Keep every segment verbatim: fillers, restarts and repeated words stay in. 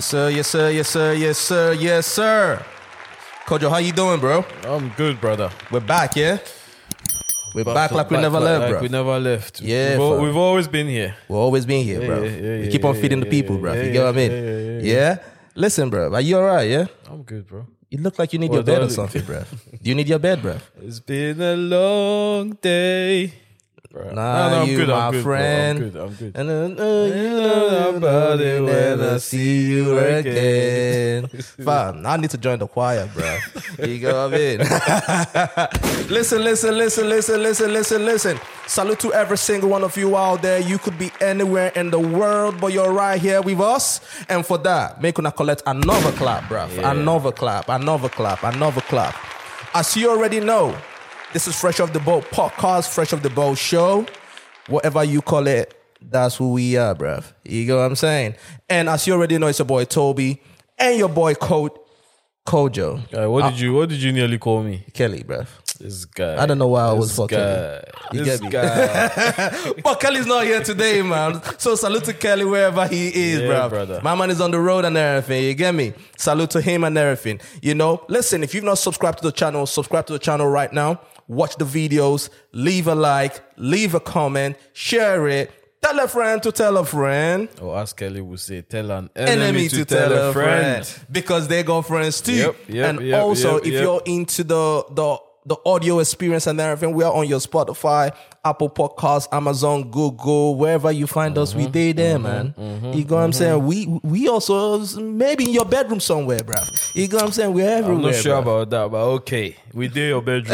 Yes, sir, yes, sir, yes, sir, yes, sir, yes, sir. Kojo, how you doing, bro? I'm good, brother. We're back, yeah? We're back, back like we never like, left, like bro. we never left. Yeah, we've, al- we've always been here. We've always been here, yeah, bro. Yeah, yeah, we yeah, keep on yeah, feeding yeah, the people, yeah, bro. Yeah, you get what I mean? Yeah, yeah, yeah, yeah. Listen, bro, are you all right, yeah? I'm good, bro. You look like you need Well, your bed or darling. something, bro. Do you need your bed, bro? It's been a long day. Bro. Nah, no, no, I'm you, good, my I'm good, friend. Bro. I'm good, I'm good. And then, uh, you know about it when I see you again. Fam, I need to join the choir, bro. You know what I mean? listen, listen, listen, listen, listen, listen, listen. Salute to every single one of you out there. You could be anywhere in the world, but you're right here with us. And for that, make una collect another clap, bro. Yeah. Another clap, another clap, another clap. As you already know, this is Fresh Off the Boat podcast, Fresh Off the Boat show. Whatever you call it, that's who we are, bruv. You know what I'm saying? And as you already know, it's your boy Toby and your boy Co- Kojo. Guy, what did you What did you nearly call me? Kelly, bruv. This guy. I don't know why I was This for guy. Kelly. You This get me? guy. But Kelly's not here today, man. So salute to Kelly wherever he is, Yeah, bruv. brother. My man is on the road and everything. You get me? Salute to him and everything. You know, listen, if you've not subscribed to the channel, subscribe to the channel right now. Watch the videos, leave a like, leave a comment, share it. Tell a friend to tell a friend. Or as Kelly would say, tell an enemy, Enemy to, tell, a friend. Because they got friends too. Yep, yep, and yep, also, yep, if yep. you're into the the the audio experience and everything, we are on your Spotify, Apple Podcasts, Amazon, Google, wherever you find us, we they there, man. You know what I'm saying? We we also maybe in your bedroom somewhere, bruv. You know what I'm saying? We're everywhere. I'm not sure bruv. about that, but okay. We did your bedroom.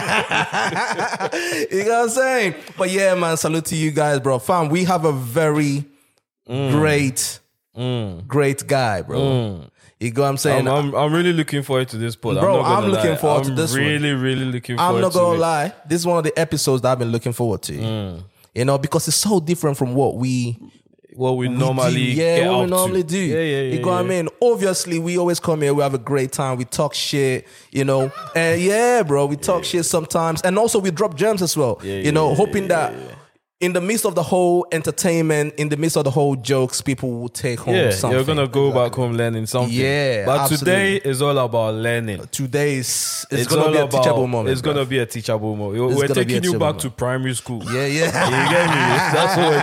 You know what I'm saying? But yeah, man, salute to you guys, bro. Fam, we have a very Mm. great, great guy, bro. You know what I'm saying? I'm, I'm, I'm really looking forward to this pod. Bro, I'm, not gonna I'm looking lie. forward to I'm this one. really, really looking I'm forward not to gonna it. lie. This is one of the episodes that I've been looking forward to. Mm. You know, because it's so different from what we What we we normally do. Yeah, get what we up normally to. do. Yeah, yeah, yeah. You know what I yeah. mean? Obviously, we always come here, we have a great time, we talk shit, you know. And yeah, bro, we talk shit sometimes. And also we drop gems as well. Yeah, you yeah, know, yeah, hoping yeah, that yeah, yeah. in the midst of the whole entertainment, in the midst of the whole jokes, people will take home Yeah, something. you're gonna go back home learning something. Yeah, but absolutely. today is all about learning. Today is it's, It's gonna all be a about, teachable moment. It's bro. gonna be a teachable moment. It's We're gonna be a taking you teachable back moment. to primary school. Yeah, yeah. You get me? That's what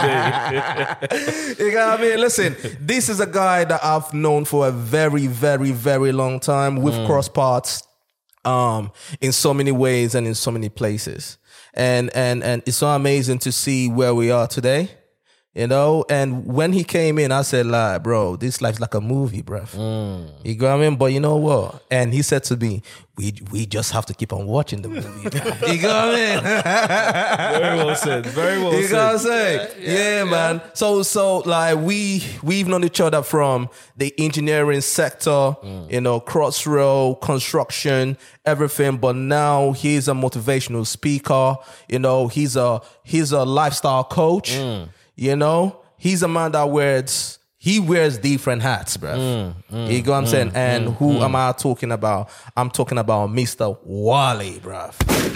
we're doing today. You know what I mean? Listen, this is a guy that I've known for a very, very, very long time. We've Mm. crossed paths um, in so many ways and in so many places. And and and it's so amazing to see where we are today. You know, and when he came in, I said, like, bro, this life's like a movie, bro. Mm. You know what I mean? But you know what? And he said to me, we we just have to keep on watching the movie. You know what I mean? Very well said. Very well You said. know what I'm saying? Yeah, yeah, man. So, so like we we've known each other from the engineering sector, Mm. you know, crossroad construction, everything. But now he's a motivational speaker. You know, he's a he's a lifestyle coach. Mm. You know, he's a man that wears he wears different hats, bro. Mm, you know what I'm saying? And who am I talking about? I'm talking about Mister Wale, bro.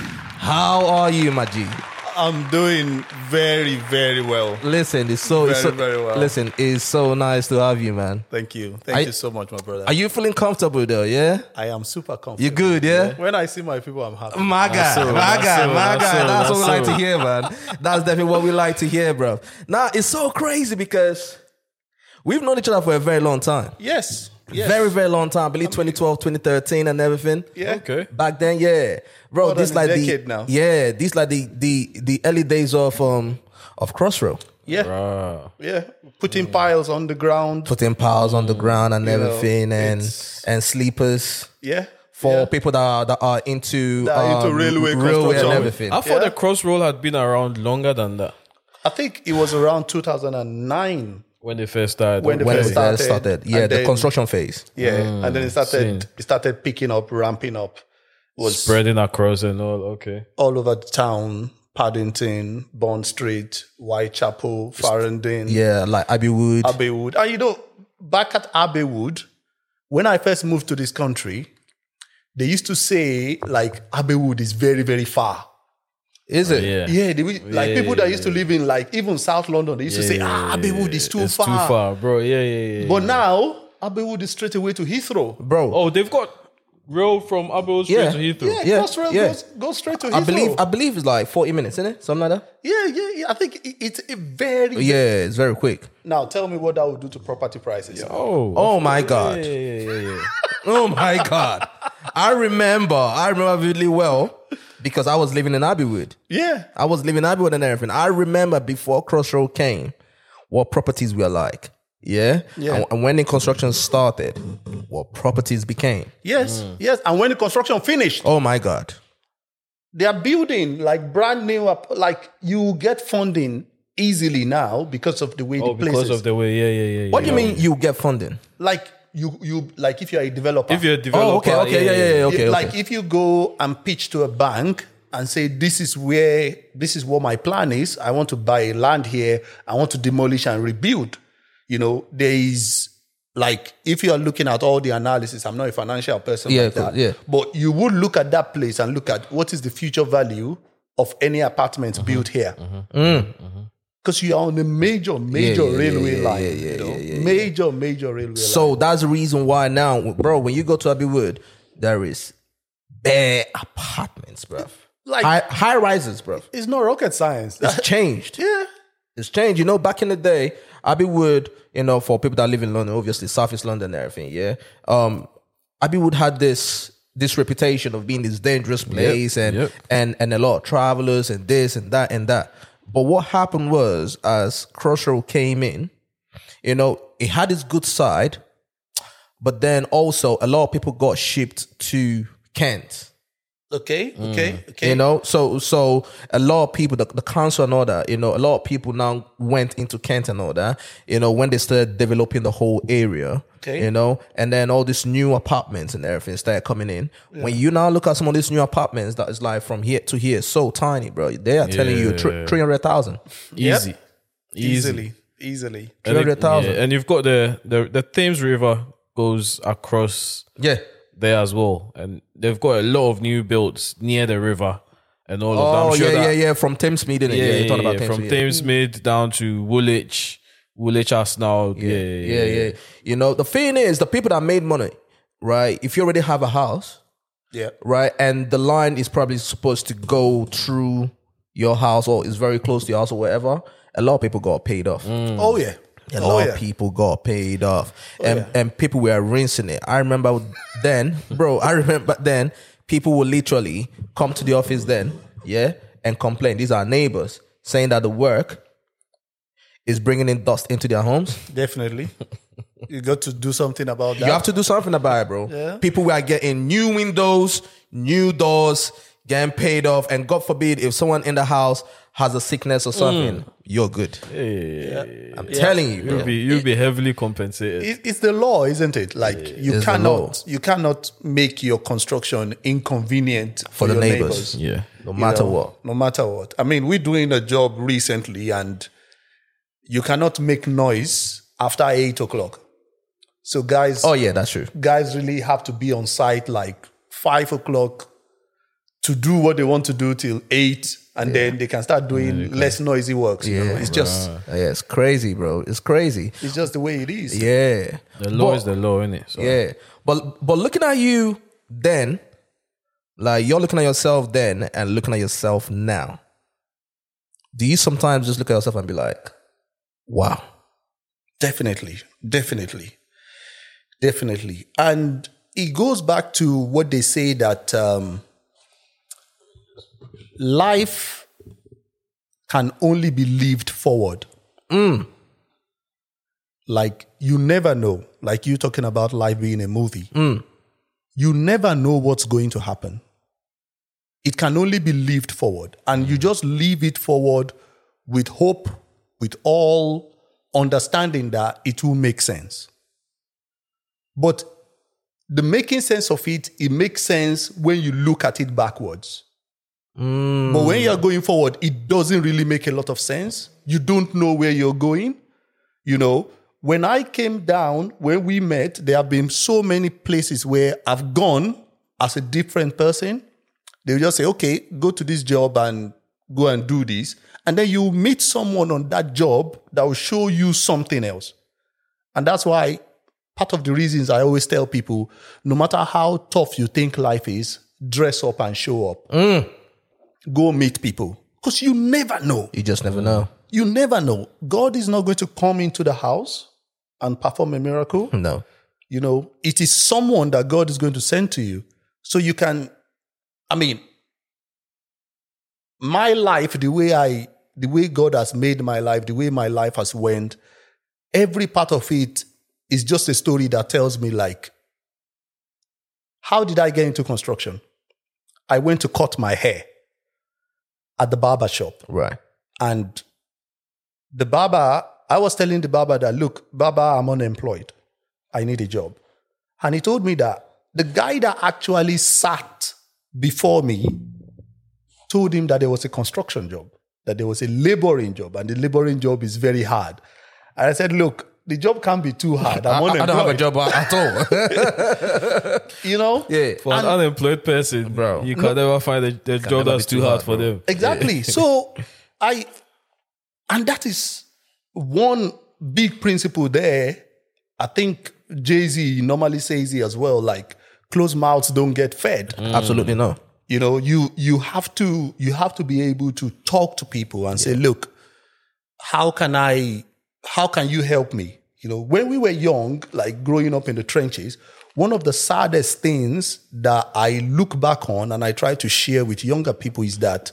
How are you, my G? I'm doing very, very well. Listen, it's so, it's so Very, very well. Listen, it's so nice to have you, man. Thank you. Thank I- you so much, my brother. Are you feeling comfortable though? Yeah, I am super comfortable. you good? Yeah. When I see my people, I'm happy. My guy, so, my that's guy, so, my that's guy. so, That's what we that's like so. to hear, man. That's definitely what we like to hear, bro. Now, it's so crazy because we've known each other for a very long time. Yes. Yes. Very, very long time. I believe twenty twelve, twenty thirteen and everything. Yeah. Okay. Back then, yeah. Bro, More this than a like the decade now. Yeah, this like the the the early days of um of Crossroad. Yeah. Ah. Yeah. Putting piles on the ground. Putting piles on the ground and You know, everything and it's- and sleepers. Yeah. For yeah. people that are, that are into, That are into um, railway and construction. everything. I thought Yeah. the Crossroad had been around longer than that I think it was around two thousand nine. when they first started. When they When it first started, started, started. Yeah, and the then- construction phase. Yeah. and then it started seen. it started picking up, ramping up. Was spreading across and all. Okay. all over the town. Paddington, Bond Street, Whitechapel, Farringdon. Yeah, like Abbeywood. Abbeywood. And you know, back at Abbeywood, when I first moved to this country, they used to say like Abbeywood is very, very far. Is it? Yeah. Yeah, they, like Yeah, people that yeah, used to live in like even South London, they used to say, ah, Abbeywood is too it's far. too far, bro. Yeah, yeah, yeah. But now, Abbeywood is straight away to Heathrow. Bro. oh, they've got rail from Abbeywood straight Yeah. to Heathrow. Yeah, Yeah, Crossrail yeah. goes, goes straight to Heathrow. I believe I believe it's like forty minutes, isn't it? Something like that. yeah, yeah, yeah. I think it, it's a very... Yeah, it's very quick. Now, tell me what that would do to property prices. Oh, Oh my God. yeah, yeah, yeah, yeah. Oh my God. I remember, I remember vividly well because I was living in Abbeywood. Yeah. I was living in Abbeywood and everything. I remember before Crossroad came, what properties were like. Yeah? Yeah. And, and when the construction started, what properties became. Yes, yes. And when the construction finished, Oh my God. they are building like brand new, up- like you get funding easily now because of the way Oh, the place because is. of the way. Yeah, yeah, yeah. What do yeah. you mean you get funding? like you, you, like if you're a developer. If you're a developer, Oh, okay, okay, yeah, yeah, yeah, okay, You- okay. like if you go and pitch to a bank and say, this is where, this is what my plan is. I want to buy land here. I want to demolish and rebuild. You know, there is like, if you are looking at all the analysis, I'm not a financial person Yeah, like cool, that, yeah. but you would look at that place and look at what is the future value of any apartments Mm-hmm. built here. Because you are on a major, major yeah, yeah, railway yeah, line. yeah, you yeah, know? yeah, yeah, major, major railway line. So that's the reason why now, bro, when you go to Abbeywood, there is bare apartments, bro. Like- high, high rises, bro. It's not rocket science. It's changed. yeah. It's changed. You know, back in the day, Abbeywood, you know, for people that live in London, obviously Southeast London and everything, yeah. Um, Abbeywood had this this reputation of being this dangerous place and yep. and and a lot of travelers and this and that and that. But what happened was, as Crossroad came in, you know, it had its good side, but then also a lot of people got shipped to Kent. Okay, okay, okay. You know, so so a lot of people, the, the council and all that, you know, a lot of people now went into Kent and all that, you know, when they started developing the whole area, Okay. you know, and then all these new apartments and everything started coming in. When you now look at some of these new apartments that is like from here to here, so tiny, bro. They are telling you Yeah. three hundred thousand. Easy. Yep. Easy. Easily, easily. And it- three hundred thousand. yeah, and you've got the, the the Thames River goes across Yeah. there as well, and they've got a lot of new builds near the river and all of that. Oh, I'm sure yeah, that, yeah, yeah. From Thamesmead, innit? Yeah, you're talking about Thamesmead. from yeah. Thamesmead down to Woolwich, Woolwich Arsenal. Yeah, yeah, yeah, yeah. You know, the thing is, the people that made money, right? If you already have a house, Yeah. right, and the line is probably supposed to go through your house or is very close to your house or whatever, a lot of people got paid off. Oh yeah. A oh lot yeah. of people got paid off, and yeah. and people were rinsing it. I remember then, bro. I remember then people would literally come to the office then, yeah, and complain. These are neighbors saying that the work is bringing in dust into their homes. Definitely. You got to do something about that. You have to do something about it, bro. Yeah. People were getting new windows, new doors, getting paid off, and God forbid if someone in the house has a sickness or something, you're good. I'm telling you, bro. You'll be you'll be heavily compensated. It- it's the law, isn't it? Like you It's the law. cannot, you cannot make your construction inconvenient for, the your neighbors. neighbors. yeah. No you matter know, what. No matter what. I mean, we're doing a job recently, and you cannot make noise after eight o'clock. So, guys, Oh yeah, that's true. guys really have to be on site like five o'clock to do what they want to do till eight, and then they can start doing less noisy works. You know? Yeah. It's just, Yeah, it's crazy, bro. It's crazy. it's just the way it is. Yeah. The law But- is the law, isn't it? So, Yeah. But but looking at you then, like you're looking at yourself then and looking at yourself now. Do you sometimes just look at yourself and be like, wow. Definitely, definitely, definitely. And it goes back to what they say that um, life can only be lived forward. Like you never know, like you talking about life being a movie. You never know what's going to happen. It can only be lived forward. And you just leave it forward with hope, with all understanding that it will make sense. But the making sense of it, it makes sense when you look at it backwards. But when you're going forward, it doesn't really make a lot of sense. You don't know where you're going. You know, when I came down, when we met, there have been so many places where I've gone as a different person. They'll just say, okay, go to this job and go and do this. And then you meet someone on that job that will show you something else. And that's why part of the reasons I always tell people, no matter how tough you think life is, dress up and show up. Mm. Go meet people. Because you never know. You just never know. You never know. God is not going to come into the house and perform a miracle. No. You know, it is someone that God is going to send to you. So you can, I mean, my life, the way I, the way God has made my life, the way my life has went, every part of it is just a story that tells me, like, how did I get into construction? I went to cut my hair at the barber shop. Right. And the barber, I was telling the barber that, look, barber, I'm unemployed. I need a job. And he told me that the guy that actually sat before me told him that there was a construction job, that there was a laboring job, and the laboring job is very hard. And I said, look, the job can't be too hard. I'm I, unemployed. I don't have a job at all. You know? Yeah. For an unemployed person, Bro. you can never find a, a job never that's be too too hard, hard, for bro. them. Exactly. So I, and that is one big principle there. I think Jay-Z normally says it as well, like, closed mouths don't get fed. Absolutely no. You know, you you have to you have to be able to talk to people and say, look, how can I, how can you help me? You know, when we were young, like growing up in the trenches, one of the saddest things that I look back on and I try to share with younger people is that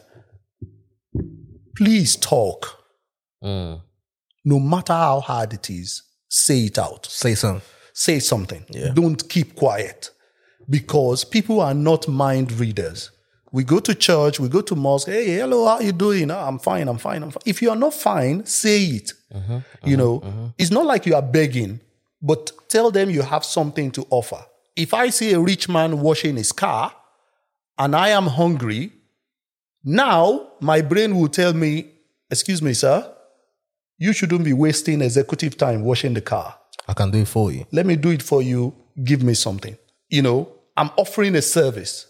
please talk. Mm. No matter how hard it is, say it out. Say something. Say something. Yeah. Don't keep quiet. Because people are not mind readers. We go to church, we go to mosque. Hey, hello, how you doing? Oh, I'm fine, I'm fine, I'm fine. If you are not fine, say it. Mm-hmm, you know, mm-hmm. It's not like you are begging, but tell them you have something to offer. If I see a rich man washing his car and I am hungry, now my brain will tell me, excuse me, sir, you shouldn't be wasting executive time washing the car. I can do it for you. Let me do it for you. Give me something. You know, I'm offering a service.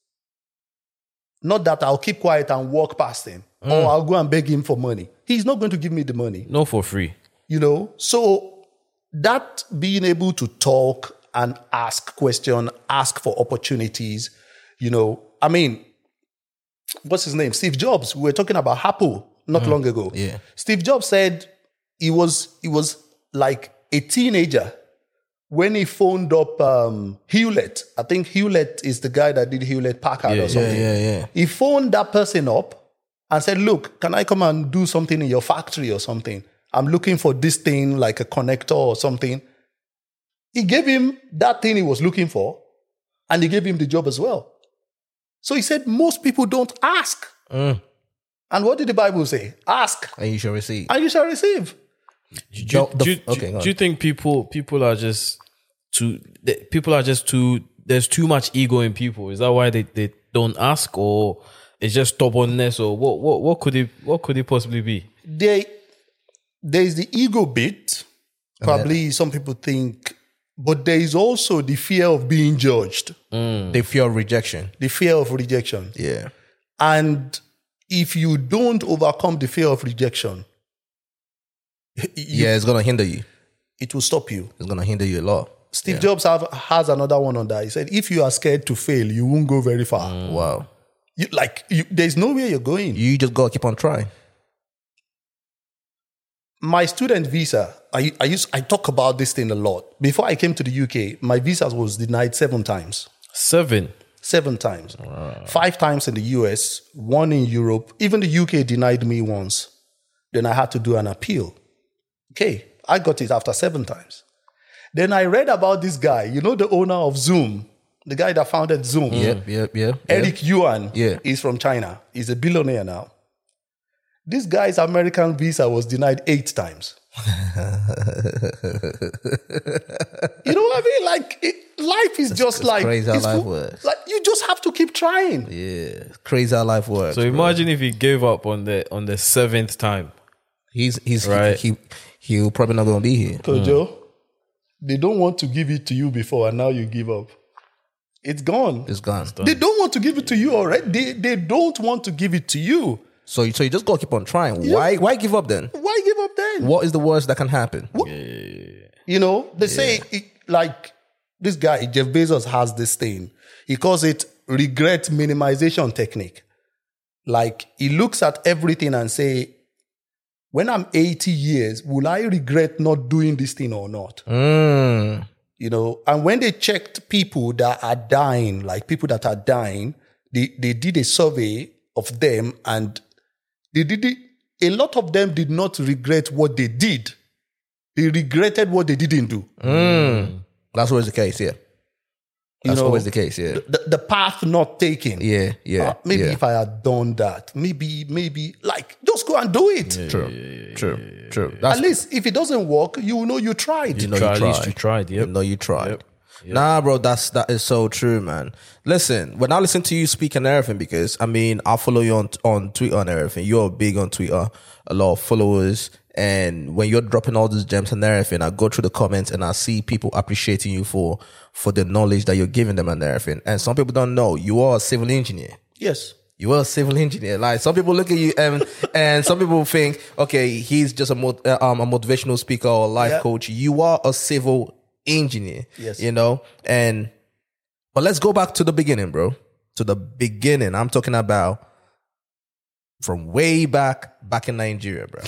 Not that I'll keep quiet and walk past him mm. or I'll go and beg him for money. He's not going to give me the money. No, for free. You know, so that being able to talk and ask questions, ask for opportunities, you know, I mean, what's his name? Steve Jobs. We were talking about Apple not mm. long ago. Yeah. Steve Jobs said he was, he was like a teenager when he phoned up um, Hewlett. I think Hewlett is the guy that did Hewlett Packard Yeah, or something. Yeah, yeah, yeah. He phoned that person up and said, look, can I come and do something in your factory or something? I'm looking for this thing, like a connector or something. He gave him that thing he was looking for, and he gave him the job as well. So he said, most people don't ask. Mm. And what did the Bible say? Ask, And you shall receive. and you shall receive. Do you, The- the- do you- okay, go do you on. think people people are just too they, people are just too there's too much ego in people? Is that why they, they don't ask, or it's just stubbornness, or what what what could it what could it possibly be? There, there is the ego bit. Probably some people think, but there is also the fear of being judged, They fear rejection. the fear of rejection. Yeah. And if you don't overcome the fear of rejection, you- Yeah, it's going to hinder you. it will stop you. It's going to hinder you a lot. Steve Jobs have, has another one on that. He said, if you are scared to fail, you won't go very far. Wow. You, like, you, there's nowhere you're going. You just got to keep on trying. My student visa, I, I, used, I talk about this thing a lot. Before I came to the U K, my visa was denied seven times. Seven. Seven times. Five times in the U S, one in Europe. Even the U K denied me once. Then I had to do an appeal. Okay, I got it after seven times. Then I read about this guy, you know, the owner of Zoom, the guy that founded Zoom. Yep, yep, yep. Eric Yuan Yeah. is from China. He's a billionaire now. This guy's American visa was denied eight times. You know what I mean? Like, it, life is just it's like... crazy how it's life full- works. Like, you just have to keep trying. Yeah. Crazy how life works. So bro. imagine if he gave up on the on the seventh time. He's, he's, Right. he, he, he'll probably not going to be here. Kojo, they don't want to give it to you before and now you give up. It's gone. It's gone. They don't want to give it to you already. They, they don't want to give it to you. So, so you just gotta keep on trying. Why, why give up then? Why give up then? What is the worst that can happen? You know, they say, it, like, this guy, Jeff Bezos, has this thing. He calls it regret minimization technique. Like, he looks at everything and say, when I'm eighty years, will I regret not doing this thing or not? Mm. You know, and when they checked people that are dying, like people that are dying, they, they did a survey of them, and they did it, a lot of them did not regret what they did. They regretted what they didn't do. Mm. That's always the case, yeah. That's you know, always the case, yeah. The, the path not taken. Yeah, yeah. Uh, maybe yeah. if I had done that, maybe, maybe, like, just go and do it. Yeah, true, yeah, true, yeah, true. That's At least if it doesn't work, you know you tried. You know Try, you at tried. least you tried, yep. You know you tried. Yep. Yep. Nah, bro, that's that is so true, man. Listen, when I listen to you speak and everything, because I mean, I follow you on on Twitter and everything. You're big on Twitter, a lot of followers, and when you're dropping all these gems and everything, I go through the comments and I see people appreciating you for for the knowledge that you're giving them and everything. And some people don't know you are a civil engineer. Yes. You are a civil engineer. Like, some people look at you and and some people think, okay, he's just a mo- uh, um, a motivational speaker or a life Yeah. coach. You are a civil engineer. Yes. You know? And but let's go back to the beginning, bro. To the beginning. I'm talking about from way back back in Nigeria, bro.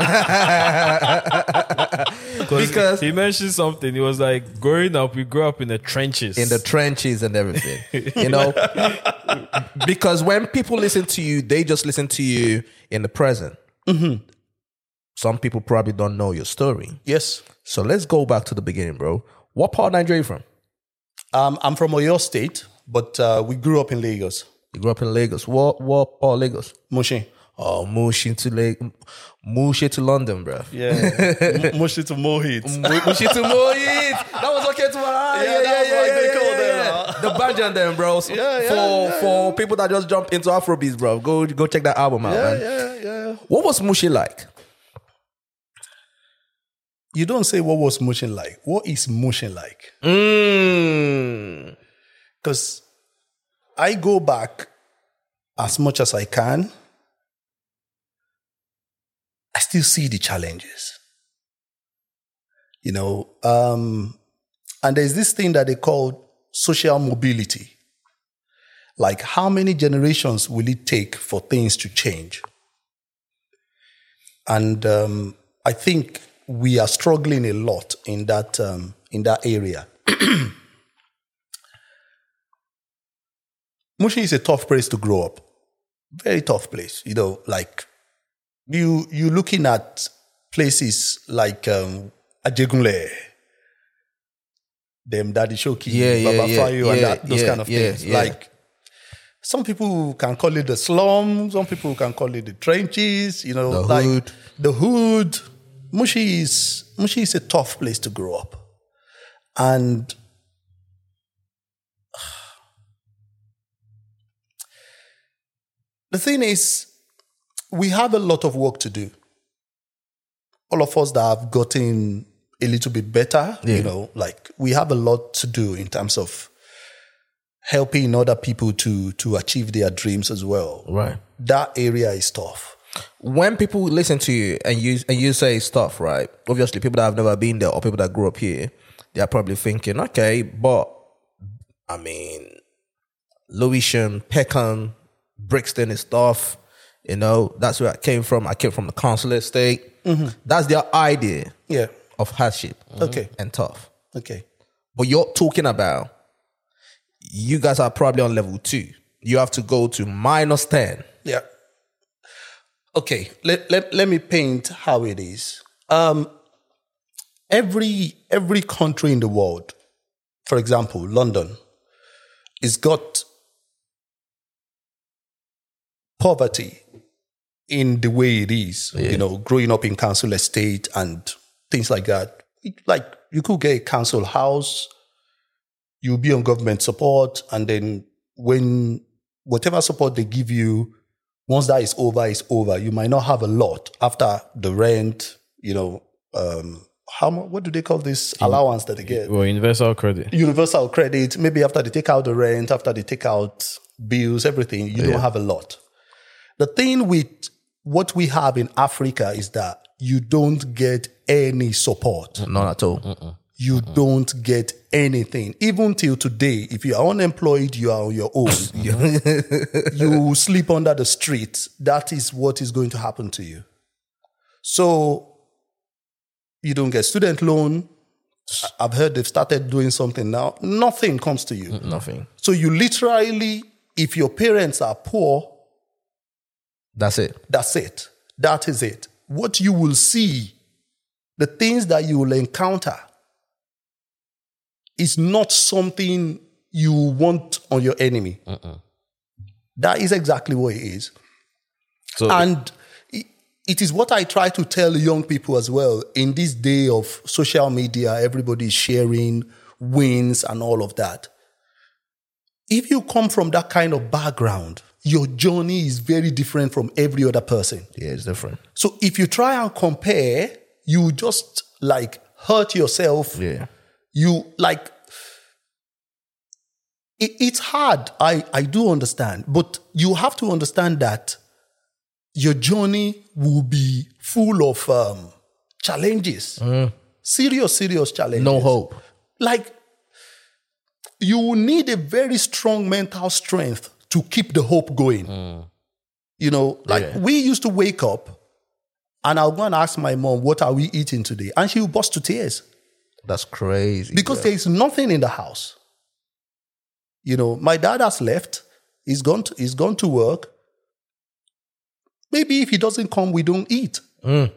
Because he mentioned something. He was like, growing up, we grew up in the trenches. in the trenches and everything, you know, because when people listen to you, they just listen to you in the present. Mm-hmm. Some people probably don't know your story. Yes. So let's go back to the beginning, bro. What part of Nigeria are you from? Um, I'm from Oyo State, but uh, we grew up in Lagos. You grew up in Lagos. What what part of Lagos? Mushin. Oh, Mushin to Lagos. Mushin to London, bro. Yeah. Mushin to Mohit. Mushin to Mohit. That was okay to my eye. Yeah, that's what they call them, The Banjan them, bro. So Yeah, yeah, for yeah, for people that just jump into Afrobeats, bro, go go check that album out, Yeah, man. yeah, yeah. What was Mushin like? You don't say what was Mushin like. What is Mushin like? Mm. Because I go back as much as I can. I still see the challenges. You know, um, and there's this thing that they call social mobility. Like, how many generations will it take for things to change? And um, I think we are struggling a lot in that um, in that area. Mushin is a tough place to grow up. Very tough place. You know, like you you looking at places like um, Ajegunle, them Daddy Shoki, Yeah, yeah, Baba yeah, Frayo, and yeah, that, those yeah, kind of yeah, things. yeah. Like, some people can call it the slum, some people can call it the trenches, you know, The like hood. the hood. Mushin is Mushin is a tough place to grow up. And the thing is, we have a lot of work to do. All of us that have gotten a little bit better, Yeah. you know, like we have a lot to do in terms of helping other people to to achieve their dreams as well. Right. That area is tough. When people listen to you and you and you say stuff, right? Obviously, people that have never been there or people that grew up here, they are probably thinking, okay, but I mean, Lewisham, Peckham, Brixton is tough. You know, that's where I came from. I came from the council estate. Mm-hmm. That's their idea Yeah. of hardship Okay. and tough. Okay. But you're talking about, you guys are probably on level two. You have to go to minus ten. Yeah. Okay. Let, let, let me paint how it is. Um, every every country in the world, for example, London, is got poverty in the way it is. You know, growing up in council estate and things like that. It- like you could get a council house, you'll be on government support, and then when whatever support they give you, once that is over, it's over. You might not have a lot after the rent, you know, um, how mu- what do they call this allowance that they get? Well, universal credit. Universal credit. Maybe after they take out the rent, after they take out bills, everything, you don't have a lot. The thing with what we have in Africa is that you don't get any support. None at all. Mm-mm. You mm-hmm. don't get anything. Even till today, if you are unemployed, you are on your own. You sleep under the street. That is what is going to happen to you. So you don't get student loan. I've heard they've started doing something now. Nothing comes to you. Nothing. So you literally, if your parents are poor, that's it. That's it. That is it. What you will see, the things that you will encounter, is not something you want on your enemy. Uh-uh. That is exactly what it is. So and it, it is what I try to tell young people as well. In this day of social media, everybody is sharing wins and all of that. If you come from that kind of background, your journey is very different from every other person. Yeah, it's different. So if you try and compare, you just like hurt yourself. Yeah. You like, it, it's hard. I, I do understand. But you have to understand that your journey will be full of um, challenges. Mm. Serious, serious challenges. No hope. Like, you will need a very strong mental strength to keep the hope going. Mm. You know, like yeah. we used to wake up and I'll go and ask my mom, what are we eating today? And she will burst to tears. That's crazy. Because yeah. there is nothing in the house. You know, my dad has left. He's gone to, he's gone to work. Maybe if he doesn't come, we don't eat. Mm.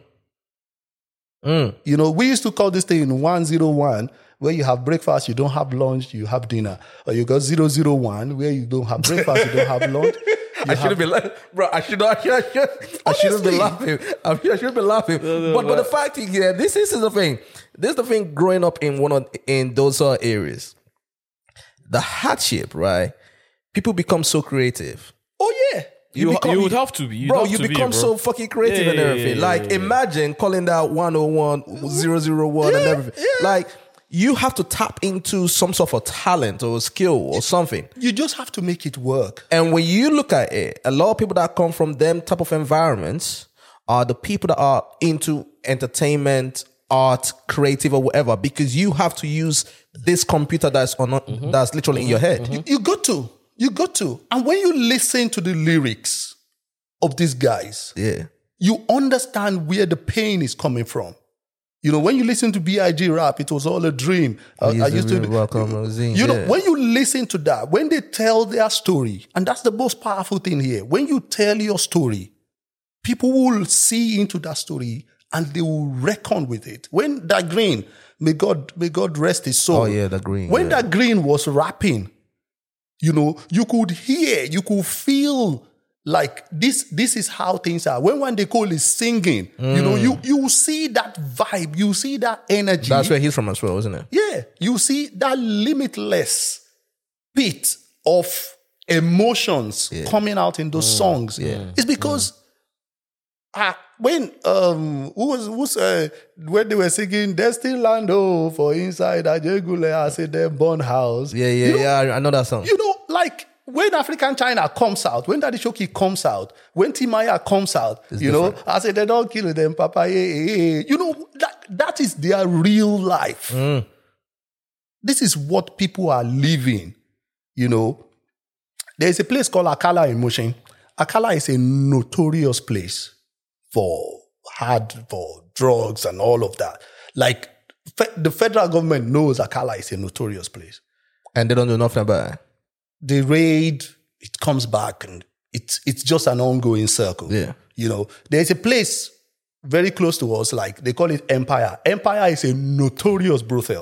Mm. You know, we used to call this thing one oh one, where you have breakfast, you don't have lunch, you have dinner. Or you got zero zero one, where you don't have breakfast, you don't have lunch. I shouldn't be laughing. Bro, I should not. I, should, I shouldn't be laughing. I shouldn't be laughing. No, no, but, but the fact is, yeah, this, this is the thing. This is the thing growing up in one of, in those uh, areas. The hardship, right? People become so creative. Oh, yeah. You, you, become, you would have to be. You'd bro, have you to become be, so fucking creative yeah, and everything. Yeah, yeah, like, yeah, yeah. imagine calling that one oh one, zero zero one yeah, and everything. Yeah. Like, you have to tap into some sort of talent or skill or something. You just have to make it work. And when you look at it, a lot of people that come from them type of environments are the people that are into entertainment, art, creative or whatever, because you have to use this computer that's on mm-hmm. that's literally mm-hmm. in your head. Mm-hmm. You, you got to. You got to. And when you listen to the lyrics of these guys, yeah, you understand where the pain is coming from. You know, when you listen to B I G rap, it was all a dream. I, I used to, welcome, you, you know, yeah. when you listen to that, when they tell their story, and that's the most powerful thing here. When you tell your story, people will see into that story and they will reckon with it. When that Green, may God, may God rest his soul. Oh yeah, the Green. When yeah. that Green was rapping, you know, you could hear, you could feel. Like this, this is how things are. When One Day Cole is singing, mm. you know, you you see that vibe, you see that energy. That's where he's from as well, isn't it? Yeah, you see that limitless pit of emotions yeah. coming out in those mm. songs. Yeah. It's because mm. uh, when um who was who's uh, when they were singing Destin Land oh for inside Ajegule, I said them born house. Yeah, yeah, you know, yeah. I know that song. You know, like. When African China comes out, when Daddy Shoki comes out, when Timaya comes out, it's you different. know, I say they don't kill them, Papa. Eh, eh, eh. You know, that, that is their real life. Mm. This is what people are living. You know, there's a place called Akala in Mushin. Akala is a notorious place for hard, for drugs and all of that. Like, fe- the federal government knows Akala is a notorious place. And they don't do nothing about it. The raid, it comes back and it's it's just an ongoing circle. Yeah. You know, there's a place very close to us, like they call it Empire. Empire is a notorious brothel.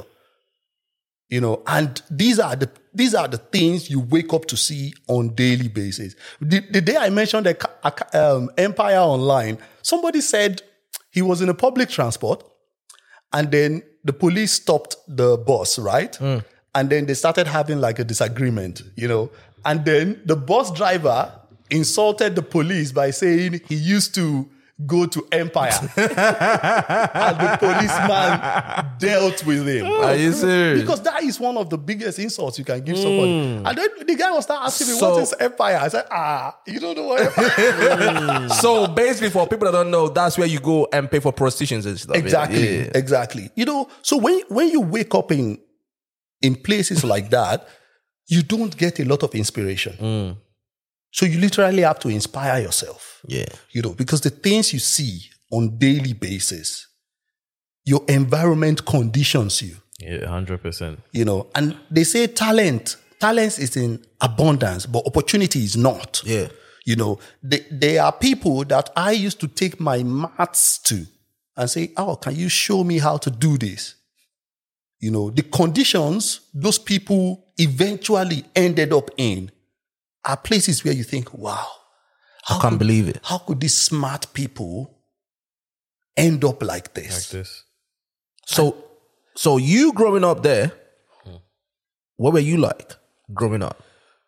You know, and these are the these are the things you wake up to see on daily basis. The, the day I mentioned the um, Empire online, somebody said he was in a public transport and then the police stopped the bus, right? Mm. And then they started having like a disagreement, you know. And then the bus driver insulted the police by saying he used to go to Empire. And the policeman dealt with him. Are you serious? Because that is one of the biggest insults you can give somebody. And then the guy will start asking me, So- what is Empire? I said, ah, you don't know what Empire is. So basically, for people that don't know, that's where you go and pay for prostitutions and stuff. Exactly, Yeah. exactly. You know, so when when you wake up in in places like that, you don't get a lot of inspiration. So you literally have to inspire yourself. Yeah. You know, because the things you see on daily basis, your environment conditions you. Yeah, one hundred percent. You know, and they say talent, talent is in abundance, but opportunity is not. Yeah. You know, they, there are people that I used to take my maths to and say, oh, can you show me how to do this? You know, the conditions those people eventually ended up in are places where you think, wow, I can't could, believe it. how could these smart people end up like this? Like this. So, so you growing up there, what were you like growing up?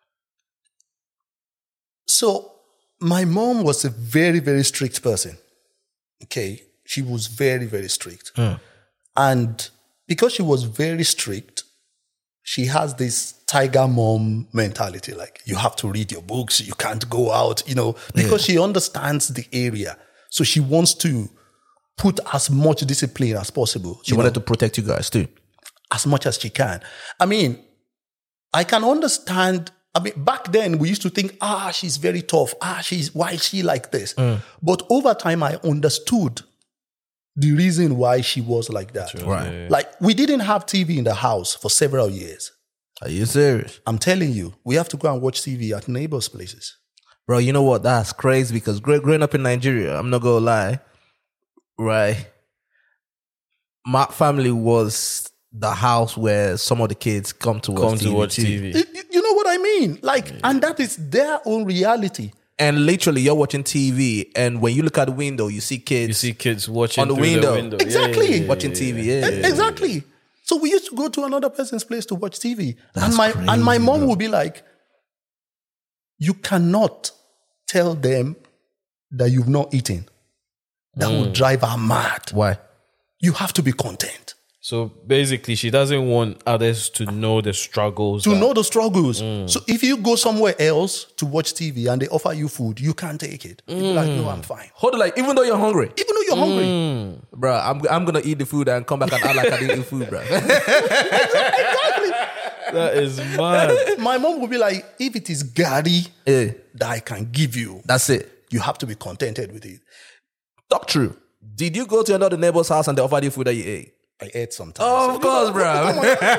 So my mom was a very, very strict person. Okay. She was very, very strict. And because she was very strict, she has this tiger mom mentality. Like, you have to read your books. You can't go out, you know, because she understands the area. So she wants to put as much discipline as possible. She wanted to protect you guys too. As much as she can. I mean, I can understand. I mean, back then we used to think, ah, she's very tough. Ah, she's, why is she like this? But over time, I understood the reason why she was like that. Right. Like, we didn't have T V in the house for several years. Are you serious? I'm telling you, we have to go and watch T V at neighbors' places. Bro, you know what? That's crazy because gr- growing up in Nigeria, I'm not going to lie, right? My family was the house where some of the kids come to watch Come T V. to watch too. T V. You, you- you know what I mean? Like, and that is their own reality. And literally, you're watching T V, and when you look out the window, you see kids You see kids watching On the through window. the window. Yeah, Exactly. yeah, yeah, yeah, watching yeah, T V. yeah. Yeah, E- Exactly. So we used to go to another person's place to watch T V. That's and my and my crazy, mom bro. would be like, you cannot tell them that you've not eaten. That will drive her mad. Why? You have to be content. So basically, she doesn't want others to know the struggles. To that- know the struggles. So if you go somewhere else to watch T V and they offer you food, you can't take it. You'll be like, no, I'm fine. Hold it, like, even though you're hungry, Even though you're hungry. bro, I'm I'm gonna eat the food and come back and act like I didn't eat food, bro. Exactly. That is mad. My mom would be like, if it is gari Yeah, that I can give you, that's it. you have to be contented with it. Talk true. Did you go to another neighbor's house and they offered you food that you ate? I ate sometimes. Oh, of course, bro. Come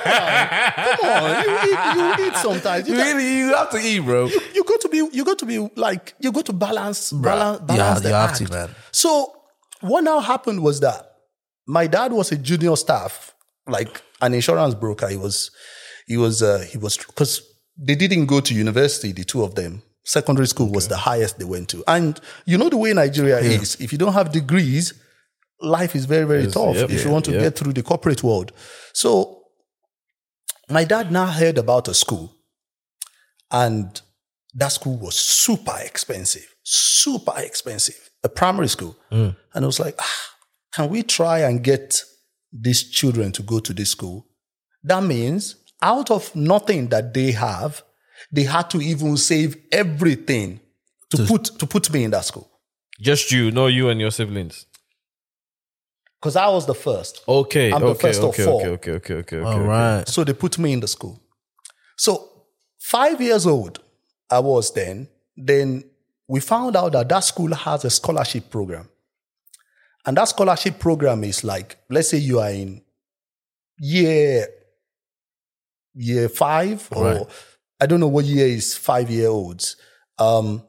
on, you eat, you eat sometimes. You, got- Really, you have to eat, bro. you got to be, you got to be like, you got to balance, balance, you balance have- the you have act. to, man. So what now happened was that my dad was a junior staff, like an insurance broker. He was, he was, uh, he was, because they didn't go to university, the two of them. Secondary school was the highest they went to. And you know the way Nigeria is, if you don't have degrees, life is very, very tough yep, if you yeah, want to yep. get through the corporate world. So my dad now heard about a school, and that school was super expensive, super expensive, a primary school. And I was like, ah, can we try and get these children to go to this school? That means out of nothing that they have, they had to even save everything to put to put me in that school. Just you, not you and your siblings. Because I was the first. Okay, I'm the okay, first of okay, four. okay, okay, okay, okay, okay. All okay. right. So they put me in the school. So five years old I was then. Then we found out that that school has a scholarship program. And that scholarship program is like, let's say you are in year, year five, or Right. I don't know what year is five-year-olds. Um,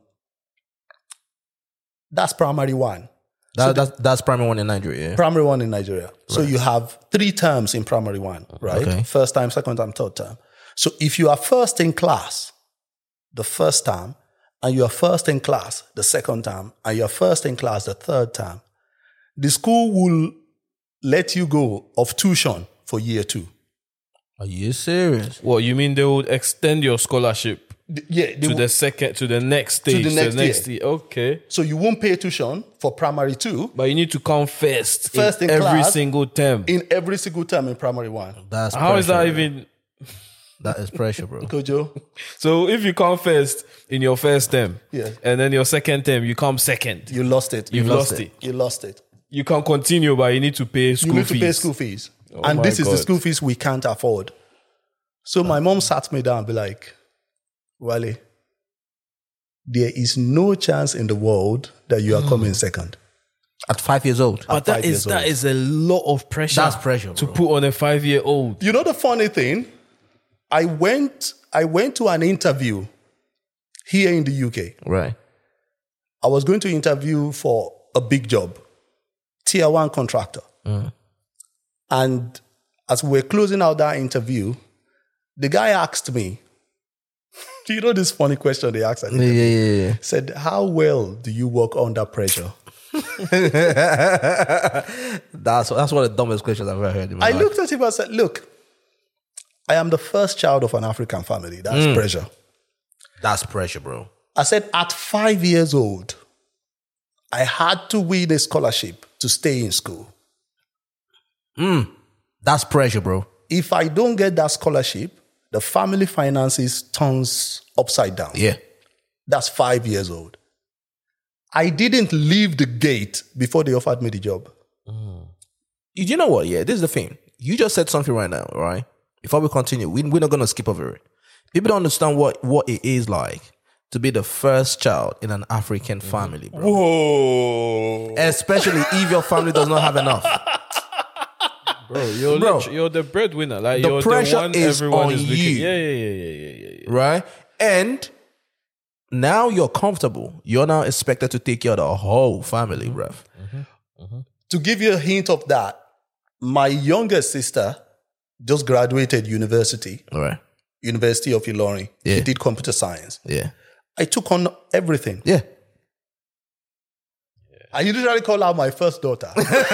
that's primary one. That, that's, that's primary one in Nigeria. Yeah? Primary one in Nigeria. So you have three terms in primary one, right? Okay. First time, second time, third term. So if you are first in class, the first term, and you are first in class, the second term, and you are first in class, the third term, the school will let you go of tuition for year two. Are you serious? What, you mean they would extend your scholarship? The- yeah, they to will- the second, to the next stage, the to next the next year. Okay. so you won't pay tuition for primary two But you need to come first, First in every class. single term. in every single term in primary one. That's How is that pressure, bro. even? That is pressure, bro. Kojo, So if you come first in your first term, Yeah. and then your second term you come second, you lost it. you've You lost, it. You lost it. You can continue, but you need to pay school You need fees. to pay school fees. and my this is the God. school fees we can't afford. So my mom sat me down and be like, Wale, there is no chance in the world that you are coming second. At five years old. But that five is years that old. is a lot of pressure. That's pressure, to bro. put on a five year old. You know the funny thing? I went I went to an interview here in the U K. Right. I was going to interview for a big job, tier one contractor. And as we were closing out that interview, the guy asked me, do you know this funny question they asked? At the Yeah, interview? yeah, yeah, yeah. Said, how well do you work under pressure? That's that's one of the dumbest questions I've ever heard in my I life. looked at him and said, look, I am the first child of an African family. That's pressure. That's pressure, bro. I said, at five years old, I had to win a scholarship to stay in school. That's pressure, bro. If I don't get that scholarship, the family finances turns upside down. Yeah. That's five years old. I didn't leave the gate before they offered me the job. You you know what? Yeah, this is the thing. You just said something right now, right? Before we continue, we, we're not going to skip over it. People don't understand what, what it is like to be the first child in an African family, bro. Whoa. Especially if your family does not have enough. Bro, you're, Bro, lit- you're the breadwinner. Like the you're pressure the one is everyone on is looking. you. Yeah, yeah, yeah, yeah, yeah, yeah, yeah. Right? And now you're comfortable. You're now expected to take care of the whole family, bruv. To give you a hint of that, my youngest sister just graduated university, All right. University of Ilorin. Yeah. She did computer science. Yeah. I took on everything. Yeah. I usually call her my first daughter.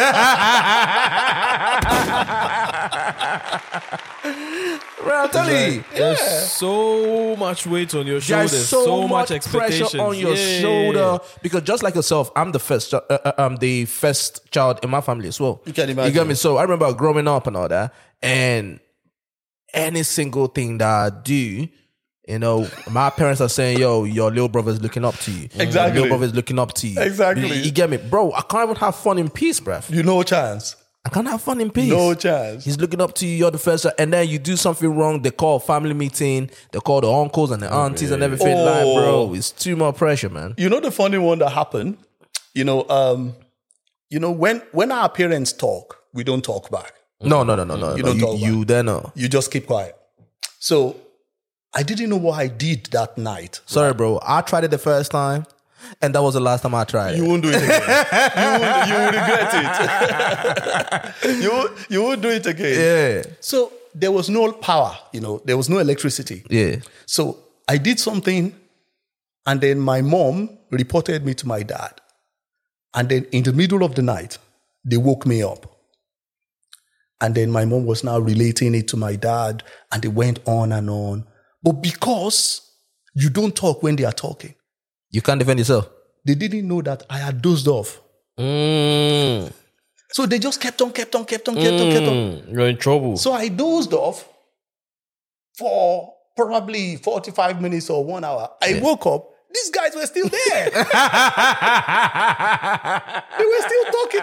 Right, I'm telling you. There's so much weight on your shoulders. There's so, so, much, much expectations pressure on your Yeah, yeah, yeah, shoulder yeah. because just like yourself, I'm the first, uh, uh, I'm the first child in my family as well. You can You get imagine. me? So I remember growing up and all that, and any single thing that I do, you know, my parents are saying, "Yo, your little brother's looking up to you. Exactly. Your little brother's looking up to you. Exactly. You, you get me, bro? I can't even have fun in peace, bruv. You no chance. I can't have fun in peace. No chance. He's looking up to you, you're the first, and then you do something wrong, they call family meeting, they call the uncles and the aunties and everything. Oh. Like, bro, it's too much pressure, man. You know the funny one that happened? You know, um, you know, when when our parents talk, we don't talk back. No, no, no, no, no. You no. don't You, talk you then know. You just keep quiet. So I didn't know what I did that night. Sorry, bro. I tried it the first time, and that was the last time I tried You it. won't do it again. you, won't, you will regret it. you, won't- you won't do it again. Yeah. So there was no power, you know, there was no electricity. Yeah. So I did something, and then my mom reported me to my dad. And then in the middle of the night, they woke me up. And then my mom was now relating it to my dad, and they went on and on. But because you don't talk when they are talking, You can't defend yourself. they didn't know that I had dozed off. Mm, So they just kept on, kept on, kept on, kept on, kept on. mm, you're in trouble. So I dozed off for probably forty-five minutes or one hour. I woke up. These guys were still there. They were still talking.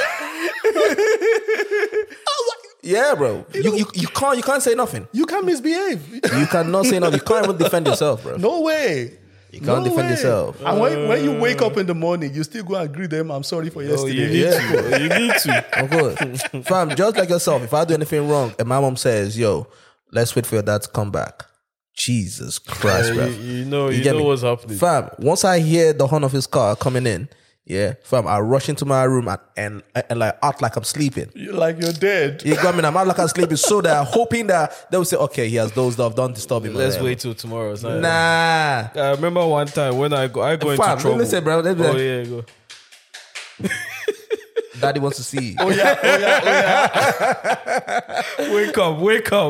I was like, Yeah, bro. You, you, you can't you can't say nothing. you can't misbehave. You cannot say nothing. You can't even defend yourself, bro. No way. You can't defend yourself. And when, when you wake up in the morning, you still go and greet them. I'm sorry for Oh, yesterday. you need Yeah. to. You need to. Of course. Fam, just like yourself, if I do anything wrong and my mom says, yo, let's wait for your dad to come back. Jesus Christ, Yeah, bro. you, you know, you, get know me? what's happening. Fam, once I hear the horn of his car coming in, yeah, fam, I rush into my room and, and, and like act like I'm sleeping. You're like you're dead. You got me? I'm out like I'm sleeping so that I'm hoping that they will say, okay, he has dozed off, don't disturb him. Let's whatever. wait till tomorrow. It's not- Nah. I remember one time when I go, I go into Fam, trouble. listen, bro. Let's be Oh like, yeah, go. Daddy wants to see you. Oh yeah, oh yeah, oh yeah. Wake up, wake up.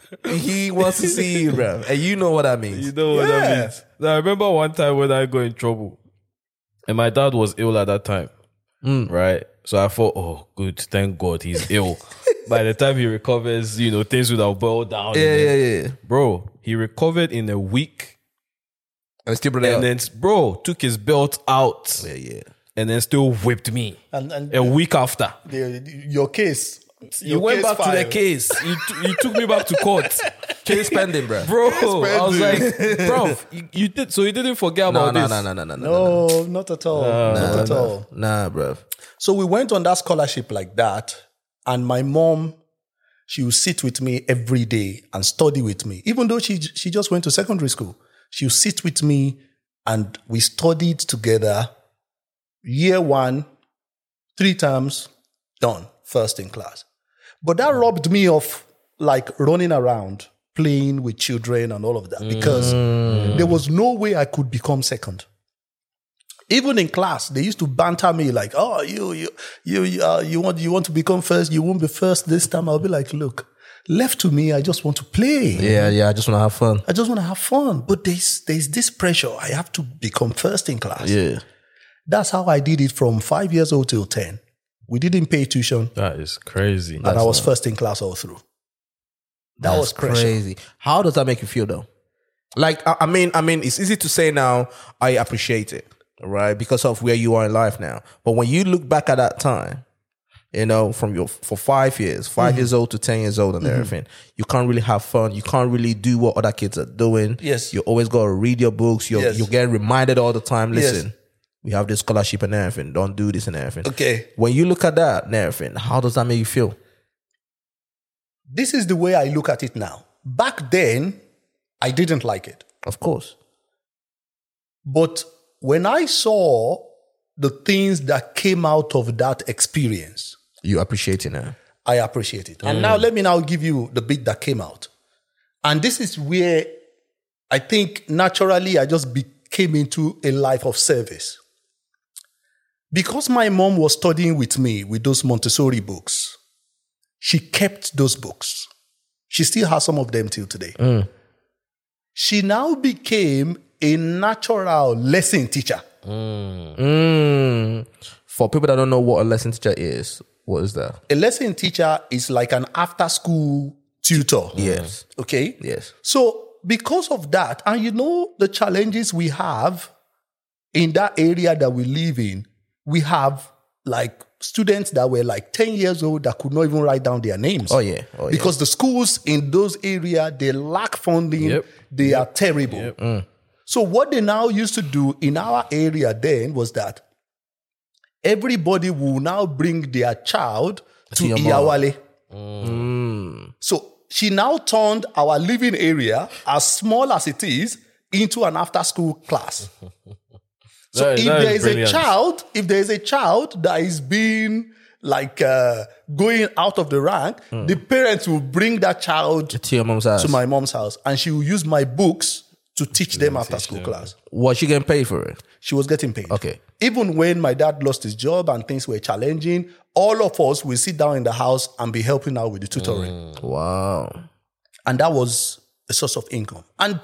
He wants to see you, bro. And you know what that means. You know what Yeah. that means. Now, I remember one time when I got in trouble, and my dad was ill at that time, right? So I thought, oh, good, thank God he's ill. By the time he recovers, you know, things would have boiled down. Yeah, and yeah, then- yeah. Bro, he recovered in a week, And still brought it and up. then, bro, took his belt out, Yeah, yeah. and then still whipped me And, and a week after. the, your case. You your went case back to the file. case. You, t- you took me back to court. Case pending, bro. Bro, I was pending. like, bro, you, you did, so you didn't forget No, about no, this. no, no, no, no, no. No, not at all. not at all. Nah, bro. So we went on that scholarship like that, and my mom, she would sit with me every day and study with me. Even though she she just went to secondary school, she would sit with me and we studied together. Year one, three terms, done, first in class. But that robbed me of like running around, playing with children and all of that because there was no way I could become second. Even in class, they used to banter me like, "Oh, you, you, you, uh, you want, you want to become first. You won't be first this time." I'll be like, "Look, left to me, I just want to play. Yeah, yeah. I just want to have fun. I just want to have fun." But there's there's this pressure. I have to become first in class. Yeah. That's how I did it from five years old till ten. We didn't pay tuition, That is crazy. and I was first in class all through. That That's was pressure. crazy. How does that make you feel, though? Like, I, I mean, I mean, it's easy to say now. I appreciate it, right, because of where you are in life now. But when you look back at that time, you know, from your for five years, 5 Mm-hmm. years old to ten years old, and everything, you can't really have fun. You can't really do what other kids are doing. Yes. You always got to read your books. You're Yes. you get reminded all the time. Yes. Listen, we have this scholarship and everything. Don't do this and everything. Okay. When you look at that and everything, how does that make you feel? This is the way I look at it now. Back then, I didn't like it. Of course. But when I saw the things that came out of that experience, You appreciate it now. I appreciate it. And now let me now give you the bit that came out. And this is where I think naturally I just be, came into a life of service. Because my mom was studying with me with those Montessori books, she kept those books. She still has some of them till today. She now became a natural lesson teacher. Mm. For people that don't know what a lesson teacher is, what is that? A lesson teacher is like an after-school tutor. Yes. Okay? Yes. So because of that, and you know the challenges we have in that area that we live in, we have like students that were like ten years old that could not even write down their names. Oh, yeah. Oh, yeah. Because the schools in those areas, they lack funding. Yep. They are terrible. So what they now used to do in our area then was that everybody will now bring their child to your mom. Iyawale. Mm. So she now turned our living area, as small as it is, into an after-school class. So That- if that there is is a brilliant. child, if there is a child that is being like uh, going out of the rank, the parents will bring that child To your mom's house. to my mom's house, and she will use my books to teach them after school class. Was she getting paid for it? She was getting paid. Okay. Even when my dad lost his job and things were challenging, all of us will sit down in the house and be helping out with the tutoring. Wow. And that was a source of income. And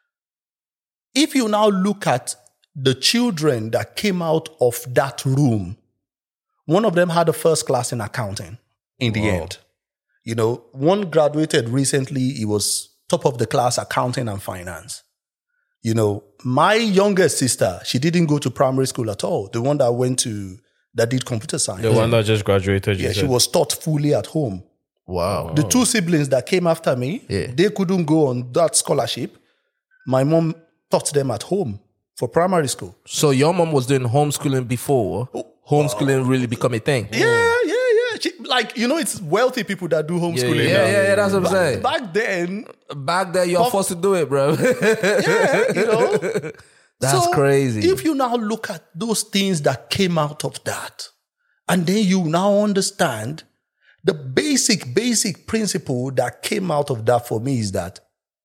if you now look at the children that came out of that room, one of them had a first class in accounting in the end. You know, one graduated recently, he was top of the class accounting and finance. You know, my youngest sister, she didn't go to primary school at all. The one that went to, that did computer science. The one that just graduated. You yeah, she said. was taught fully at home. Wow. The two siblings that came after me, Yeah. they couldn't go on that scholarship. My mom taught them at home for primary school. So your mom was doing homeschooling before homeschooling really become a thing. Yeah, yeah, yeah. She, like, you know, it's wealthy people that do homeschooling Yeah, now. yeah, yeah, that's what I'm Back, saying. back then, Back there, you're forced to do it, bro. yeah, you know. That's So, crazy. If you now look at those things that came out of that, and then you now understand the basic, basic principle that came out of that for me is that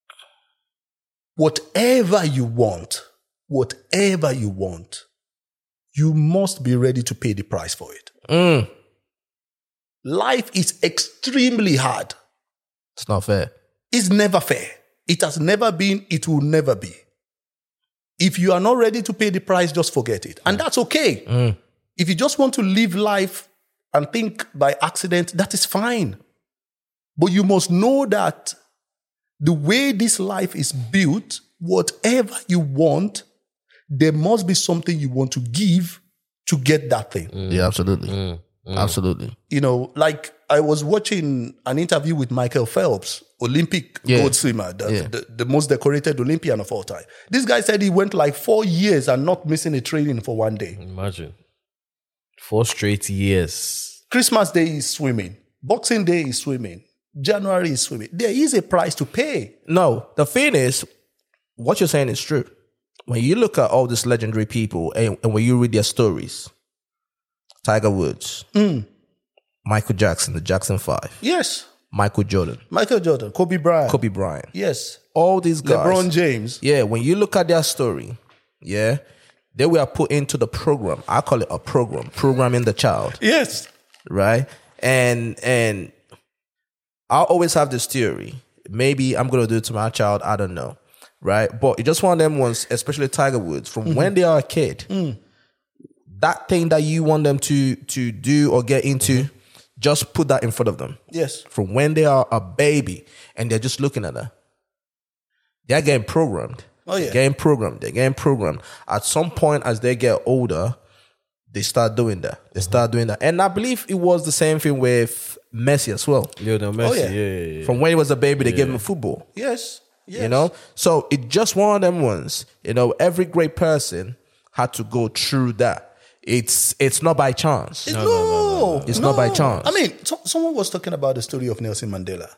whatever you want, whatever you want, you must be ready to pay the price for it. Mm. Life is extremely hard. It's not fair. It's never fair. It has never been, it will never be. If you are not ready to pay the price, just forget it. And that's okay. Mm. If you just want to live life and think by accident, that is fine. But you must know that the way this life is built, whatever you want, there must be something you want to give to get that thing. Mm. Yeah, absolutely. Mm. Mm. Absolutely. You know, like I was watching an interview with Michael Phelps, Olympic yeah. gold swimmer, the, yeah. the, the most decorated Olympian of all time. This guy said he went like four years and not missing a training for one day. Imagine. Four straight years. Christmas Day is swimming. Boxing Day is swimming. January is swimming. There is a price to pay. No, the thing is, what you're saying is true. When you look at all these legendary people and, and when you read their stories, Tiger Woods, mm. Michael Jackson, the Jackson Five. Yes. Michael Jordan. Michael Jordan, Kobe Bryant. Kobe Bryant. Yes. All these guys. LeBron James. Yeah, when you look at their story, yeah, they were put into the program. I call it a program, programming the child. Yes. Right? And and I always have this theory. Maybe I'm going to do it to my child. I don't know. Right? But you just want them ones, especially Tiger Woods, from mm-hmm. when they are a kid, mm. that thing that you want them to, to do or get into, mm-hmm. just put that in front of them. Yes. From when they are a baby and they're just looking at her. They're getting programmed. Oh, yeah. They're getting programmed. They're getting programmed. At some point, as they get older, they start doing that. They start doing that. And I believe it was the same thing with Messi as well. Lionel Messi, Oh, yeah. yeah. yeah, yeah. From when he was a baby, they Yeah. gave him football. Yes. Yes. You know? So it just one of them ones. You know, every great person had to go through that. It's it's not by chance. No, no, no, no, no. It's not by chance. I mean, so, someone was talking about the story of Nelson Mandela.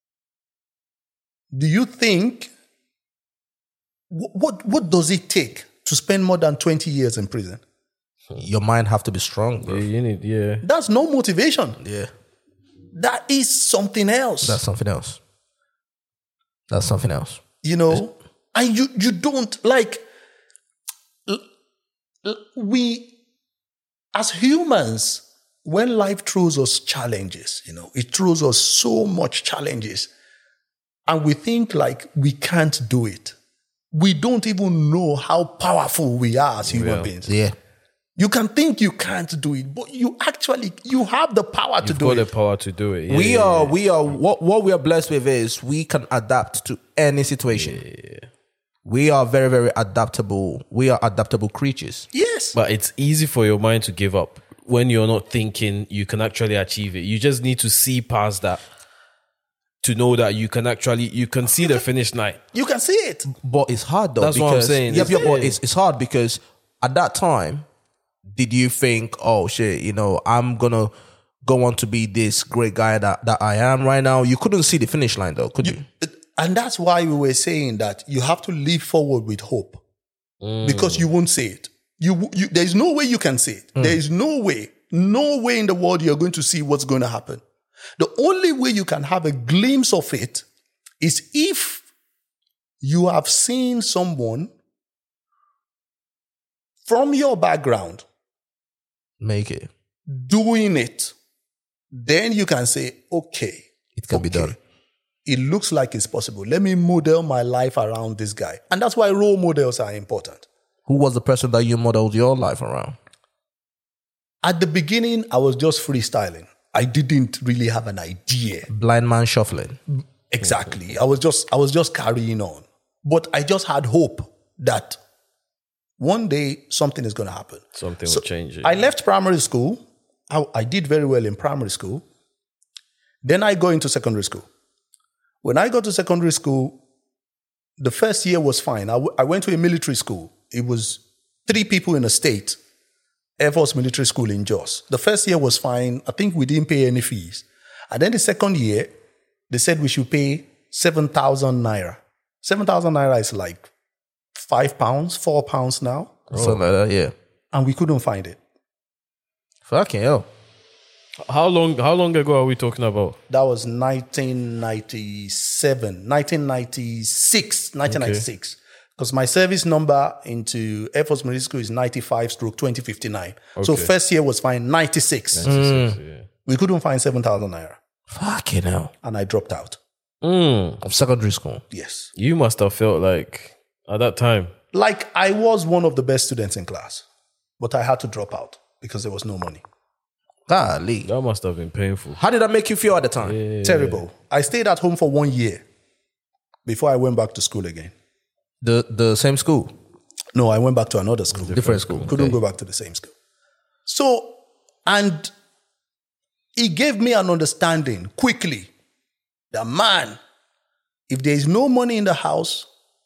Do you think, wh- what what does it take to spend more than twenty years in prison? Your mind have to be strong, bro. Yeah, you need, yeah. That's no motivation. Yeah. That is something else. That's something else. That's something else. You know, and you you don't like l- l- we as humans, when life throws us challenges, you know, it throws us so much challenges, and we think like we can't do it. We don't even know how powerful we are as human Yeah. beings. Yeah. You can think you can't do it, but you actually you have the power to You've do got it. the power to do it. Yeah, we yeah, are, yeah. we are, what, what we are blessed with is we can adapt to any situation. Yeah. We are very, very adaptable. We are adaptable creatures. Yes. But it's easy for your mind to give up when you're not thinking you can actually achieve it. You just need to see past that to know that you can actually, you can see the finish line. You can see it. But it's hard though. That's what I'm because- saying. Yeah, It's- yeah, but it's, it's hard because at that time, did you think, oh shit, you know, I'm gonna go on to be this great guy that, that I am right now? You couldn't see the finish line though, could you? And that's why we were saying that you have to live forward with hope, because you won't see it. You, you, there's no way you can see it. There is no way, no way in the world you're going to see what's going to happen. The only way you can have a glimpse of it is if you have seen someone from your background Make it. doing it. Then you can say, okay, It can be okay. done. It looks like it's possible. Let me model my life around this guy. And that's why role models are important. Who was the person that you modeled your life around? At the beginning, I was just freestyling. I didn't really have an idea. Blind man shuffling. Exactly. I was just I was just carrying on. But I just had hope that one day something is going to happen. Something So will change it. I left primary school. I, I did very well in primary school. Then I go into secondary school. When I got to secondary school, the first year was fine. I, w- I went to a military school. It was three people in a state, Air Force Military School in Jos. The first year was fine. I think we didn't pay any fees. And then the second year, they said we should pay seven thousand naira. seven thousand naira is like five pounds, four pounds now. Something like that, yeah. And we couldn't find it. Fucking hell. How long? How long ago are we talking about? That was nineteen ninety-seven, nineteen ninety-six, nineteen ninety-six. Because my service number into Air Force Military School is ninety-five stroke twenty fifty-nine. So Okay. first year was fine, ninety-six. ninety-six, yeah. We couldn't find seven thousand naira. Fucking hell. And I dropped out. Mm. of secondary school. Yes. You must have felt like at that time. Like I was one of the best students in class, but I had to drop out because there was no money. Golly. That must have been painful. How did that make you feel at the time? Yeah. Terrible. I stayed at home for one year before I went back to school again. The the same school, No, I went back to another school. different school. Couldn't go back to the same school. So, and it gave me an understanding quickly that, man, if there is no money in the house,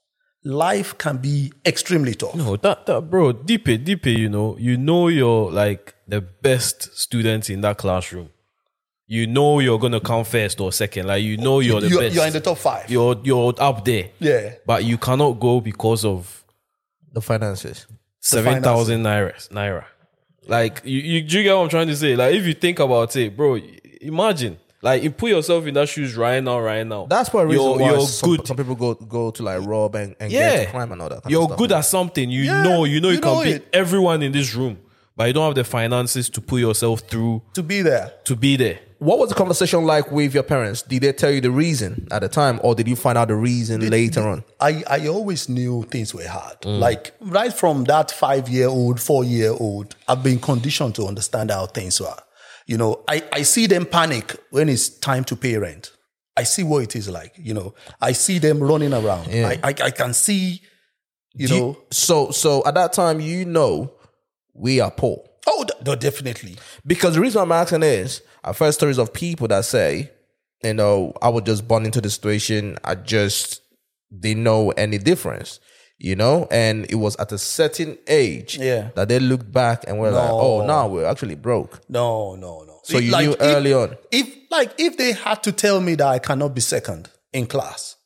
life can be extremely tough. No, that that bro, deep it, deep it, you know, you know you're like the best student in that classroom. You know you're gonna come first or second. Like you know you're the You're, best. you're in the top five. You're you're up there. Yeah. But you cannot go because of The finances. seven thousand naira. Naira. Like you, you, do you get what I'm trying to say? Like if you think about it, bro, imagine. Like you put yourself in that shoes right now, right now. That's why reason you're, why you're some, good. some people go go to like rob and, and Yeah. get into crime and all that. kind of You're stuff. good at something. You Yeah, know, you know you, you can know beat it. everyone in this room, but you don't have the finances to put yourself through To be there. to be there. What was the conversation like with your parents? Did they tell you the reason at the time, or did you find out the reason later on? I, I always knew things were hard. Like right from that five year old, four year old, I've been conditioned to understand how things are. You know, I, I see them panic when it's time to pay rent. I see what it is like. You know, I see them running around. Yeah. I, I I can see, you Do you- know. so so at that time, you know, we are poor. Oh, d- d- definitely. Because the reason I'm asking is, I've heard stories of people that say, you know, I was just born into the situation. I just didn't know any difference, you know? And it was at a certain age Yeah. that they looked back and were like, No. oh, now we're actually broke. No, no, no. So you Like, knew if- early on. If like if they had to tell me that I cannot be second in class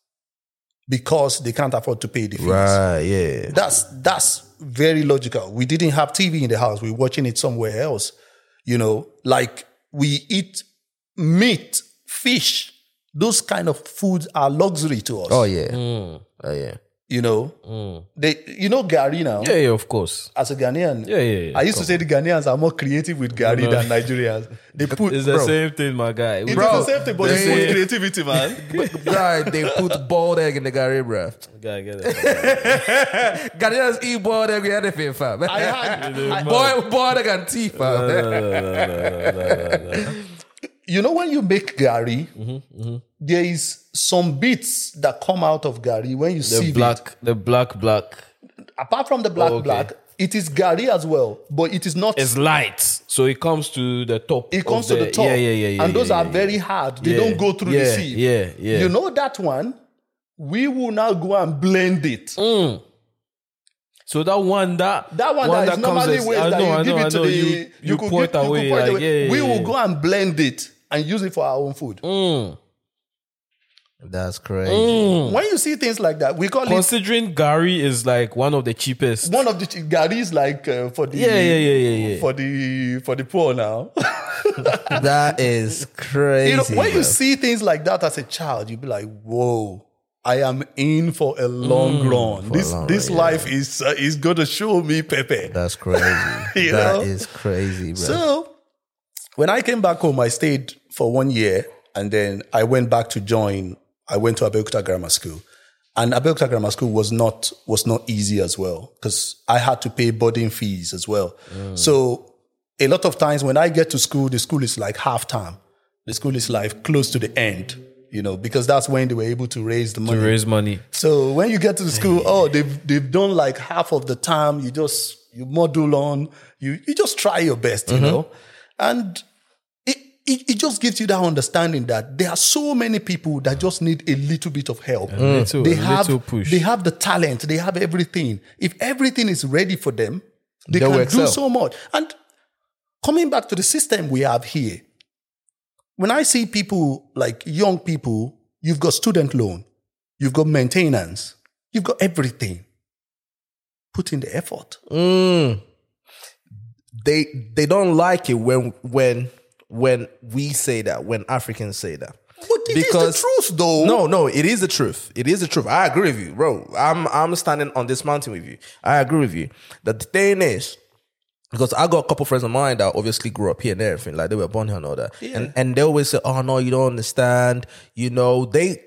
because they can't afford to pay the fees. Right, yeah. That's that's very logical. We didn't have T V in the house. We were watching it somewhere else. You know, like we eat meat, fish. Those kind of foods are luxury to us. Oh, yeah. Oh, yeah. You know, they you know Gary now. Yeah, yeah, of course. As a Ghanaian, Yeah, yeah, yeah. I used to say the Ghanaians are more creative with Gary No. than Nigerians. They put It's the bro, same thing, my guy. It's Bro, the same thing, but they- they put creativity, man. Right, they put boiled egg in the Gary, bruh. Guy, get it. Ghanaians eat boiled egg with anything, fam. I had, I- Boiled, boiled egg and tea, fam. you know, when you make Gary, Mm-hmm, there is some bits that come out of Gary when you The see it. black, the black, black. Apart from the black, Oh, okay. black, it is Gary as well, but it is not. It's light, so it comes to the top. It comes of to the top. Yeah, yeah, yeah, yeah. And those yeah, are yeah, very yeah. hard. They Yeah, don't go through the yeah, sieve. yeah, yeah. You know that one? We will now go and blend it. So that one, that That one, that is comes normally as- ways I that know, you I give know, it I to know. the You, you, could point give- you away, could point like, away. yeah, We yeah, will yeah. go and blend it and use it for our own food. That's crazy. When you see things like that, we call it Considering Gary is like one of the cheapest. one of the ch- Gary is like uh, for the Yeah, yeah, yeah, yeah, yeah. for the for the poor now. That is crazy. You know, when bro. you see things like that as a child, you be like, "Whoa, I am in for a long run. This long this run, yeah. life is uh, is going to show me Pepe." That's crazy. You That know? is crazy, bro. So when I came back home, I stayed for one year, and then I went back to join. I went to Abeokuta Grammar School, and Abeokuta Grammar School was not was not easy as well because I had to pay boarding fees as well. So a lot of times when I get to school, the school is like half time. The school is like close to the end, you know, because that's when they were able to raise the to money. raise money. So when you get to the school, oh, they've they've done like half of the time. You just you module on. You you just try your best, you know, and it, it it just gives you that understanding that there are so many people that just need a little bit of help. little- they a have little push. they have the talent. They have everything. If everything is ready for them, they, They will can excel. do so much. And coming back to the system we have here, when I see people like young people, you've got student loan, you've got maintenance, you've got everything. Put in the effort. Mm. They they don't like it when when when we say that, when Africans say that. But it is the truth, though. No, no, it is the truth. It is the truth. I agree with you, bro. I'm I'm standing on this mountain with you. I agree with you. The thing is, because I got a couple friends of mine that obviously grew up here and everything, like they were born here and all that. Yeah. And and they always say, "Oh no, you don't understand." You know, they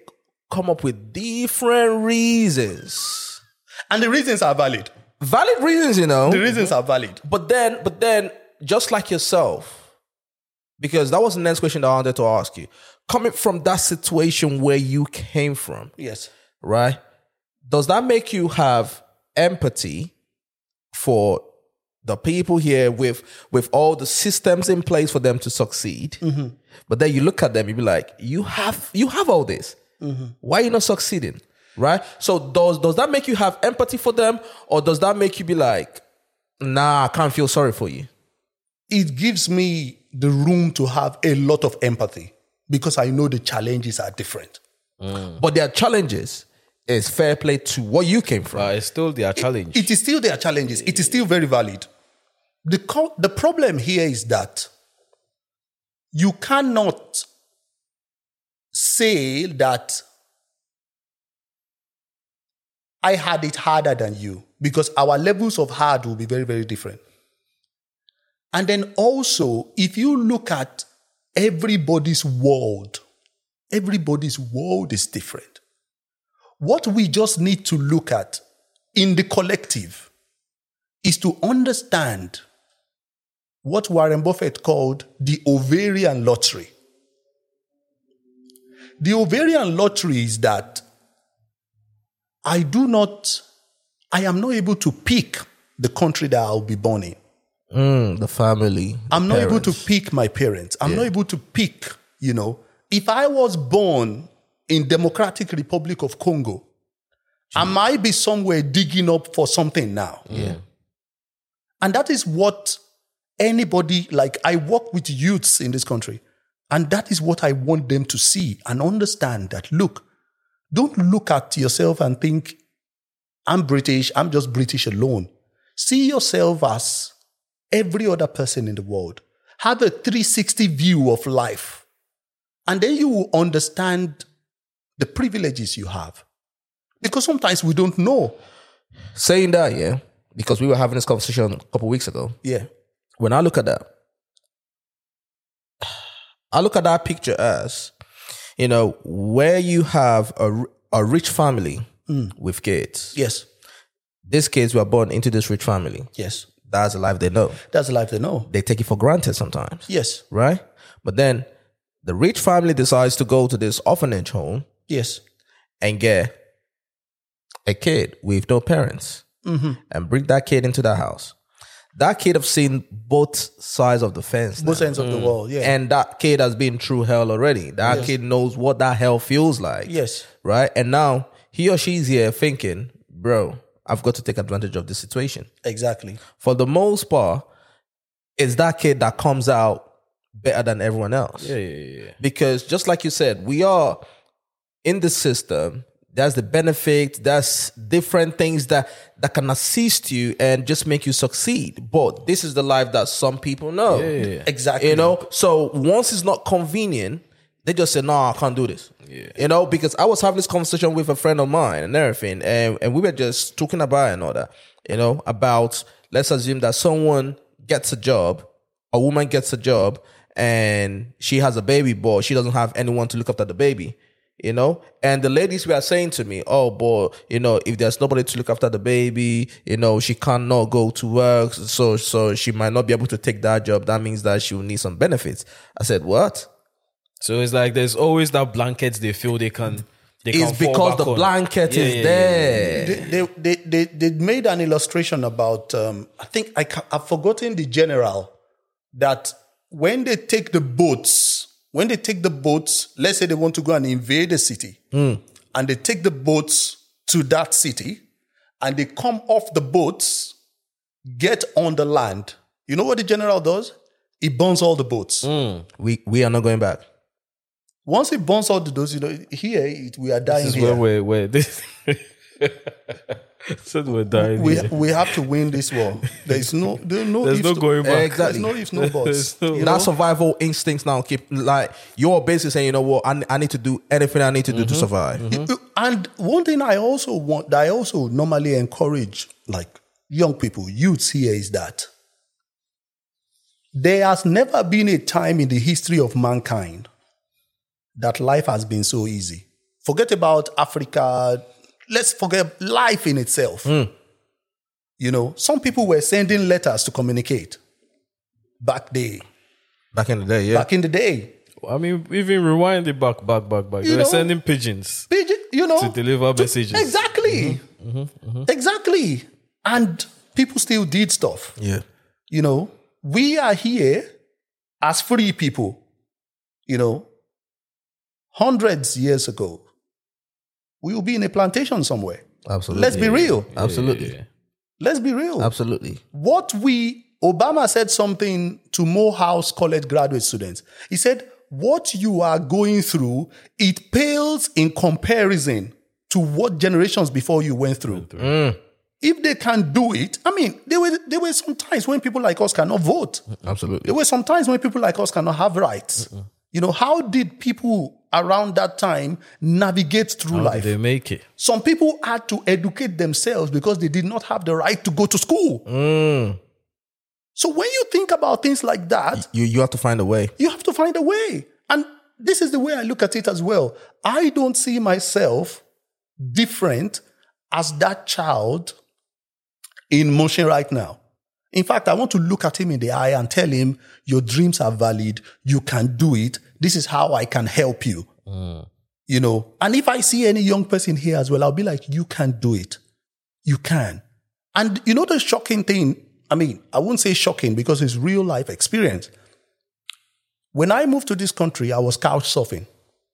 come up with different reasons. And the reasons are valid. Valid reasons, you know. The reasons are valid. But then, but then, just like yourself, because that was the next question that I wanted to ask you. Coming from that situation where you came from, Yes. right? Does that make you have empathy for the people here with with all the systems in place for them to succeed? Mm-hmm. But then you look at them, you be like, you have you have all this. Mm-hmm. Why are you not succeeding? Right? So does does that make you have empathy for them, or does that make you be like, nah, I can't feel sorry for you? It gives me the room to have a lot of empathy because I know the challenges are different. But their challenges is fair play to what you came from. But it's still their challenge. It is still their challenges. It is still very valid. The, co- the problem here is that you cannot say that I had it harder than you because our levels of hard will be very, very different. And then also, if you look at everybody's world, everybody's world is different. What we just need to look at in the collective is to understand what Warren Buffett called the ovarian lottery. The ovarian lottery is that I do not, I am not able to pick the country that I'll be born in. Mm, the family. The I'm not parents. able to pick my parents. I'm Yeah. not able to pick, you know, if I was born in Democratic Republic of Congo, I might be somewhere digging up for something now. Yeah. And that is what anybody, like I work with youths in this country, and that is what I want them to see and understand that, look, don't look at yourself and think, I'm British, I'm just British alone. See yourself as every other person in the world. Have a three sixty view of life. And then you will understand the privileges you have. Because sometimes we don't know. Saying that, yeah, because we were having this conversation a couple weeks ago. Yeah. When I look at that, I look at that picture as, you know, where you have a, a rich family with kids. Yes. These kids were born into this rich family. Yes. That's the life they know. That's the life they know. They take it for granted sometimes. Yes. Right? But then the rich family decides to go to this orphanage home Yes. and get a kid with no parents and bring that kid into that house. That kid have seen both sides of the fence. Both now. ends of the world. Yeah. And that kid has been through hell already. That Yes. kid knows what that hell feels like. Yes. Right? And now he or she's here thinking, bro, I've got to take advantage of this situation. Exactly. For the most part, it's that kid that comes out better than everyone else. Yeah, yeah, yeah. Because just like you said, we are in the system. There's the benefit. There's different things that, that can assist you and just make you succeed. But this is the life that some people know. Yeah, yeah, yeah. Exactly. You know, so once it's not convenient, they just say, no, I can't do this. Yeah. You know, because I was having this conversation with a friend of mine and everything, and, and we were just talking about it and all that, you know, about, let's assume that someone gets a job, a woman gets a job, and she has a baby, but she doesn't have anyone to look after the baby. You know, and the ladies were saying to me, oh, boy, you know, if there's nobody to look after the baby, you know, she cannot go to work. So, so she might not be able to take that job. That means that she will need some benefits. I said, what? So it's like there's always that blankets they feel they can. They It's can fall because back the on. blanket Yeah, is yeah, there. They, they, they, they, they made an illustration about, um, I think I ca- I've forgotten the general, that when they take the boats, when they take the boats, let's say they want to go and invade a city, and they take the boats to that city, and they come off the boats, get on the land. You know what the general does? He burns all the boats. We we are not going back. Once he burns all the boats, you know, here it, we are dying This is here. where we're where this. Said we're dying. we here. we have to win this war. There is no there no There's ifs no to- going back. Exactly. There's no ifs, no buts. There's no- you That know? survival instincts now keep like you're basically saying, you know what, I, I need to do anything I need to do to survive. And one thing I also want, that I also normally encourage, like young people, youths here, is that there has never been a time in the history of mankind that life has been so easy. Forget about Africa. Let's forget life in itself. Mm. You know, some people were sending letters to communicate back day. Back in the day, yeah. Back in the day. I mean, even rewind it back, back, back, back. You They were know, sending pigeons Pigeon, you know, to deliver messages. exactly, Mm-hmm, mm-hmm. exactly, and people still did stuff. Yeah. You know, we are here as free people. You know, hundreds years ago, we will be in a plantation somewhere. Absolutely. Let's be real. Absolutely. Yeah. Let's be real. Absolutely. What we, Obama said something to Morehouse College graduate students. He said, what you are going through, it pales in comparison to what generations before you went through. Mm. If they can do it, I mean, there were, there were some times when people like us cannot vote. Absolutely. There were some times when people like us cannot have rights. Mm-mm. You know, how did people around that time navigate through How life? did they make it? Some people had to educate themselves because they did not have the right to go to school. Mm. So when you think about things like that, You you have to find a way. you have to find a way. And this is the way I look at it as well. I don't see myself different as that child in motion right now. In fact, I want to look at him in the eye and tell him, your dreams are valid. You can do it. This is how I can help you. Mm. You know, and if I see any young person here as well, I'll be like, you can do it. You can. And you know, the shocking thing, I mean, I wouldn't say shocking because it's real life experience. When I moved to this country, I was couch surfing.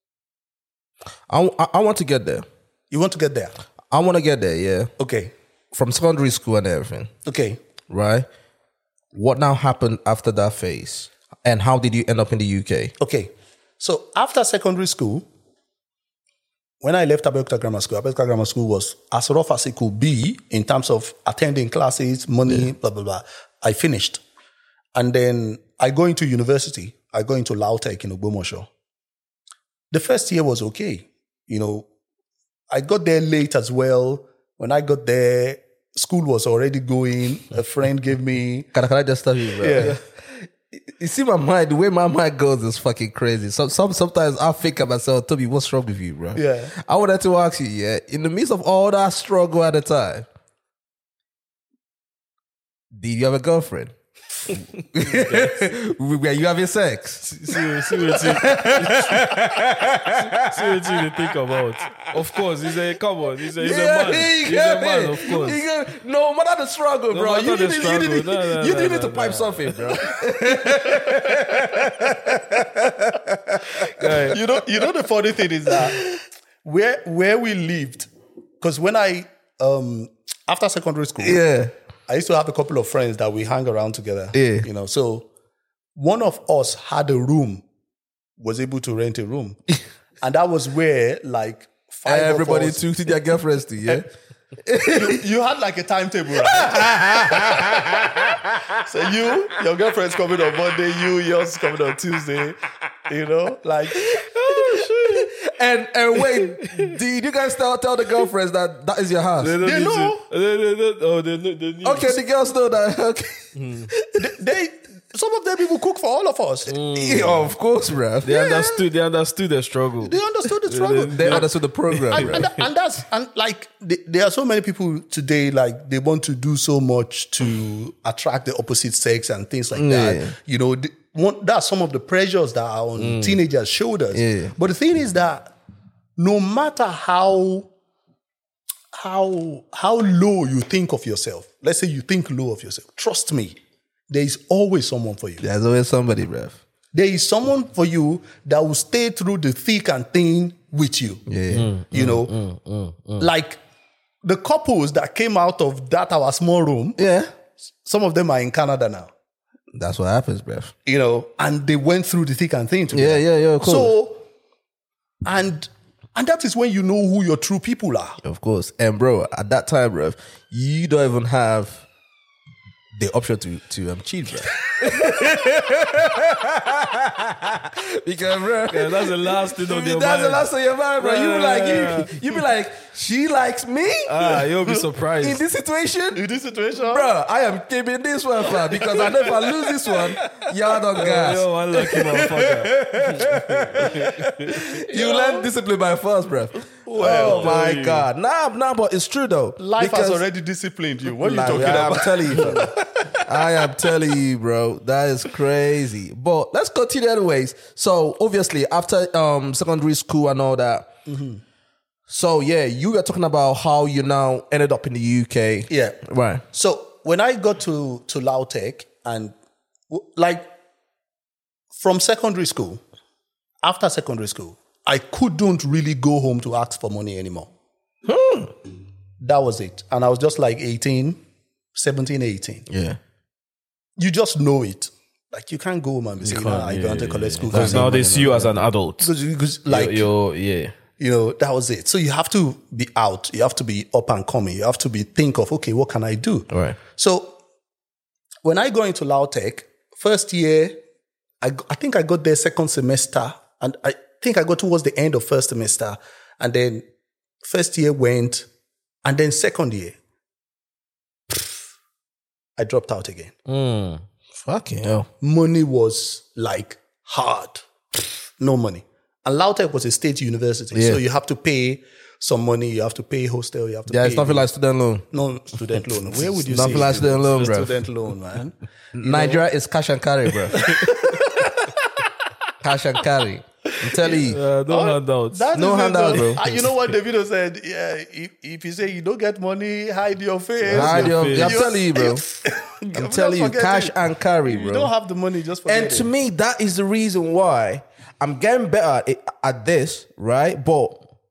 I, I, I want to get there. You want to get there? I want to get there, yeah. Okay. From secondary school and everything, Okay. right? What now happened after that phase? And how did you end up in the U K? Okay. So after secondary school, when I left Abeokuta Grammar School, Abeokuta Grammar School was as rough as it could be in terms of attending classes, money, yeah. blah, blah, blah. I finished. And then I go into university. I go into Lautech in Ogbomoso. The first year was okay. You know, I got there late as well. When I got there, school was already going. A friend gave me... Can I, can I just tell you, bro? Yeah. You see my mind, the way my mind goes is fucking crazy. Some, some, sometimes I think of myself, Toby, what's wrong with you, bro? Yeah. I wanted to ask you, yeah, in the midst of all that struggle at the time, did you have a girlfriend? Were you having sex? See, see, see what you, see what you think about. Of course, he's a come on, he's a, he's Yeah, a man. he He's got a man, it. of course. He got- no matter the struggle, No bro. matter You the need, you struggle. need, No, no, you no, need no, to pipe no. something, bro. you know, you know the funny thing is that where where we lived, because when I um after secondary school, Yeah. I used to have a couple of friends that we hang around together. Yeah. You know, so one of us had a room, was able to rent a room. And that was where like five Everybody of us, took to their girlfriends to, yeah? you, you had like a timetable, right? So you, your girlfriend's coming on Monday, you, yours coming on Tuesday, you know, like... And and wait, did you guys tell, tell the girlfriends that that is your house? They, don't They need know. to- they, they, they, oh, they, know- they need Okay, the girls know that. Okay. they, they some of them even cook for all of us. Yeah, of course, bro. They understood. They understood the struggle. They understood the struggle. They understood the program, and, bro. and, and that's and like the, there are so many people today, like they want to do so much to attract the opposite sex and things like Yeah. that. You know, the, one, that's some of the pressures that are on teenagers' shoulders. Yeah. But the thing is that no matter how how how low you think of yourself, let's say you think low of yourself, trust me, there is always someone for you. There's always somebody, bro. There is someone for you that will stay through the thick and thin with you. Yeah. You know, like the couples that came out of that our small room, Yeah. some of them are in Canada now, That's what happens, bro. you know, and they went through the thick and thin together. Yeah, yeah, yeah, of course. So, and and that is when you know who your true people are. Of course. And bro, at that time, bro, you don't even have the option to to um, cheat, bro. Because, bro, Yeah, that's the last thing on your that's mind. the last of your mind, bro. You be Yeah, like, yeah, you, you be like, she likes me Ah, you'll be surprised. in this situation. In this situation, Bro, I am keeping this one, fam, because I know if I lose this one, y'all don't gas. Yo, one lucky motherfucker. You learn discipline by force, bro. Oh my God. Nah, nah, but it's true though. life has Because- already disciplined you. What are you Like, talking I'm about? telling you, fam. I am telling you, bro. That is crazy. But let's continue anyways. So obviously, after um secondary school and all that. So yeah, you were talking about how you now ended up in the U K. Yeah. Right. So when I got to to Lautech and w- like from secondary school, after secondary school, I couldn't really go home to ask for money anymore. That was it. And I was just like eighteen, seventeen, eighteen. Yeah. You just know it. Like you can't go home and be saying, nah, I can't take college school. Because fees." now they see you as an adult. Because you- because, like, you're, you're- yeah. you know, that was it. So you have to be out. You have to be up and coming. You have to be think of, okay, what can I do? Right. So when I go into Lautech, first year, I, g- I think I got there second semester. And I think I got towards the end of first semester. And then first year went. And then second year, I dropped out again. Mm. Fucking hell. Money was like hard. No money. And Lautech was a state university. Yeah. So you have to pay some money. You have to pay hostel. You have to Yeah, pay. it's nothing like student loan. No student loan. Where would you Nothing say like it? student loan, It's bro. Student loan, man. Nigeria is cash and carry, bro. Cash and carry. I'm telling you. Uh, no handouts. That No is it, handout, though. bro. Ah, you know what Davido said? Yeah, if, if you say you don't get money, hide your face. Hide your- face. I'm You- telling you, bro. I'm Just telling you, forget cash it. and carry, You bro. don't have the money, just forget And it. to me, that is the reason why I'm getting better at, it, at this, right? But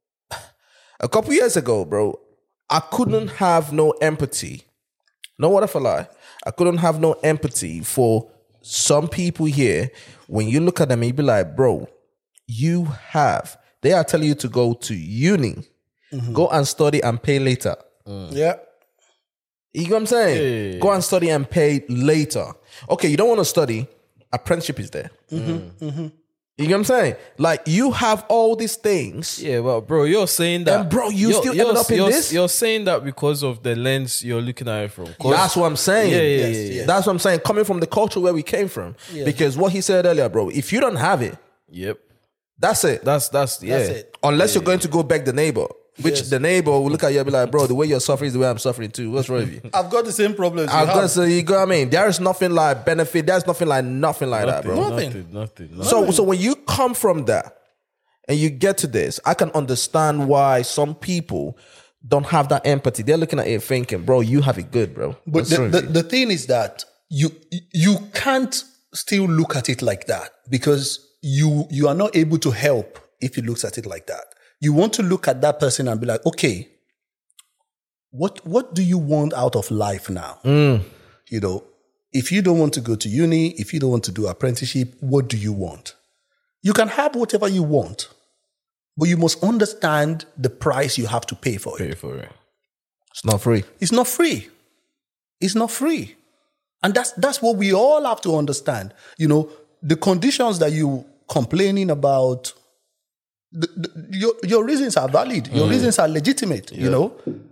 a couple years ago, bro, I couldn't have no empathy. No, what if I lie? I couldn't have no empathy for some people here. When you look at them and you be like, bro, you have, they are telling you to go to uni, go and study and pay later. Yeah. You know what I'm saying? Yeah. Go and study and pay later. Okay, you don't want to study, apprenticeship is there. You know what I'm saying? Like, you have all these things. Yeah, well, bro, you're saying that. And bro, you you're- still you're- ended up in you're- this? You're saying that because of the lens you're looking at it from. 'Cause- That's what I'm saying. Yeah, yeah, Yes, yeah, yeah. yes. That's what I'm saying. Coming from the culture where we came from. Because what he said earlier, bro, if you don't have it, Yep. that's it. That's that's yeah. That's it. Unless you're going to go beg the neighbor. Which Yes. the neighbor will look at you and be like, bro, the way you're suffering is the way I'm suffering too. What's wrong with you? I've got the same problems. you I'm have. gonna say, you go, I mean, there is nothing like benefit. There's nothing like nothing like that, bro. Nothing. Nothing. Nothing. nothing. So, so when you come from that and you get to this, I can understand why some people don't have that empathy. They're looking at it thinking, bro, you have it good, bro. But What's the, wrong the, with you? the thing is that you you can't still look at it like that because you you are not able to help if you look at it like that. You want to look at that person and be like, okay, what what do you want out of life now? You know, if you don't want to go to uni, if you don't want to do apprenticeship, what do you want? You can have whatever you want, but you must understand the price you have to pay for it. Pay for it. It's not free. It's not free. It's not free. And that's that's what we all have to understand. You know, the conditions that you complaining about, the, the, your, your reasons are valid. Your reasons are legitimate, you know.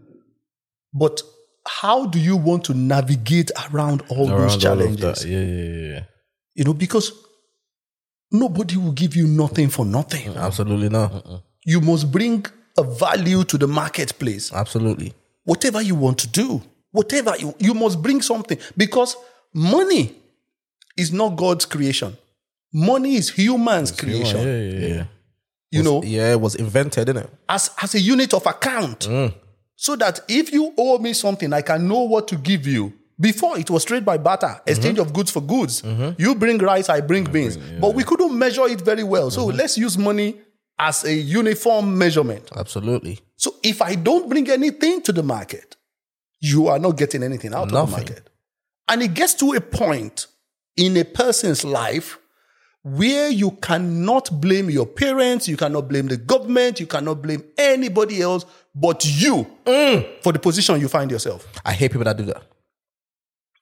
But how do you want to navigate around all Around those all of challenges? that. Yeah, yeah, yeah. You know, because nobody will give you nothing for nothing. Absolutely not. You must bring a value to the marketplace. Absolutely. Whatever you want to do, whatever you, you must bring something because money is not God's creation. Money is human's creation. Yeah, yeah, yeah. You know, Yeah, it was invented, didn't it? as, as a unit of account. So that if you owe me something, I can know what to give you. Before it was trade by barter, exchange of goods for goods. You bring rice, I bring beans. But we couldn't measure it very well. So let's use money as a uniform measurement. Absolutely. So if I don't bring anything to the market, you are not getting anything out of the Nothing. market. And it gets to a point in a person's life where you cannot blame your parents, you cannot blame the government, you cannot blame anybody else but you for the position you find yourself. I hate people that do that.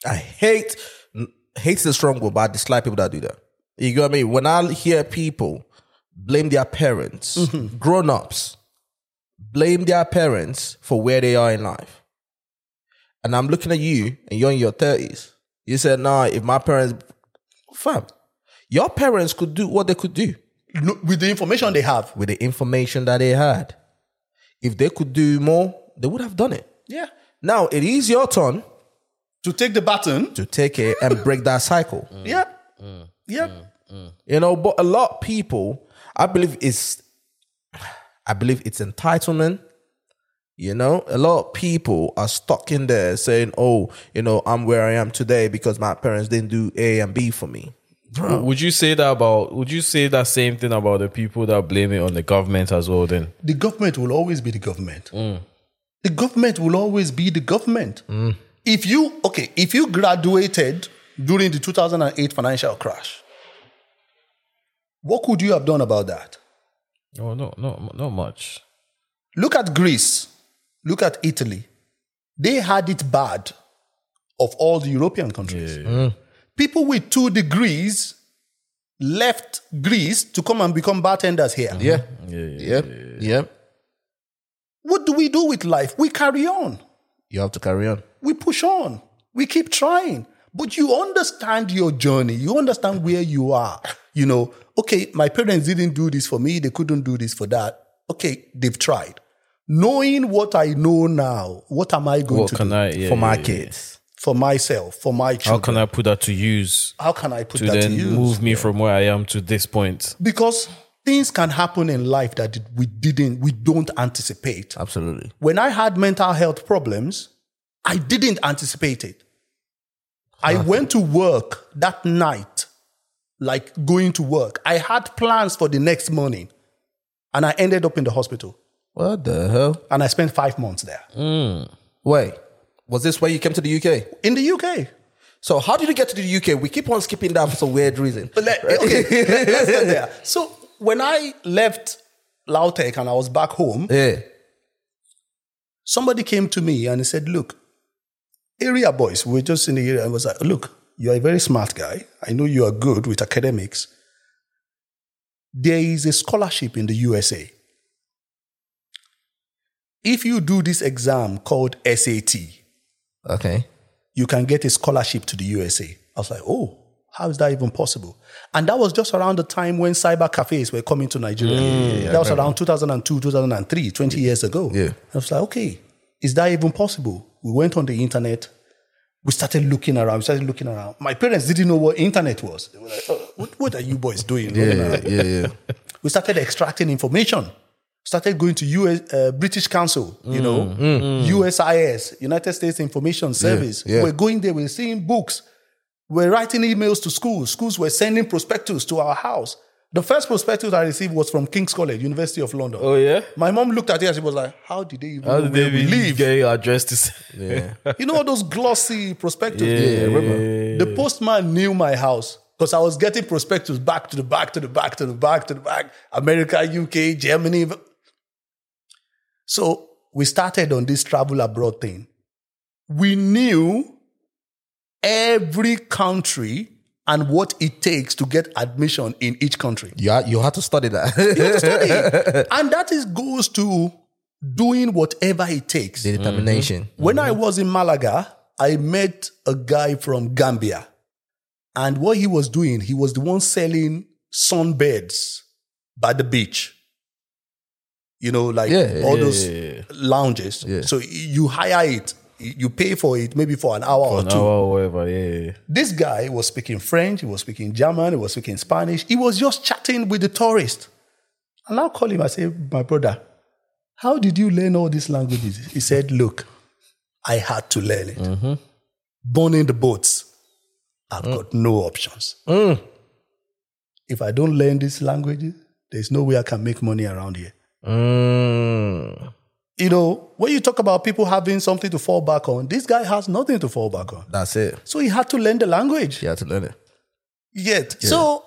I hate, hate is a strong word, but I dislike people that do that. You get what I mean? When I hear people blame their parents, mm-hmm. grown-ups, blame their parents for where they are in life. And I'm looking at you, and you're in your thirties. You said, nah, if my parents... Fam, your parents could do what they could do. With the information they have. With the information that they had. If they could do more, they would have done it. Yeah. Now, it is your turn to take the baton. To take it and break that cycle. Mm. Yep. Mm. Yep. Mm. Mm. You know, but a lot of people, I believe it's, I believe it's entitlement. You know, a lot of people are stuck in there saying, oh, you know, I'm where I am today because my parents didn't do A and B for me. Bro. Would you say that about, would you say that same thing about the people that blame it on the government as well then? The government will always be the government. Mm. The government will always be the government. Mm. If you, okay, if you graduated during the two thousand eight financial crash, what could you have done about that? Oh, no, no, not much. Look at Greece. Look at Italy. They had it bad of all the European countries. Yeah, yeah. Mm. People with two degrees left Greece to come and become bartenders here. Yeah. Yeah. Yeah. Yep. Yeah. What do we do with life? We carry on. You have to carry on. We push on. We keep trying. But you understand your journey. You understand where you are. You know, okay, my parents didn't do this for me. They couldn't do this for that. Okay, they've tried. Knowing what I know now, what am I going what to can do I, yeah, for my yeah, kids? For myself, for my children. How can I put that to use? How can I put to that then to use? move me yeah. from where I am to this point? Because things can happen in life that we didn't, we don't anticipate. Absolutely. When I had mental health problems, I didn't anticipate it. I Nothing. went to work that night, like going to work. I had plans for the next morning, and I ended up in the hospital. What the hell? And I spent five months there. Mm. Wait, was this where you came to the U K? In the U K. So how did you get to the U K? We keep on skipping that for some weird reason. But let, okay, let, let's get there. So when I left Lautech and I was back home, yeah. somebody came to me and he said, look, area boys, we were just in the area, and was like, look, you're a very smart guy. I know you are good with academics. There is a scholarship in the U S A. If you do this exam called S A T, okay, you can get a scholarship to the U S A. I was like, oh, how is that even possible? And that was just around the time when cyber cafes were coming to Nigeria. Mm, yeah, that was around two thousand two, two thousand three, twenty yeah. years ago. Yeah. I was like, okay, is that even possible? We went on the internet. We started looking around. We started looking around. My parents didn't know what internet was. They were like, oh, what, what are you boys doing? Yeah, yeah, yeah, yeah. We started extracting information. Started going to U S, uh, British Council, you mm, know, mm, U S I S, United States Information Service. Yeah, yeah. We're going there, we're seeing books. We're writing emails to schools. Schools were sending prospectus to our house. The first prospectus I received was from King's College, University of London. Oh, yeah? My mom looked at it and she was like, how did they even how know did where they we live? Get your address to say? Yeah. You know all those glossy prospectus? Yeah, yeah, remember? The postman knew my house because I was getting prospectus back to the back, to the back, to the back, to the back. America, U K, Germany. So we started on this travel abroad thing. We knew every country and what it takes to get admission in each country. Yeah, you have to study that. You have to study. And that is goes to doing whatever it takes. The determination. Mm-hmm. When I was in Malaga, I met a guy from Gambia. And what he was doing, he was the one selling sunbeds by the beach. You know, like yeah, all yeah, those yeah, yeah. lounges. Yeah. So you hire it. You pay for it maybe for an hour for or an two. Hour or whatever, yeah. This guy was speaking French, he was speaking German, he was speaking Spanish. He was just chatting with the tourist. And I'll call him, I say, my brother, how did you learn all these languages? He said, look, I had to learn it. Mm-hmm. Born in the boats, I've mm. got no options. Mm. If I don't learn these languages, there's no way I can make money around here. Mm. You know, when you talk about people having something to fall back on, this guy has nothing to fall back on. That's it. So he had to learn the language. He had to learn it. Yet. Yeah. So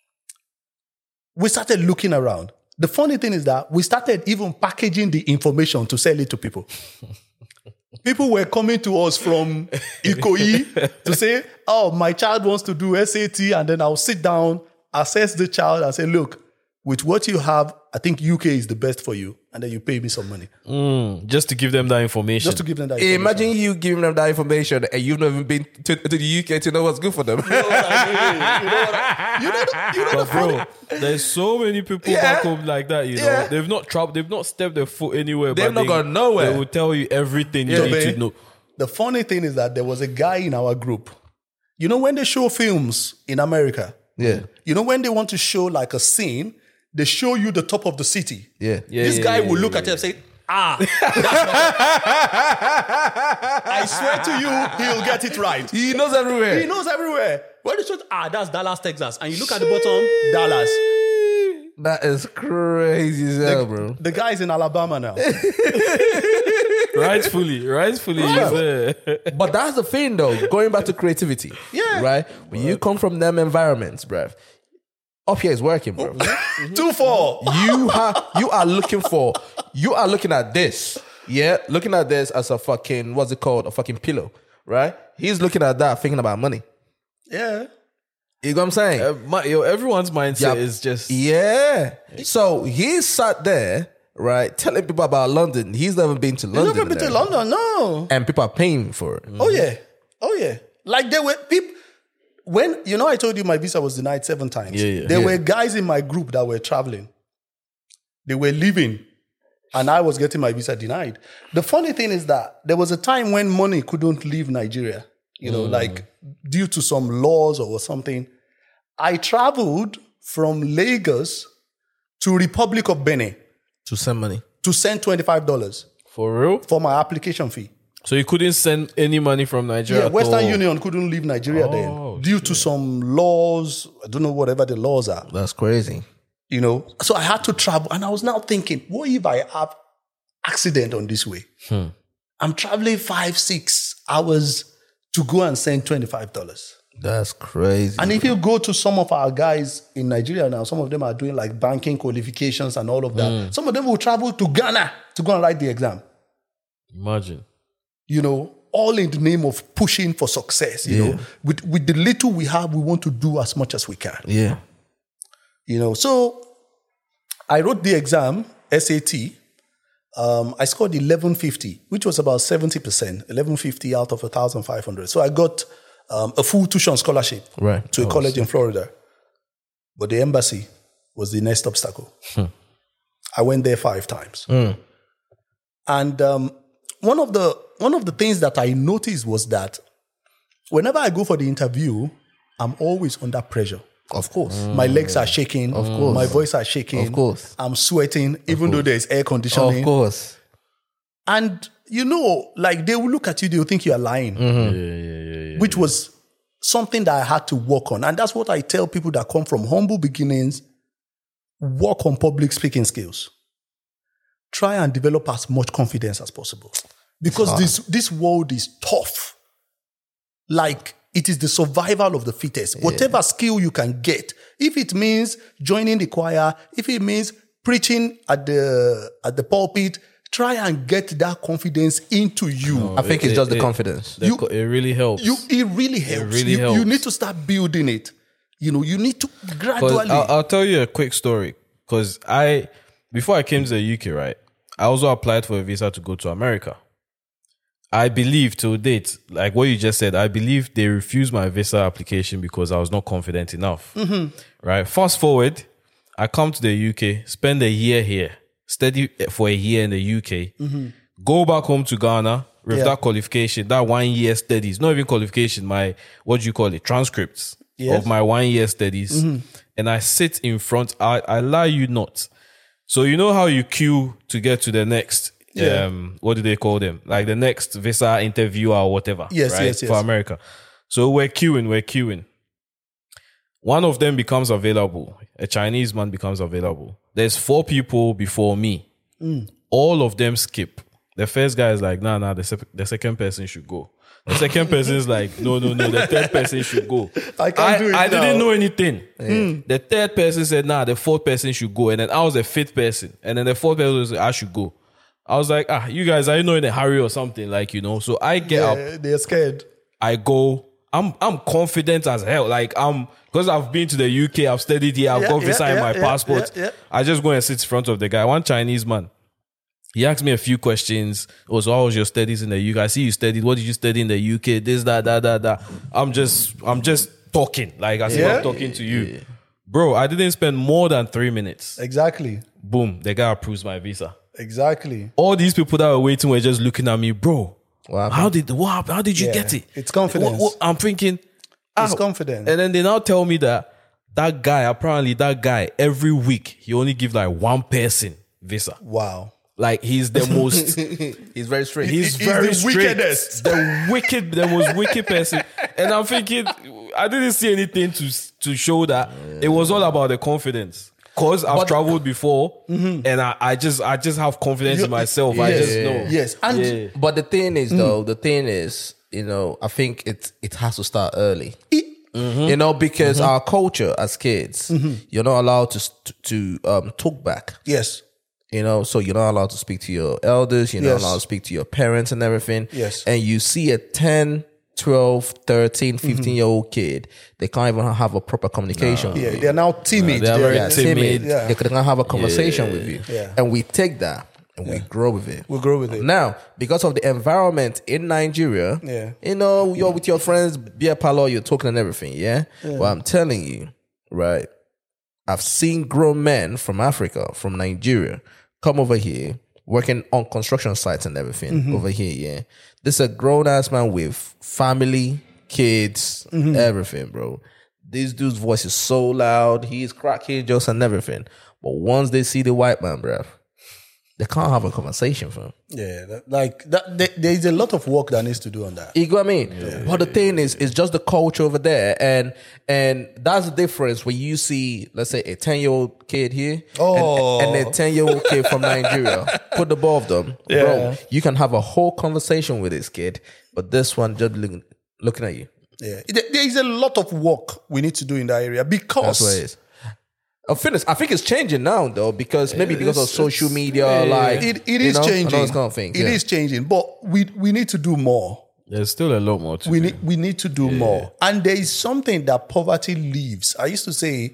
we started looking around. The funny thing is that we started even packaging the information to sell it to people. People were coming to us from Ikoyi to say, oh, my child wants to do S A T, and then I'll sit down, assess the child, and say, look, with what you have, I think U K is the best for you. And then you pay me some money. Mm, just to give them that information. Just to give them that information. Imagine you giving them that information and you've never been to, to the U K to know what's good for them. You know what I mean? You know what I, you know the, you know But the funny- bro, there's so many people Yeah. back home like that, you know. Yeah. They've not traveled, they've not stepped their foot anywhere. They've but not they, gone nowhere. They will tell you everything you Yeah, need babe. to know. The funny thing is that there was a guy in our group. You know when they show films in America? Yeah. You know when they want to show like a scene, they show you the top of the city. Yeah. Yeah, This yeah, guy yeah, will yeah, look yeah, at you and say, ah. I swear to you, he'll get it right. He knows everywhere. He knows everywhere. When they show, ah, that's Dallas, Texas. And you look at the bottom, Dallas. That is crazy as hell, bro. The guy's in Alabama now. Rightfully, rightfully. he's there. But that's the thing, though. Going back to creativity. Yeah. Right? When you come from them environments, bruv, up here is working, bro. Two four. you have you are looking for you are looking at this, yeah, looking at this as a fucking what's it called, a fucking pillow, right? He's looking at that, thinking about money. Yeah. You know what I'm saying? Uh, my, yo, everyone's mindset Yeah. is just Yeah. So he sat there, right, telling people about London. He's never been to London. You've never been to and London, no. and people are paying for it. Oh yeah, oh yeah. Like there were people when you know I told you my visa was denied seven times. Yeah, yeah. There Yeah. were guys in my group that were traveling. They were leaving, and I was getting my visa denied. The funny thing is that there was a time when money couldn't leave Nigeria. You know, like due to some laws or something. I traveled from Lagos to Republic of Benin To send money. to send twenty-five dollars for real. for my application fee. So you couldn't send any money from Nigeria. Yeah, at Western all. Union couldn't leave Nigeria Oh, then due to some laws. I don't know whatever the laws are, That's crazy. you know. So I had to travel, and I was now thinking, what if I have accident on this way? Hmm. I'm traveling five, six hours to go and send twenty-five dollars. That's crazy. And if you go to some of our guys in Nigeria now, some of them are doing like banking qualifications and all of that. Hmm. Some of them will travel to Ghana to go and write the exam. Imagine. You know, all in the name of pushing for success. You know, with with the little we have, we want to do as much as we can. yeah. You know, so I wrote the exam, S A T. Um, I scored eleven fifty, which was about seventy percent, eleven fifty out of one thousand five hundred. So I got um, a full tuition scholarship Right. to a Oh, college in Florida. But the embassy was the next obstacle. I went there five times. And um, one of the one of the things that I noticed was that whenever I go for the interview, I'm always under pressure. Of course. My legs are shaking. Of course. My voice are shaking. Of course. I'm sweating, even though there's air conditioning. Of course. And, you know, like they will look at you, they'll think you are lying. Yeah, yeah, yeah, yeah. Which was something that I had to work on. And that's what I tell people that come from humble beginnings, work on public speaking skills. Try and develop as much confidence as possible. Because this, this world is tough. Like, it is the survival of the fittest. Whatever skill you can get, if it means joining the choir, if it means preaching at the at the pulpit, try and get that confidence into you. I think It- it's just it- the it- confidence. The You- co- it really helps. You, it really helps. really you, you helps. need to start building it. You know, you need to 'Cause gradually. I'll, I'll tell you a quick story. Because I, before I came to the U K, right, I also applied for a visa to go to America. I believe to date, like what you just said, I believe they refused my visa application because I was not confident enough. Right. Fast forward, I come to the U K, spend a year here, study for a year in the U K, go back home to Ghana with Yeah. that qualification, that one year studies, not even qualification, my, what do you call it, transcripts Yes. of my one year studies. And I sit in front, I, I lie you not. So you know how you queue to get to the next, Yeah. um, what do they call them? Like the next visa interview or whatever. Yes, right? yes, yes. For America. So we're queuing, we're queuing. One of them becomes available. A Chinese man becomes available. There's four people before me. Mm. All of them skip. The first guy is like, nah, nah, the, sec- the second person should go. The second person is like, no, no, no, the third person should go. I can't do it I now. didn't know anything. The third person said, nah, the fourth person should go. And then I was the fifth person. And then the fourth person was like, I should go. I was like, ah, you guys, are you not in a hurry or something? Like, you know, so I get up, Yeah, they're scared. I go, I'm I'm confident as hell. Like, I'm, because I've been to the U K, I've studied here, I've Yeah, got yeah, visa in yeah, my yeah, passport. yeah, yeah. I just go and sit in front of the guy, one Chinese man. He asked me a few questions. Oh, so how was your studies in the U K? I see you studied. What did you study in the U K? This, that, that, that, that. I'm just, I'm just talking. Like, as if Yeah. I'm talking to you. Bro, I didn't spend more than three minutes. Exactly. Boom, the guy approves my visa. Exactly. All these people that were waiting were just looking at me, bro. What happened? How did what happened? How did you Yeah, get it? it's confidence. What- what- I'm thinking, It's ah. confidence. And then they now tell me that that guy, apparently that guy, every week he only give like one person visa. Wow. Like he's the most, He's very straight. he's He's very the strict, wickedest. the wicked, the most wicked person. And I'm thinking, I didn't see anything to to show that it was all about the confidence. Cause I've traveled before, and I, I just I just have confidence in myself. I Yes. just know. Yes. And Yeah. But the thing is, though, the thing is, you know, I think it it has to start early. You know, because our culture as kids, you're not allowed to st- to um, talk back. yes. You know, so you're not allowed to speak to your elders. You're Yes. not allowed to speak to your parents and everything. Yes. And you see a ten, twelve, thirteen, fifteen year old kid, they can't even have a proper communication. with Yeah. you. They're now timid. They're very Yeah, timid. timid. Yeah. They couldn't have a conversation with you. Yeah. And we take that and we grow with it. We'll grow with it. Now, because of the environment in Nigeria, Yeah. you know, you're with your friends, beer parlor, you're talking and everything, yeah? Well, I'm telling you, right, I've seen grown men from Africa, from Nigeria, come over here, working on construction sites and everything Mm-hmm. over here, yeah? This is a grown-ass man with family, kids, Mm-hmm. everything, bro. This dude's voice is so loud, he's cracking jokes and everything. But once they see the white man, bruv, they can't have a conversation for him. Yeah. that- Like that, there, there is a lot of work that needs to do on that. You know what I mean? But the thing is, it's just the culture over there, and and that's the difference when you see, let's say, a ten year old kid here, Oh. and, and a ten year old kid from Nigeria. Put the both of them, Yeah. bro. You can have a whole conversation with this kid, but this one just looking, looking at you. Yeah. There there is a lot of work we need to do in that area because That's what it is. I think it's, I think it's changing now though, because maybe because of social media, like it, it you is know, and changing. all those kind of things. It yeah. is changing, but we we need to do more. There's still a lot more to We do. need we need to do more. And there is something that poverty leaves. I used to say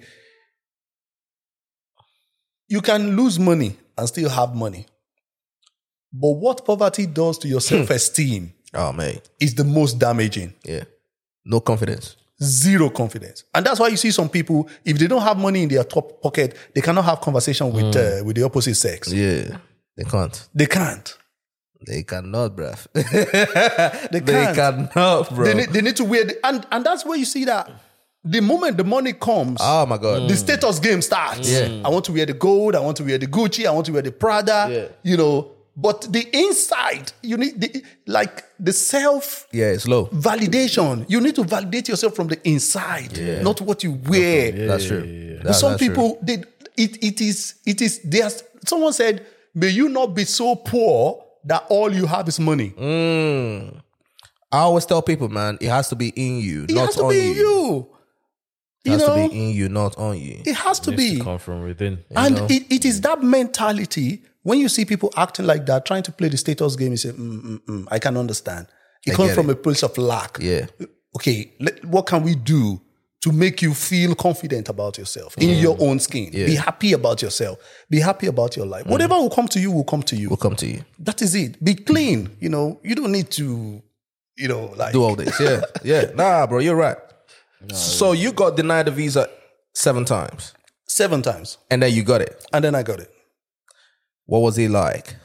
you can lose money and still have money. But what poverty does to your self-esteem Oh man, is the most damaging. yeah, no confidence. Zero confidence. And that's why you see some people, if they don't have money in their top pocket, they cannot have conversation with uh, with the opposite sex. Yeah, they can't. They can't. They cannot, bruv. They They can't. cannot, bro. They need, they need to wear the, and and that's where you see that the moment the money comes, Oh my god. the status game starts. Yeah. I want to wear the gold. I want to wear the Gucci. I want to wear the Prada. Yeah. You know, but the inside, you need the, like the self Yeah, it's low. validation. You need to validate yourself from the inside, not what you wear. That's true. But That- some that's true. people, they it it is it is there's someone said, may you not be so poor that all you have is money. Mm. I always tell people, man, it has to be in you, It not has to on be you. in you. It You has know, to be in you, not on you. it has to Needs be. to come from within. And know? it, it is that mentality. When you see people acting like that, trying to play the status game, you say, mm, mm, mm, I can understand. It I comes get from it. a place of lack. Yeah. Okay, let, what can we do to make you feel confident about yourself in your own skin? Be happy about yourself. Be happy about your life. Whatever will come to you will come to you. We'll come to you. That is it. Be clean. You know, you don't need to, you know, like. Do all this. Yeah. Yeah. Nah, bro, you're right. So you got denied the visa seven times. Seven times. And then you got it. And then I got it. What was it like?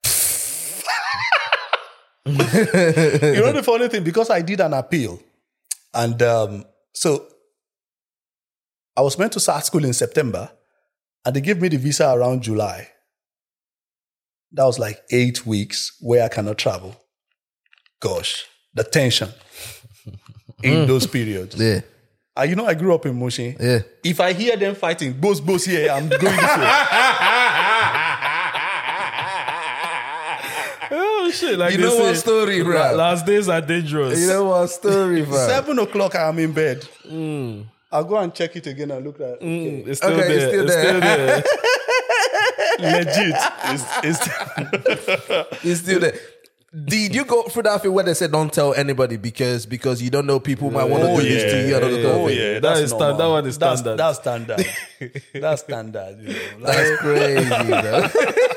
You know the funny thing, because I did an appeal, and um, so I was meant to start school in September, and they gave me the visa around July. That was like eight weeks where I cannot travel. Gosh, the tension in those periods. Yeah. And you know, I grew up in Mushin. Yeah. If I hear them fighting, boss, boss here, I'm going this way. Oh shit! Like You they know say, what story, bro? la- Last days are dangerous. You know what story, bro? Seven o'clock, I'm in bed. I'll go and check it again and look at it. Mm, it's still Okay, there. it's still It's still there. there. Legit. It's, it's, It's still there. Did you go through that thing where they said don't tell anybody because because you don't know people might want to Oh, do this to yeah. you? And oh yeah. yeah, That that's is stand- normal. that one is That's- standard. That's standard. That's standard. You know, like, That's crazy, bro.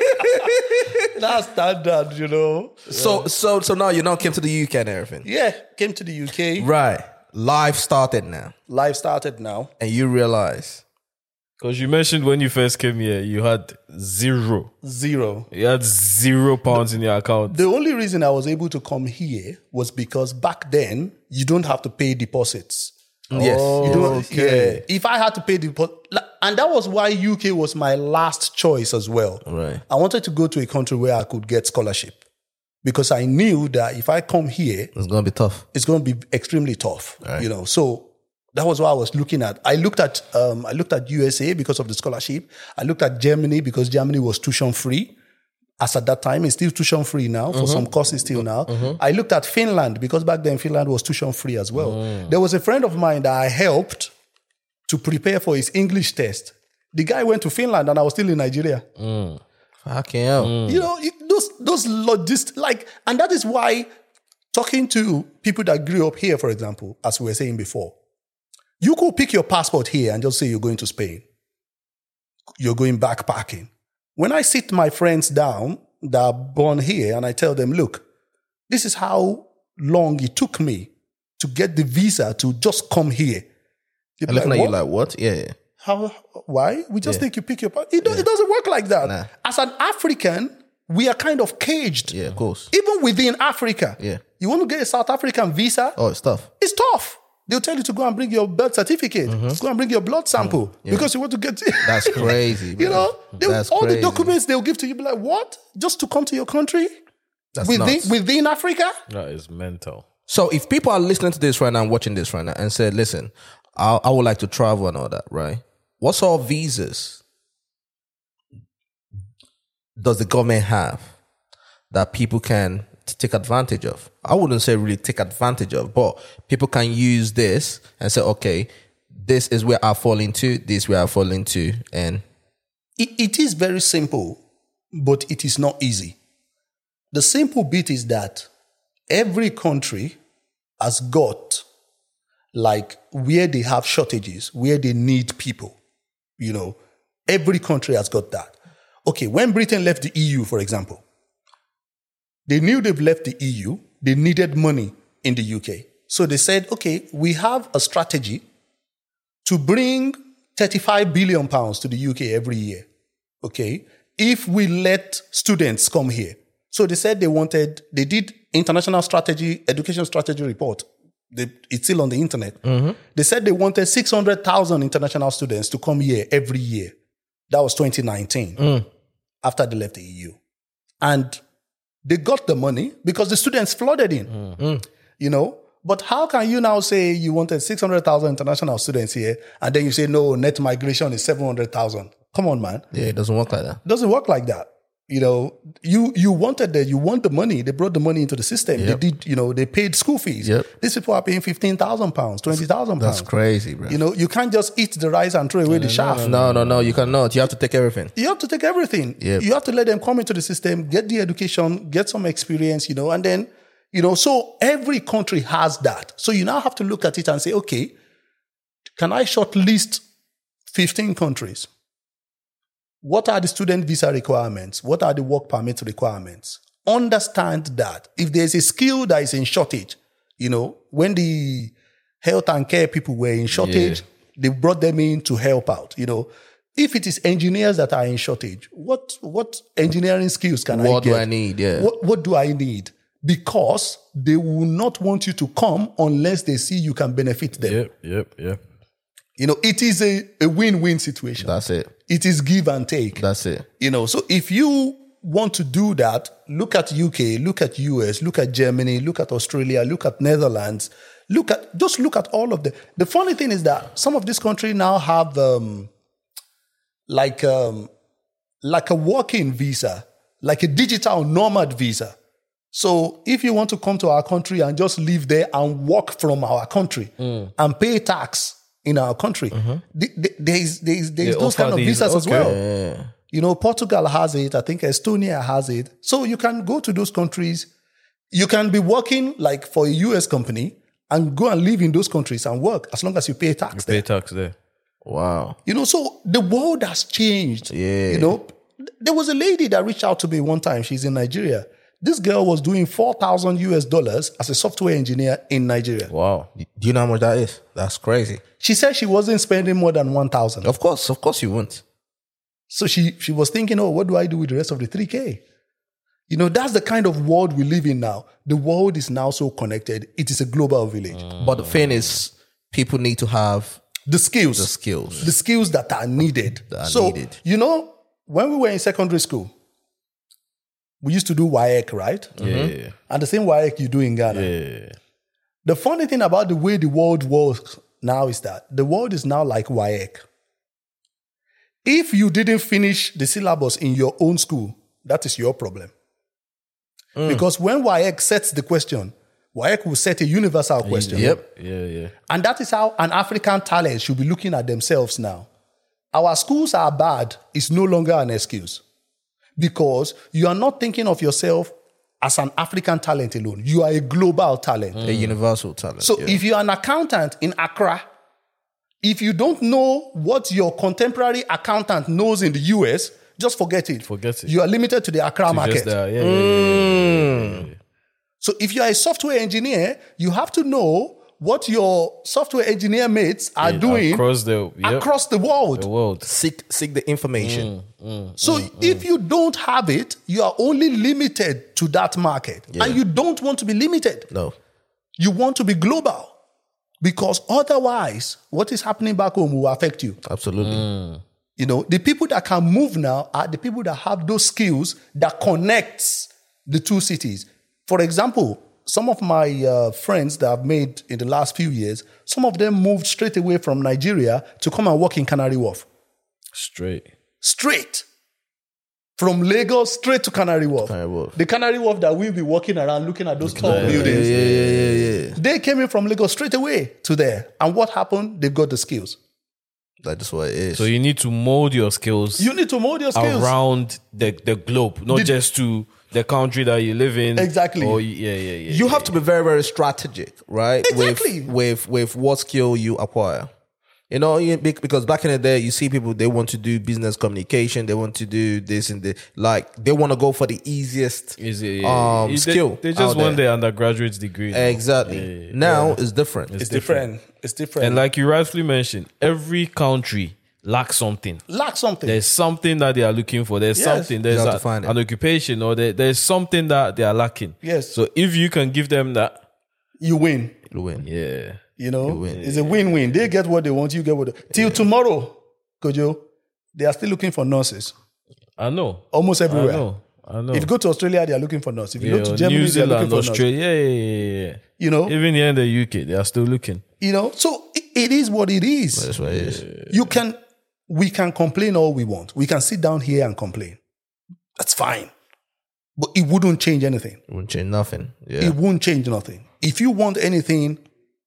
that's standard. You know. So so so now you now came to the U K and everything. Yeah, came to the U K. Right. Life started now. Life started now. And you realize Because you mentioned when you first came here, you had zero. Zero. You had zero pounds in your account. The only reason I was able to come here was because back then you don't have to pay deposits. yes. You don't, Okay. yeah. If I had to pay deposit, and that was why U K was my last choice as well. Right. I wanted to go to a country where I could get scholarship because I knew that if I come here, It's gonna be tough. it's going to be extremely tough. Right. You know, so that was what I was looking at. I looked at um, I looked at U S A because of the scholarship. I looked at Germany because Germany was tuition free. As at that time, it's still tuition free now for some courses still now. I looked at Finland because back then Finland was tuition free as well. There was a friend of mine that I helped to prepare for his English test. The guy went to Finland and I was still in Nigeria. Fucking hell. You know, it- those those logistics, like, and that is why talking to people that grew up here, for example, as we were saying before, you could pick your passport here and just say you're going to Spain. You're going backpacking. When I sit my friends down that are born here and I tell them, look, this is how long it took me to get the visa to just come here. They'll be And looking at you "What? like, what? Yeah, yeah. How? Why? We just think you pick your. It, do, it doesn't work like that. Nah. As an African, we are kind of caged. Yeah, of course. Even within Africa. Yeah. You want to get a South African visa? Oh, it's tough. It's tough. They'll tell you to go and bring your birth certificate, go and bring your blood sample because you want to get. That's crazy, bro. you know, they'll- That's all crazy. the documents they'll give to you, be like, what? Just to come to your country That's within nuts. within Africa? That is mental. So if people are listening to this right now and watching this right now and said, listen, I, I would like to travel and all that, right? What sort of visas does the government have that people can t- take advantage of? I wouldn't say really take advantage of, but people can use this and say, okay, this is where I fall into, this is where I fall into. And It, it is very simple, but it is not easy. The simple bit is that every country has got like where they have shortages, where they need people. You know, every country has got that. Okay, when Britain left the E U, for example, they knew they've left the E U, they needed money in the U K. So they said, okay, we have a strategy to bring thirty-five billion pounds to the U K every year. Okay, if we let students come here. So they said they wanted, they did international strategy, education strategy report. They, it's still on the internet. They said they wanted six hundred thousand international students to come here every year. That was twenty nineteen, after they left the E U. And they got the money because the students flooded in, you know. But how can you now say you wanted six hundred thousand international students here and then you say, no, net migration is seven hundred thousand? Come on, man. yeah, it doesn't work like that. It doesn't work like that. You know, you you wanted that, you want the money. They brought the money into the system. Yep. They did, you know, they paid school fees. Yep. These people are paying fifteen thousand pounds, twenty thousand pounds. That's crazy, bro. You know, you can't just eat the rice and throw away the shaft. No, no, no, you cannot. You have to take everything. You have to take everything. Yep. You have to let them come into the system, get the education, get some experience, you know, and then, you know, so every country has that. So you now have to look at it and say, okay, can I shortlist fifteen countries? What are the student visa requirements? What are the work permit requirements? Understand that if there's a skill that is in shortage, you know, when the health and care people were in shortage, they brought them in to help out, you know. If it is engineers that are in shortage, what what engineering skills can I What get? do I need? Yeah. What, what do I need? Because they will not want you to come unless they see you can benefit them. Yep, yep, yep. You know, it is a, a win-win situation. That's it. It is give and take. That's it. You know, so if you want to do that, look at U K, look at U S, look at Germany, look at Australia, look at Netherlands, look at, just look at all of them. The funny thing is that some of these countries now have um, like, um, like a working visa, like a digital nomad visa. So if you want to come to our country and just live there and work from our country and pay tax in our country, th- th- there is, there is, there is They those offer kind of these, visas as okay. well. Yeah. You know, Portugal has it. I think Estonia has it. So you can go to those countries. You can be working like for a U S company and go and live in those countries and work as long as you pay tax Pay there. tax there. Wow. You know, so the world has changed. Yeah. You know, there was a lady that reached out to me one time. She's in Nigeria. This girl was doing four thousand U S dollars as a software engineer in Nigeria. Wow. Do you know how much that is? That's crazy. She said she wasn't spending more than one thousand. Of course, of course you won't. So she, she was thinking, oh, what do I do with the rest of the three K? You know, that's the kind of world we live in now. The world is now so connected. It is a global village. But the thing is, people need to have The skills. the skills. The skills that are needed. That are so, needed. you know, when we were in secondary school, we used to do W A E C, right? Yeah. And the same W A E C you do in Ghana. Yeah. The funny thing about the way the world works now is that the world is now like W A E C. If you didn't finish the syllabus in your own school, that is your problem. Because when W A E C sets the question, W A E C will set a universal question. Yep. Yeah. Yeah. And that is how an African talent should be looking at themselves now. Our schools are bad is no longer an excuse. Because you are not thinking of yourself as an African talent alone. You are a global talent. A universal talent. So yeah. if you're an accountant in Accra, if you don't know what your contemporary accountant knows in the U S, just forget it. Forget it. You are limited to the Accra market. Just there. Yeah. Yeah, yeah, yeah, yeah. So if you're a software engineer, you have to know what your software engineer mates are doing across the yep, across the world. the world. seek seek the information. So if you don't have it, you are only limited to that market. And you don't want to be limited. No. You want to be global. Because otherwise, what is happening back home will affect you. Absolutely. You know, the people that can move now are the people that have those skills that connects the two cities. For example, some of my uh, friends that I've made in the last few years, some of them moved straight away from Nigeria to come and work in Canary Wharf. Straight. Straight. From Lagos straight to Canary Wharf. Canary Wharf. The Canary Wharf that we'll be walking around looking at those tall buildings. Yeah, yeah, yeah, yeah. They came in from Lagos straight away to there. And what happened? They got the skills. That's what it is. So you need to mold your skills You need to mold your skills. around the, the globe, not The- just to the country that you live in. Exactly. Or, yeah, yeah, yeah. you have to be very, very strategic, right? Exactly. With with with what skill you acquire. You know, you, bec- because back in the day, you see people, they want to do business communication, they want to do this and the like, they want to go for the easiest Is it, yeah, um, yeah. skill. They, they just out want there. their undergraduate degree. now. Exactly. Yeah, yeah, Now it's different. It's different. It's different. And like you rightfully mentioned, every country lacks something. lack something. There's something that they are looking for. There's Yes. something. There's You have a- to find it. an occupation, or there, there's something that they are lacking. Yes. So if you can give them that, You win. You win. yeah. You know, win. it's a win-win. They get what they want, you get what they Till tomorrow, Kojo, they are still looking for nurses. I know. Almost I everywhere. know. I know. If you go to Australia, they are looking for nurses. If you Yeah, go to or Germany, New they are looking Zealand, for nurses. Australia, yeah, yeah, yeah, yeah. You know, Even here in the U K, they are still looking. you know. So it, it is what it is. That's what it is. You can, we can complain all we want. We can sit down here and complain. That's fine. But it wouldn't change anything. It won't change nothing. Yeah. It won't change nothing. If you want anything,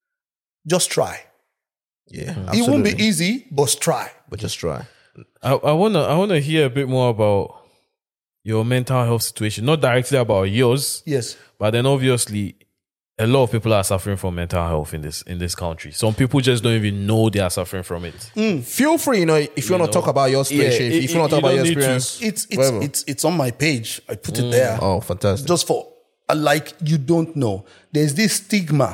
just try. Yeah. It won't be absolutely. easy, but try. But just try. I, I wanna I wanna hear a bit more about your mental health situation. Not directly about yours, Yes. but then obviously a lot of people are suffering from mental health in this in this country. Some people just don't even know they are suffering from it. Feel free, you know, if you, want to talk about your situation, Yeah, if, it- if you want to you talk about don't your need to- experience. It's it's whatever. it's it's on my page. I put it there. Oh, fantastic. Just for uh, like you don't know. There's this stigma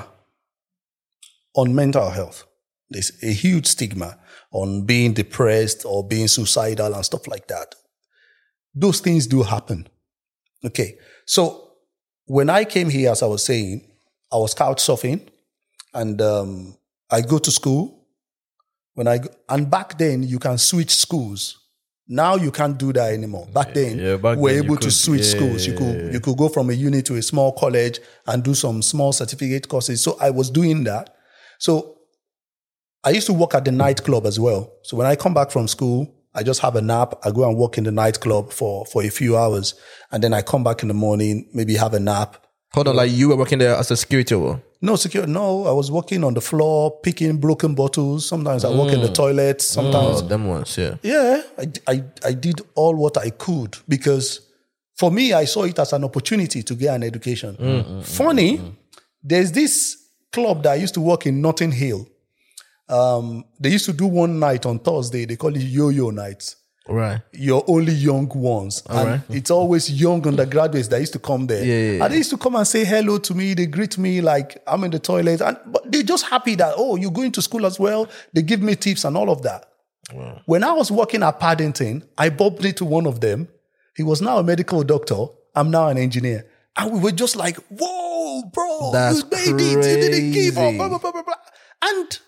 on mental health. There's a huge stigma on being depressed or being suicidal and stuff like that. Those things do happen. Okay. So when I came here, as I was saying, I was couch surfing and um, I go to school. When I go, and back then you can switch schools. Now you can't do that anymore. Back then, yeah, back we were then you able to could- switch yeah, schools. You yeah, could yeah. you could go from a uni to a small college and do some small certificate courses. So I was doing that. So I used to work at the nightclub as well. So when I come back from school, I just have a nap. I go and work in the nightclub for, for a few hours. And then I come back in the morning, maybe have a nap. Hold on, like you were working there as a security or? No secure. No, I was working on the floor, picking broken bottles. Sometimes I work in the toilets. Sometimes, Oh, them ones, yeah. yeah, I, I, I did all what I could because for me, I saw it as an opportunity to get an education. Mm, Funny, there's this club that I used to work in Notting Hill. Um, they used to do one night on Thursday. They call it yo-yo nights. Right. You're only young ones. and right. it's always young undergraduates that used to come there. Yeah, yeah, yeah. And they used to come and say hello to me. They greet me like I'm in the toilet. And but they're just happy that, oh, you're going to school as well. They give me tips and all of that. Wow. When I was working at Paddington, I bumped into one of them. He was now a medical doctor. I'm now an engineer. And we were just like, whoa, bro, That's you made it. You didn't give up. crazy. Blah, blah, blah, blah, blah. And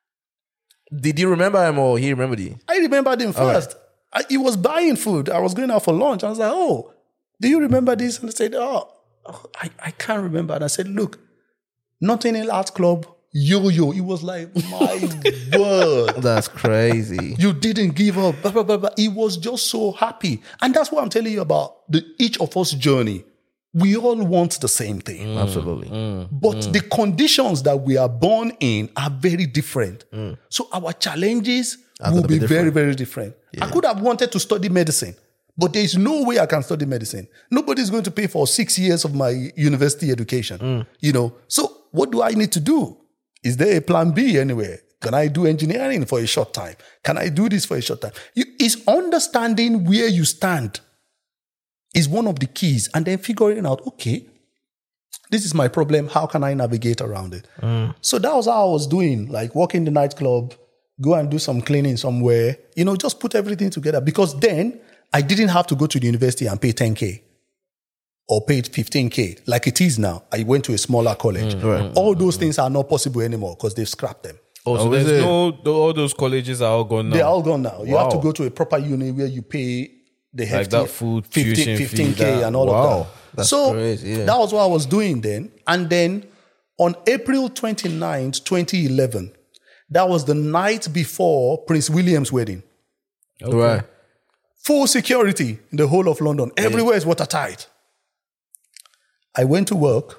Did you remember him or he remembered you? I remembered him first. I, he was buying food. I was going out for lunch. I was like, oh, do you remember this? And I said, oh, I, I can't remember. And I said, look, Notting Hill Arts Club, yo-yo. He was like, my word. That's crazy. You didn't give up. Blah, blah, blah, blah. He was just so happy. And that's what I'm telling you about the each of us journey. We all want the same thing. Absolutely. But the conditions that we are born in are very different. So our challenges will gonna be, be very, very different. I could have wanted to study medicine, but there is no way I can study medicine. Nobody's going to pay for six years of my university education. You know, so what do I need to do? Is there a plan B anywhere? Can I do engineering for a short time? Can I do this for a short time? You, it's understanding where you stand is one of the keys, and then figuring out, okay, this is my problem. How can I navigate around it? Mm. So that was how I was doing, like walk in the nightclub, go and do some cleaning somewhere, you know, just put everything together. Because then I didn't have to go to the university and pay ten K or pay fifteen K like it is now. I went to a smaller college. Mm. Right. All those things are not possible anymore because they've scrapped them. Oh, so Oh, is there's it? no, tho- all those colleges are all gone now. They're all gone now. You have to Wow. go to a proper uni where you pay the hefty that food, fifteen, tuition fifteen fee, K that- and all wow, of that. that's so crazy, yeah. that was what I was doing then. And then on April twenty-ninth, twenty eleven, that was the night before Prince William's wedding. Right. Full security in the whole of London. Everywhere is watertight. I went to work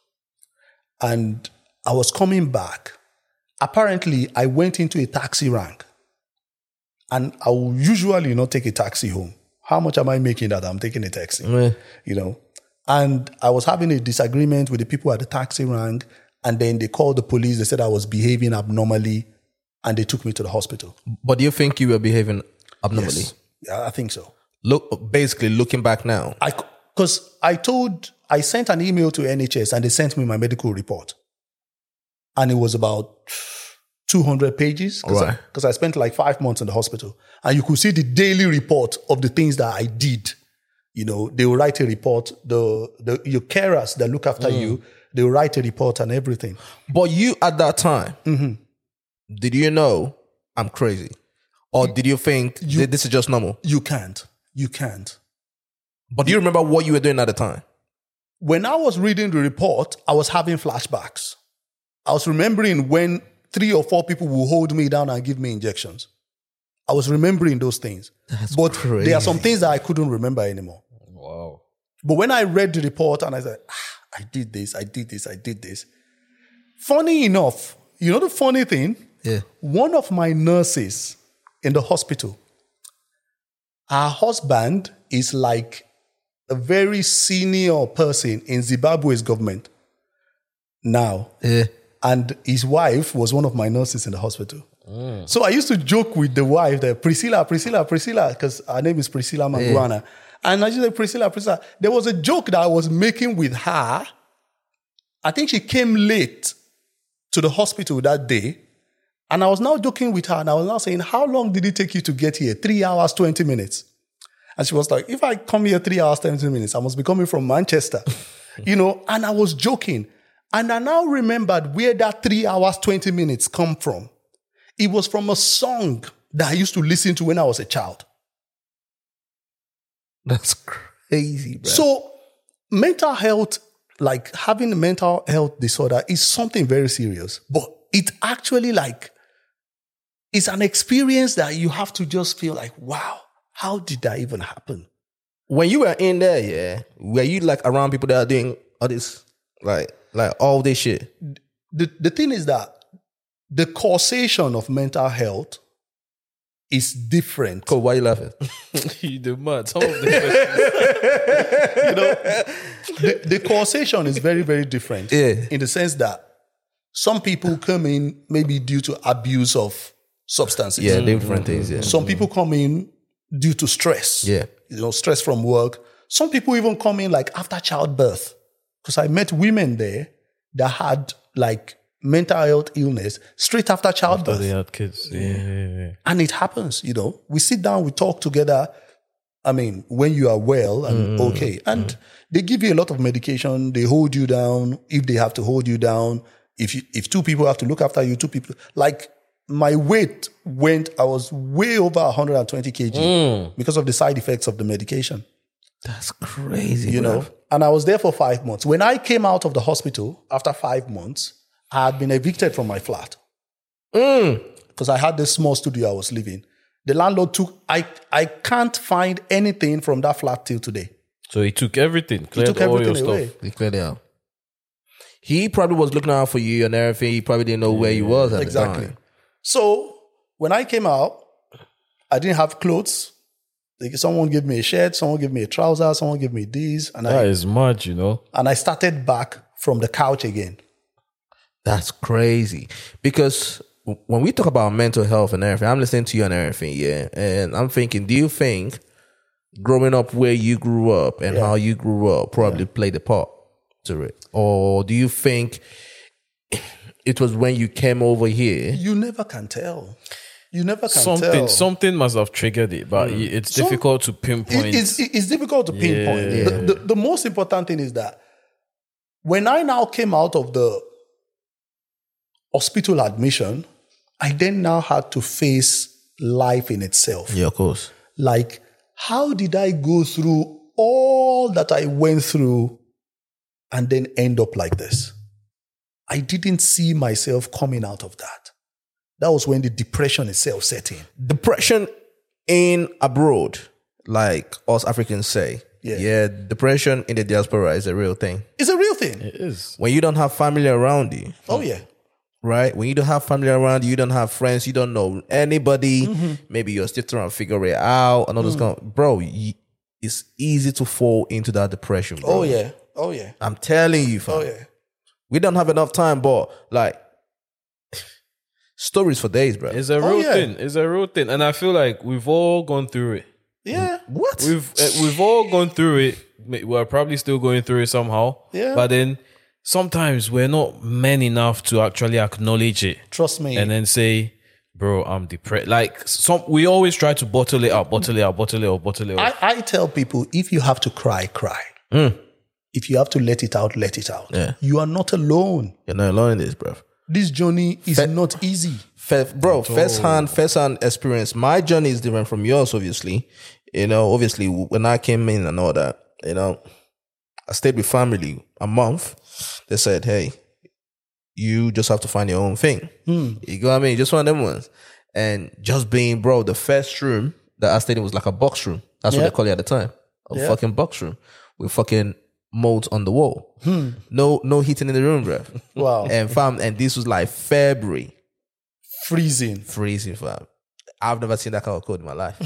and I was coming back. Apparently, I went into a taxi rank. And I will usually not take a taxi home. How much am I making that I'm taking a taxi? Yeah. You know? And I was having a disagreement with the people at the taxi rank. And then they called the police. They said I was behaving abnormally. And they took me to the hospital. But do you think you were behaving abnormally? Yes. Yeah, I think so. Look, basically looking back now. I Because I told, I sent an email to N H S and they sent me my medical report. And it was about two hundred pages because Right. I, I spent like five months in the hospital. And you could see the daily report of the things that I did. You know, they will write a report. The, the your carers that look after you, they will write a report and everything. But you at that time, did you know I'm crazy? Or did you think that this is just normal? You can't. You can't. But do you remember what you were doing at the time? When I was reading the report, I was having flashbacks. I was remembering when three or four people will hold me down and give me injections. I was remembering those things. That's but crazy. there are some things that I couldn't remember anymore. Wow. But when I read the report and I said, ah, I did this, I did this, I did this. Funny enough, you know the funny thing? Yeah. One of my nurses in the hospital, her husband is like a very senior person in Zimbabwe's government now. Yeah. And his wife was one of my nurses in the hospital. Mm. So I used to joke with the wife that Priscilla, Priscilla, Priscilla, because her name is Priscilla Manguana. Yeah. And I just said, Priscilla, Priscilla. There was a joke that I was making with her. I think she came late to the hospital that day. And I was now joking with her. And I was now saying, how long did it take you to get here? Three hours, twenty minutes. And she was like, if I come here three hours, twenty minutes, I must be coming from Manchester. You know, and I was joking. And I now remembered where that three hours, twenty minutes come from. It was from a song that I used to listen to when I was a child. That's crazy, bro. So mental health, like having a mental health disorder is something very serious. But it actually like, it's an experience that you have to just feel like, wow, how did that even happen? When you were in there, yeah, were you like around people that are doing all this Like, like all this shit. The, the thing is that the causation of mental health is different. Cool, why you laughing? You do mad. Some of the You know, the, the causation is very, very different. Yeah. In the sense that some people come in maybe due to abuse of substances. Yeah, different things, yeah. Some people come in due to stress. Yeah. You know, stress from work. Some people even come in like after childbirth. Because I met women there that had like mental health illness straight after childbirth. they had kids. Yeah, yeah, yeah. And it happens, you know. We sit down, we talk together. I mean, when you are well and Mm. okay. And they give you a lot of medication. They hold you down if they have to hold you down. If you, if two people have to look after you, two people. Like my weight went, I was way over one hundred twenty kilograms Mm. because of the side effects of the medication. That's crazy, You bro. know, and I was there for five months. When I came out of the hospital after five months, I had been evicted from my flat because I had this small studio I was living. The landlord took, I, I can't find anything from that flat till today. So he took everything, cleared took all everything your away. stuff. They cleared it out. He probably was looking out for you and everything. He probably didn't know where you was at Exactly. the time. So when I came out, I didn't have clothes. Like someone gave me a shirt, someone gave me a trouser, someone gave me these, and That I is mad, you know. and I started back from the couch again. That's crazy. Because when we talk about mental health and everything, I'm listening to you and everything, yeah. And I'm thinking, do you think growing up where you grew up and how you grew up probably played a part to it? Or do you think it was when you came over here? You never can tell. You never can Something, tell. something must have triggered it, but it's Some- difficult to pinpoint. It- it's, it's difficult to pinpoint. Yeah. The, the, the most important thing is that when I now came out of the hospital admission, I then now had to face life in itself. Yeah, of course. Like, how did I go through all that I went through and then end up like this? I didn't see myself coming out of that. That was when the depression itself set in. Depression in abroad, like us Africans say. Yeah. Yeah, depression in the diaspora is a real thing. It's a real thing. It is. When you don't have family around you, Oh, yeah. right? When you don't have family around you, you don't have friends, you don't know anybody. Maybe you're still trying to figure it out. And all this kind of, bro, you, it's easy to fall into that depression, bro. Oh, yeah. Oh, yeah. I'm telling you, fam. Oh, yeah. We don't have enough time, but like, stories for days, bro. It's a Oh, real yeah. thing. It's a real thing, and I feel like we've all gone through it. Yeah. What? We've uh, we've all gone through it. We're probably still going through it somehow. Yeah. But then sometimes we're not men enough to actually acknowledge it Trust me. and then say, "Bro, I'm depressed." Like some, we always try to bottle it up, bottle it up, bottle it up, bottle it up. I, I tell people, if you have to cry, cry. If you have to let it out, let it out. Yeah. You are not alone. You're not alone in this, bro. This journey is not easy. F- bro, first hand, first hand experience. My journey is different from yours, obviously. You know, obviously, when I came in and all that, you know, I stayed with family a month. They said, hey, you just have to find your own thing. You know what I mean? Just one of them ones. And just being, bro, the first room that I stayed in was like a box room. That's Yeah. what they call it at the time. A Yeah. fucking box room with fucking molds on the wall. No, no heating in the room, bro. Wow. And fam, and this was like February. Freezing. Freezing, fam. I've never seen that kind of cold in my life.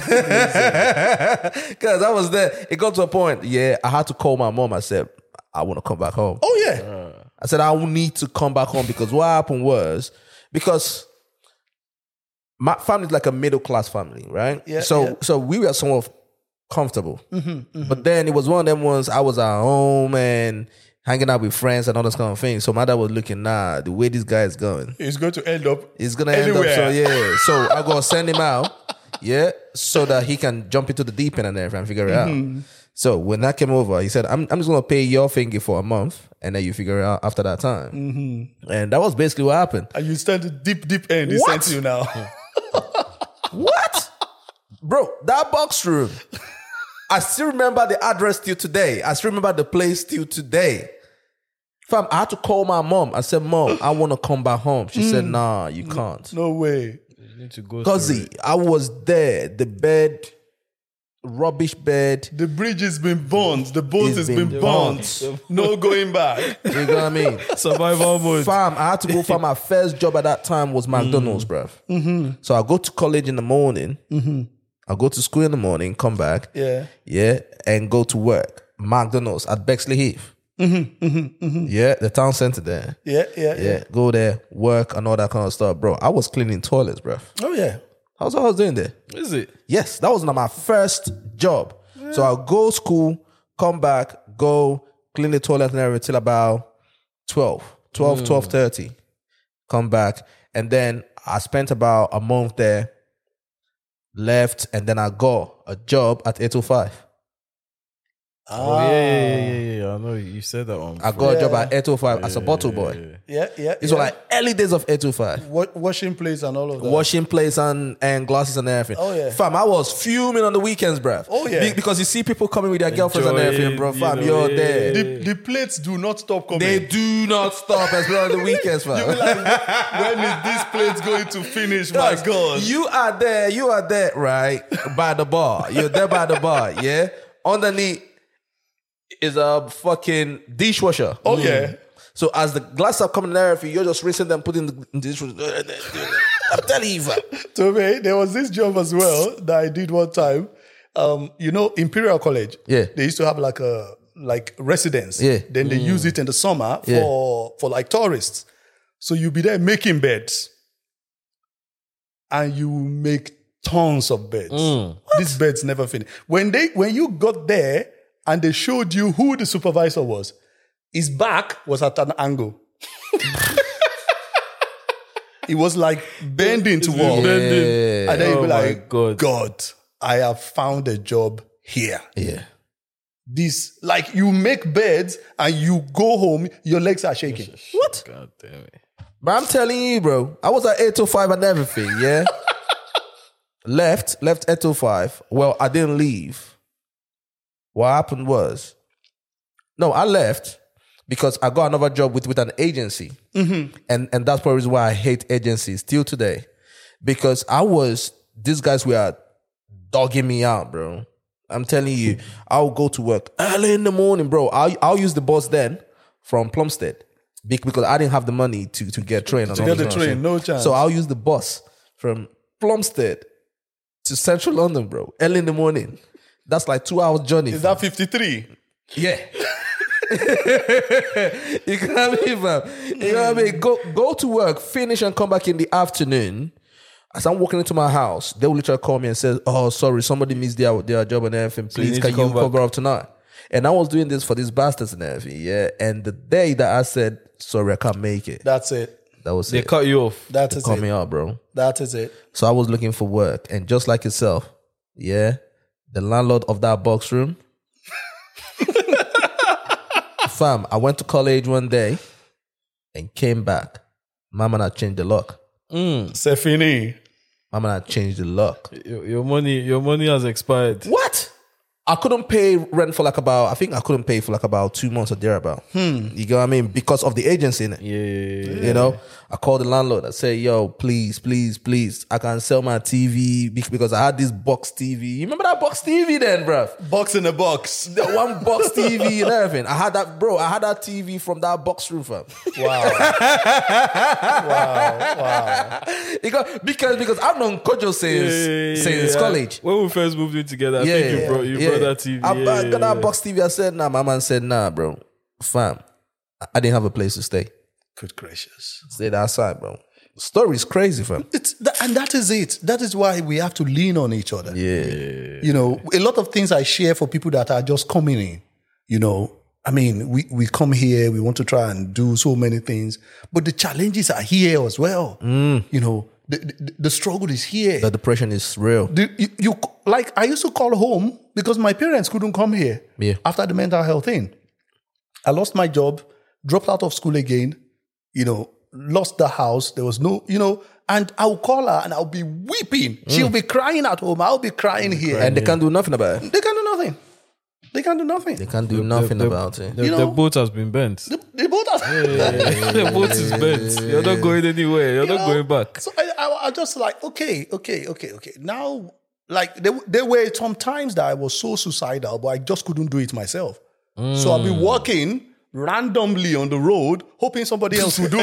Because I was there. It got to a point, yeah, I had to call my mom. I said, I want to come back home. Oh, yeah. I said, I will need to come back home because what happened was, because my family is like a middle class family, right? Yeah, so, yeah. so we were somewhat comfortable. But then it was one of them ones, I was at home and hanging out with friends and all those kind of things. So my dad was looking, nah, the way this guy is going, It's going to end up. it's gonna end up. So yeah, so I gotta send him out, yeah, so that he can jump into the deep end and everything and figure it out. So when I came over, he said, "I'm I'm just gonna pay your thingy for a month, and then you figure it out after that time." And that was basically what happened. And you stand the deep, deep end. He What? sent you now. What, bro? That box room. I still remember the address till today. I still remember the place till today. Fam, I had to call my mom. I said, "Mom, I want to come back home." She said, "Nah, you can't." No way. You need to go. Cause through it. I was there. The bed rubbish bed. The bridge has been burnt. The boat It's has been been burnt. No going back. You know what I mean? Survival mode. Fam, I had to go for my first job at that time was McDonald's, bruv. Mm-hmm. So I go to college in the morning. Mm-hmm. I go to school in the morning, come back. Yeah. Yeah, and go to work. McDonald's at Bexley Heath. Mm-hmm, mm-hmm, mm-hmm. Yeah, the town center there. Yeah, yeah, yeah, Yeah, go there, work and all that kind of stuff. Bro, I was cleaning toilets, bruv. Oh, yeah. How's what I was doing there? Is it? Yes, that was not my first job. Yeah. So I'll go school, come back, go clean the toilet and everything till about twelve, twelve, mm. twelve thirty. Come back. And then I spent about a month there, left, and then I got a job at eight oh five. Oh, yeah, yeah, yeah, yeah, yeah. I know you said that one. I got yeah. a job at eight oh five yeah, as a bottle boy. Yeah, yeah. These yeah. were like early days of eight oh five. Wa- washing place and all of that. Washing place and, and glasses and everything. Oh, yeah. Fam, I was fuming on the weekends, bruv. Oh, yeah. Be- because you see people coming with their girlfriends and everything, bro. Fam, you are there. The, the plates do not stop coming. They do not stop, especially on the weekends, fam. You be like, when is this plate going to finish? My God. You are there, you are there, right? By the bar. You're there by the bar, yeah? Underneath is a fucking dishwasher. Oh, mm. yeah. So as the glasses are coming there, you're just rinsing them, putting the, in the dishwasher. I'm telling you, fam. To me, there was this job as well that I did one time. Um, you know, Imperial College. Yeah. They used to have like a like residence. Yeah. Then they mm. use it in the summer for, Yeah. for like tourists. So you be there making beds. And you make tons of beds. Mm. These beds never finish. When they when you got there and they showed you who the supervisor was, his back was at an angle. It was like bending to walk. Yeah. And then you'd Oh be my like, God. God, I have found a job here. Yeah. This, like you make beds and you go home, your legs are shaking. What? God damn it. But I'm telling you, bro, I was at eight oh five and everything, yeah? left, left eight oh five. Well, I didn't leave. What happened was, no, I left because I got another job with, with an agency. Mm-hmm. And, and that's probably why I hate agencies still today. Because I was, these guys were dogging me out, bro. I'm telling you, I'll go to work early in the morning, bro. I'll, I'll use the bus then from Plumstead because I didn't have the money to, to get train. To get the train, no chance. So I'll use the bus from Plumstead to Central London, bro. Early in the morning. That's like two hours journey. Is that fifty-three? Yeah. You know what I mean, fam? You know what I mean? Go, go to work, finish and come back in the afternoon. As I'm walking into my house, they will literally call me and say, oh, sorry, somebody missed their, their job and everything. So you Please, need can to you come back." cover up tonight? And I was doing this for these bastards and everything, yeah. And the day that I said, sorry, I can't make it, That's it. that was They it. cut you off. That They is cut it. me out, bro. That is it. So I was looking for work. And just like yourself, yeah, the landlord of that box room, fam, I went to college one day and came back. Mama had changed the lock. C'est fini. Mama had changed the lock. Your, your money, your money has expired. What? I couldn't pay rent for like about, I think I couldn't pay for like about two months or thereabout. Hmm. You get what I mean? Because of the agency in it. Yeah, yeah, yeah. You know, I called the landlord. I said, yo, please, please, please, I can sell my T V bec- because I had this box T V. You remember that box T V then, bruv? Box in a box. The one box T V and everything. I had that, bro, I had that T V from that box room, fam. Wow. wow. Wow. Because, because, because I've known Kojo since, Yeah, yeah, yeah, since yeah. college. When we first moved in together, I Yeah, think you yeah, brought you yeah. brought that T V. I, yeah, I got yeah, that yeah. box T V. I said, nah. My man said, nah, bro. Fam, I didn't have a place to stay. Good gracious. Stayed outside, bro. Story's crazy, fam. It's that, and that is it. That is why we have to lean on each other. Yeah. You know, a lot of things I share for people that are just coming in. You know, I mean, we, we come here, we want to try and do so many things, but the challenges are here as well. You know, the, the, the struggle is here. The depression is real. The, you, you like I used to call home because my parents couldn't come here Yeah. after the mental health thing. I lost my job, dropped out of school again, you know, lost the house. There was no, you know, and I'll call her and I'll be weeping. She'll be crying at home. I'll be crying here. And they can't do nothing about it. They can't do nothing. They can't do nothing. They can't do nothing the, about it. The, You the know- boat has been bent. They, they both are. The boat is bent. You're not going anywhere. You're You not know? going back. So I, I, I just like, okay, okay, okay, okay. Now like there, there were some times that I was so suicidal, but I just couldn't do it myself. Mm. So I'll be walking randomly on the road, hoping somebody else will do it.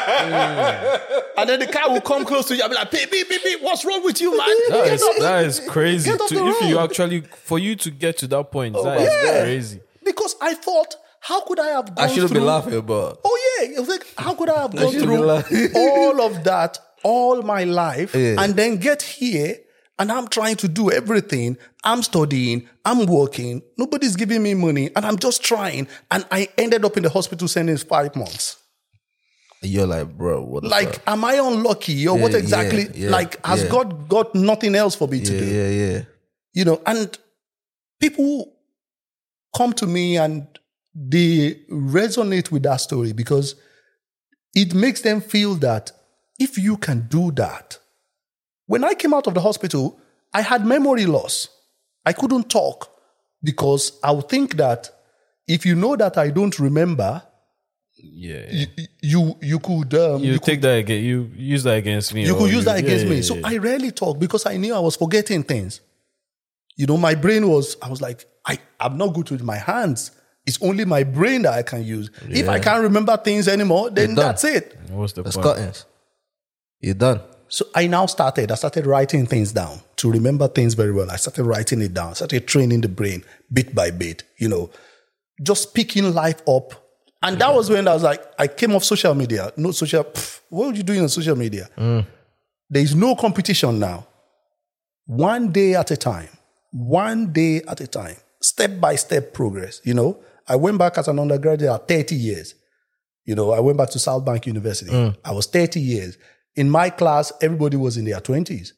mm. And then the car will come close to you. I'll be like, beep, beep, beep, beep. What's wrong with you, man? That, is, that is crazy. Get off To, the if road. you actually, for you to get to that point, that is yeah. crazy. Because I thought, how could I have gone I shouldn't through... be laughing, but Oh, yeah. It was like, how could I have gone shouldn't be through laughing. all of that all my life Yeah. and then get here and I'm trying to do everything. I'm studying. I'm working. Nobody's giving me money and I'm just trying. And I ended up in the hospital sentence five months. you're like, bro, what the Like, fuck? am I unlucky or what Yeah, exactly? yeah, yeah, like, has yeah. God got nothing else for me to Yeah, do? yeah, yeah. You know, and people come to me and they resonate with that story because it makes them feel that if you can do that. When I came out of the hospital, I had memory loss. I couldn't talk because I would think that if you know that I don't remember, Yeah. you you, you could um, You, you take that again. You use that against me. You or could use that yeah, against yeah, me. yeah, So yeah. I rarely talk because I knew I was forgetting things. You know, my brain was, I was like, I, I'm not good with my hands. It's only my brain that I can use. If I can't remember things anymore, then You're done. that's it. What's the That's point? cuttings. You're done. So I now started, I started writing things down to remember things very well. I started writing it down, started training the brain bit by bit, you know, just picking life up. And that was when I was like, I came off social media. No social, pff, what are you doing on social media? Mm. There is no competition now. One day at a time, one day at a time, step by step progress. You know, I went back as an undergraduate at thirty years. You know, I went back to South Bank University. Mm. I was thirty years. In my class, everybody was in their twenties.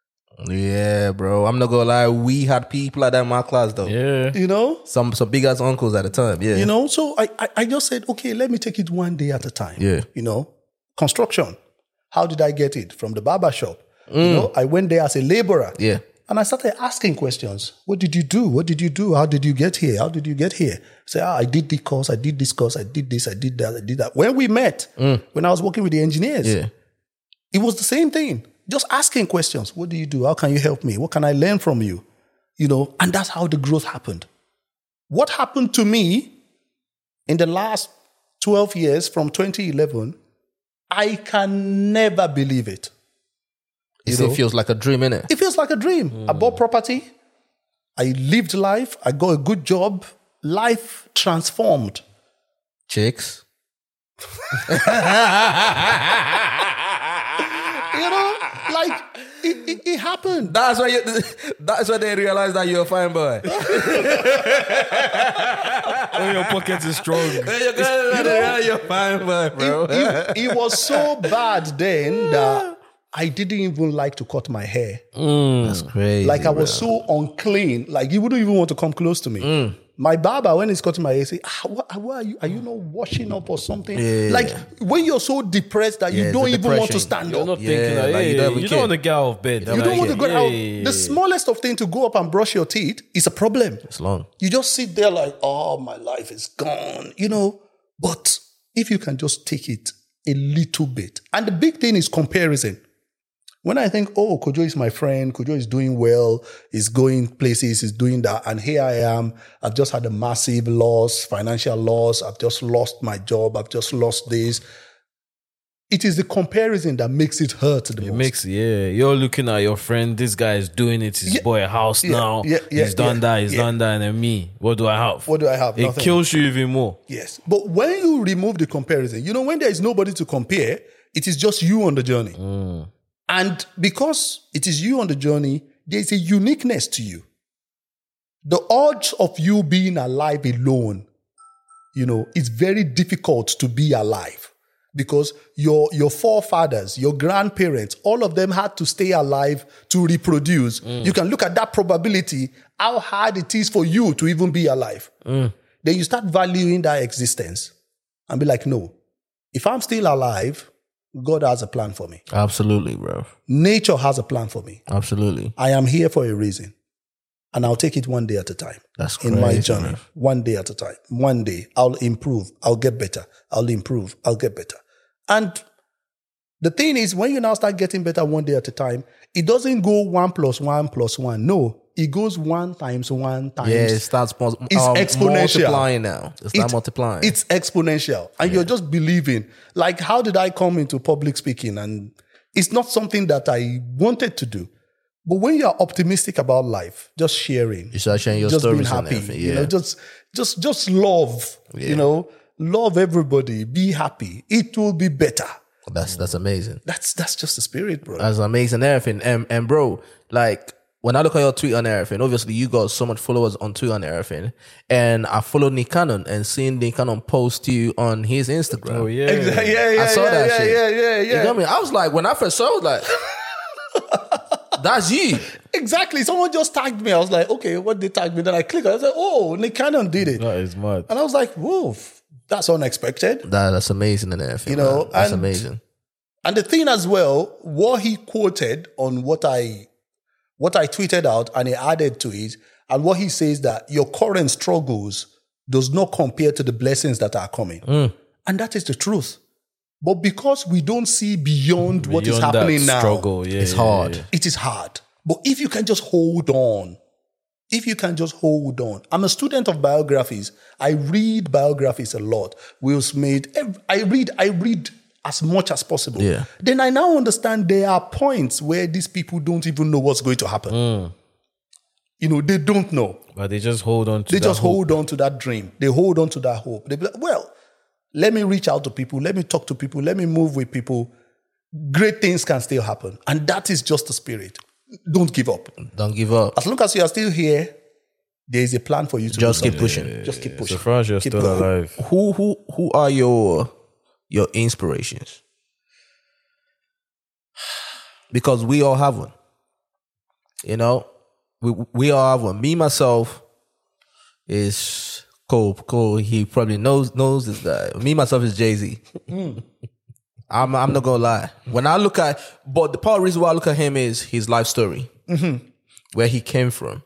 Yeah, bro. I'm not gonna lie. We had people like that in my class, though. Yeah. You know? Some some big ass uncles at the time. Yeah. You know, so I, I, I just said, okay, let me take it one day at a time. Yeah. You know, construction. How did I get it? From the barber shop. Mm. You know, I went there as a laborer. Yeah. And I started asking questions. What did you do? What did you do? How did you get here? How did you get here? Say, ah, I did this course, I did this course, I did this, I did that, I did that. When we met, when I was working with the engineers, Yeah. it was the same thing. Just asking questions. What do you do? How can you help me? What can I learn from you? You know, and that's how the growth happened. What happened to me in the last twelve years from twenty eleven, I can never believe it. It know? feels like a dream, innit? It feels like a dream. I bought property. I lived life. I got a good job. Life transformed. Chicks. You know, like it, it, it happened. That's why you. That's why they realize that you're a fine boy. Oh, your pocket is strong. You're a fine boy, bro. It, it- it was so bad then that I didn't even like to cut my hair. That's crazy. Like I was so unclean. Like he wouldn't even want to come close to me. My barber, when he's cutting my hair, say, ah, what, what are you? Are you not washing up or something? Yeah. Like when you're so depressed that Yeah, you it's don't a even want to depression. stand You're up. not Yeah, thinking that, like, hey, you don't even you care. don't want to get out of bed. don't You don't want to go yeah, out. yeah, yeah, The yeah. smallest of things to go up and brush your teeth is a problem. It's long. You just sit there like, oh, my life is gone, you know. But if you can just take it a little bit. And the big thing is comparison. When I think, oh, Kojo is my friend, Kojo is doing well, is going places, is doing that, and here I am, I've just had a massive loss, financial loss, I've just lost my job, I've just lost this. It is the comparison that makes it hurt the It most. makes, yeah. You're looking at your friend, this guy is doing it, his Yeah, boy a house yeah, now. yeah, yeah, he's done yeah, that, he's yeah. done that, and then me. What do I have? What do I have? It Nothing. kills you even more. Yes. But when you remove the comparison, you know, when there is nobody to compare, it is just you on the journey. And because it is you on the journey, there is a uniqueness to you. The odds of you being alive alone, you know, it's very difficult to be alive because your, your forefathers, your grandparents, all of them had to stay alive to reproduce. You can look at that probability, how hard it is for you to even be alive. Then you start valuing that existence and be like, no, if I'm still alive, God has a plan for me. Absolutely, bro. Nature has a plan for me. Absolutely. I am here for a reason. And I'll take it one day at a time. That's in my crazy, journey. man. One day at a time. One day I'll improve. I'll get better. I'll improve. I'll get better. And the thing is, when you now start getting better one day at a time, it doesn't go one plus one plus one. No, it goes one times one times. Yeah, it starts mul- It's um, exponential. multiplying now. It's not It- multiplying. It's exponential. And you're just believing. Like, how did I come into public speaking? And it's not something that I wanted to do. But when you're optimistic about life, just sharing, you start sharing your just being stories and happy, everything. you Yeah. know, just just just love, you know, love everybody, be happy. It will be better. that's that's amazing. That's that's just the spirit, bro. That's amazing everything. And and bro, like when I look at your tweet and everything, obviously you got so much followers on Twitter and everything. And I followed Nick Cannon and seeing Nick Cannon post you on his Instagram. Oh yeah. Exactly. Yeah, yeah, I saw yeah, that yeah, shit. yeah, yeah, yeah. You know what I mean? I was like, when I first saw it, I was like, that's you. Exactly. Someone just tagged me. I was like, okay, what they tagged me? Then I clicked. I was like, oh, Nick Cannon did it. That is mad. And I was like, whoa, that's unexpected. That, that's amazing and everything. You know, man. That's and- amazing. And the thing as well, what he quoted on what I what I tweeted out and he added to it, and what he says that your current struggles does not compare to the blessings that are coming. And that is the truth. But because we don't see beyond, what is Beyond that happening now, struggle, yeah, It's yeah, hard. yeah. it is hard. But if you can just hold on, if you can just hold on. I'm a student of biographies. I read biographies a lot. Will Smith. ev- I read, I read as much as possible. Yeah. Then I now understand there are points where these people don't even know what's going to happen. You know, they don't know. But they just hold on to They that just hope. hold on to that dream. They hold on to that hope. They be like, well, let me reach out to people. Let me talk to people. Let me move with people. Great things can still happen. And that is just the spirit. Don't give up. Don't give up. As long as you are still here, there is a plan for you to Just do keep something. pushing. Just keep pushing. So far as you're Keep still going. alive. Who who who are your your inspirations? Because we all have one. You know, we we all have one. Me myself is Cole. Cole, he probably knows knows this guy. Me myself is Jay-Z. I'm I'm not gonna lie. When I look at, but the part of the reason why I look at him is his life story, where he came from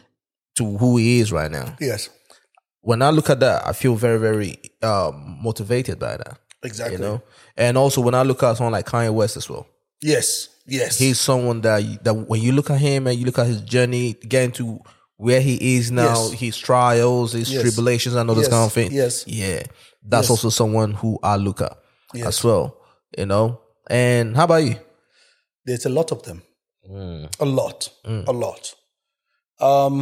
to who he is right now. Yes, When I look at that, I feel very, very um, motivated by that. exactly. You know, and also when I look at someone like Kanye West as well, Yes, yes. he's someone that you- that when you look at him and you look at his journey, getting to where he is now, Yes. his trials, his Yes. tribulations, and all this Yes. kind of thing. Yes. yeah, that's Yes. also someone who I look at Yes. as well. You know, and how about you? There's a lot of them. Mm. A lot. A lot. Um,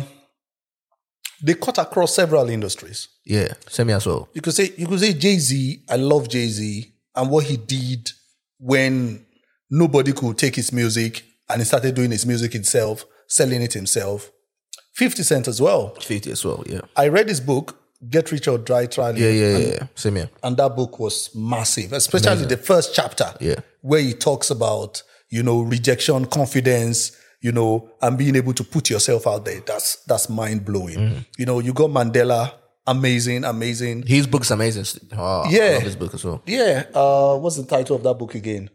they cut across several industries. Yeah, same as well. You could say you could say Jay-Z. I love Jay-Z and what he did when nobody could take his music and he started doing his music himself, selling it himself. fifty Cent as well. fifty as well. Yeah, I read his book, Get Rich or Die Trying. yeah, yeah, yeah. yeah. Same here. And that book was massive, especially the first chapter, Yeah. where he talks about, you know, rejection, confidence, you know, and being able to put yourself out there. That's that's mind blowing. Mm-hmm. You know, you got Mandela, amazing, amazing. His book's amazing. Oh, I Yeah. love his book as well. Yeah. Uh, what's the title of that book again?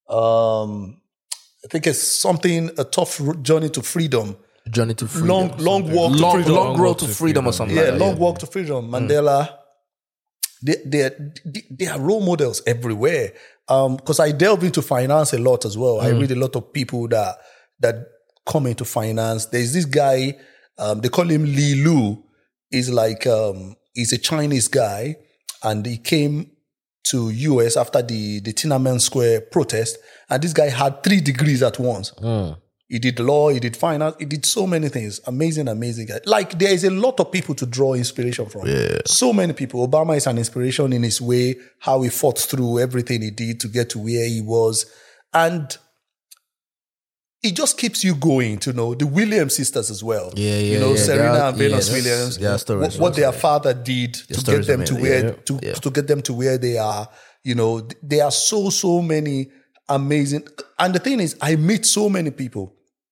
Um, I think it's something, A Tough Ro- Journey to Freedom. Journey to freedom. Long, long walk to long, freedom. long road to freedom or something. Yeah, like that, long walk to freedom. Mandela. They they are, they are role models everywhere. Um, because I delve into finance a lot as well. I read a lot of people that that come into finance. There's this guy. Um, they call him Li Lu. He's like um, he's a Chinese guy, and he came to U S after the the Tiananmen Square protest, and this guy had three degrees at once. He did law, he did finance, he did so many things. Amazing, amazing guy. Like, there is a lot of people to draw inspiration from. Yeah. So many people. Obama is an inspiration in his way, how he fought through everything he did to get to where he was. And it just keeps you going to know the Williams sisters as well. Yeah, yeah, You know, yeah. Serena They are- and Venus yes, Williams. their stories what, what also, their yeah. father did to get stories them are to amazing, where yeah. to, Yeah. to get them to where they are. You know, th- there are so, so many amazing. And the thing is, I meet so many people.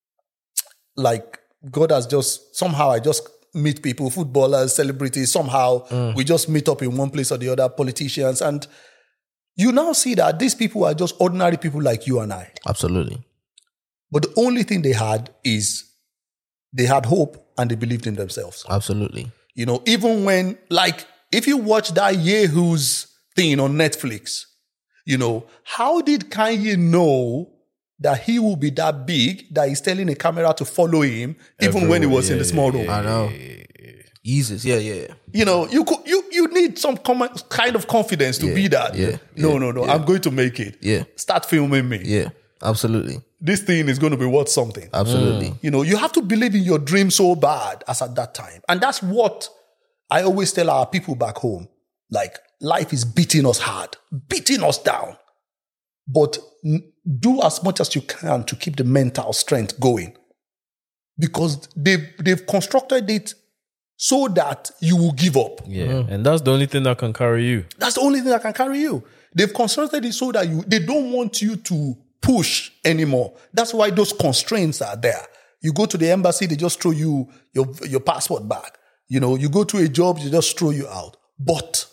Like, God has just, somehow I just meet people, footballers, celebrities, somehow Mm. we just meet up in one place or the other, politicians. And you now see that these people are just ordinary people like you and I. Absolutely. But the only thing they had is they had hope and they believed in themselves. Absolutely. You know, even when, like, if you watch that Yehu's thing on Netflix, you know, how did Kanye know that he will be that big that he's telling a camera to follow him, even when he was in the small room. I know. Jesus, yeah, yeah. You know, you could, you you need some com- kind of confidence to Yeah, be that. yeah, no, yeah, no, no. yeah. I'm going to make it. Yeah. Start filming me. Yeah, absolutely. This thing is going to be worth something. Absolutely. You know, you have to believe in your dream so bad as at that time. And that's what I always tell our people back home. Like, life is beating us hard, beating us down. But n- do as much as you can to keep the mental strength going. Because they've, they've constructed it so that you will give up. Yeah. And that's the only thing that can carry you. That's the only thing that can carry you. They've constructed it so that you they don't want you to push anymore. That's why those constraints are there. You go to the embassy, they just throw you your, your passport back. You know, you go to a job, they just throw you out. But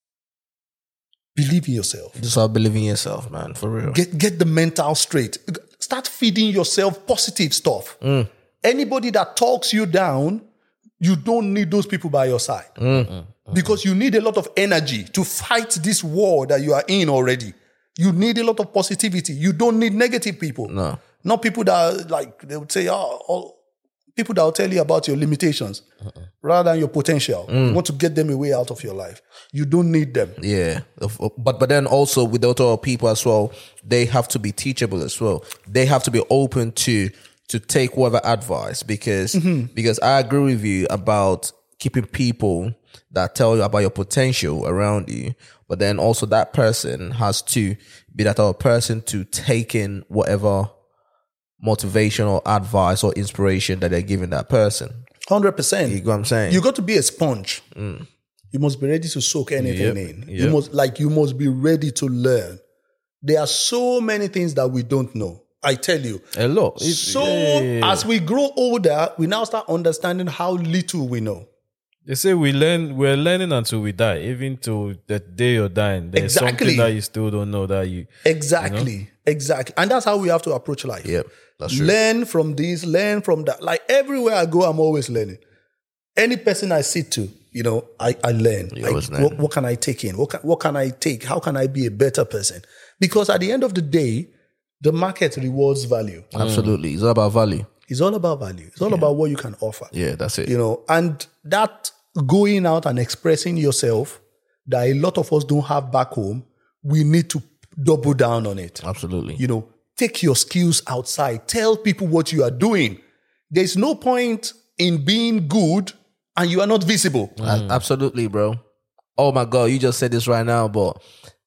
believe in yourself. Just start believing in yourself, man, for real. Get get the mental straight. Start feeding yourself positive stuff. Anybody that talks you down, you don't need those people by your side. Because you need a lot of energy to fight this war that you are in already. You need a lot of positivity. You don't need negative people. No. Not people that are like, they would say, oh, oh people that will tell you about your limitations rather than your potential. You want to get them away out of your life. You don't need them. Yeah, but but then also with the other people as well, they have to be teachable as well. They have to be open to to take whatever advice because because I agree with you about keeping people that tell you about your potential around you, but then also that person has to be that other person to take in whatever motivation or advice or inspiration that they're giving that person. one hundred percent. You know what I'm saying? You got to be a sponge. You must be ready to soak anything Yep, in. yep. You must like you must be ready to learn. There are so many things that we don't know. I tell you. A lot. It's- So yeah, yeah, yeah. as we grow older, we now start understanding how little we know. They say we learn, we're learning until we die, even to the day you're dying. There's Exactly. something that you still don't know that you. Exactly. Exactly. And that's how we have to approach life. Yep, that's true. Learn from this, learn from that. Like everywhere I go, I'm always learning. Any person I sit to, you know, I, I learn. You I- always learn. What, what can I take in? What can, what can I take? How can I be a better person? Because at the end of the day, the market rewards value. Absolutely. It's all about value. It's all about value. It's all about what you can offer. Yeah, that's it. You know, and that going out and expressing yourself that a lot of us don't have back home, we need to double down on it. Absolutely. You know, take your skills outside. Tell people what you are doing. There's no point in being good and you are not visible. A- Absolutely, bro. Oh my God, you just said this right now, but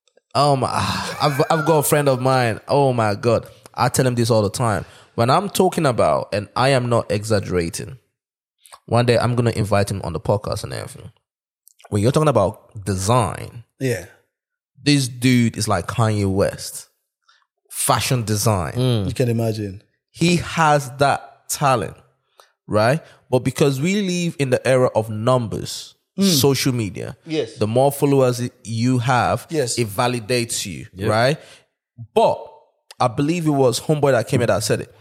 oh my, I've I've got a friend of mine. Oh my God, I tell him this all the time. When I'm talking about, and I am not exaggerating, one day I'm gonna invite him on the podcast and everything. When you're talking about design, Yeah. this dude is like Kanye West, fashion design. You can imagine. He has that talent, right? But because we live in the era of numbers, social media, Yes. the more followers you have, Yes. it validates you, right? But I believe it was Homeboy that came here that said it.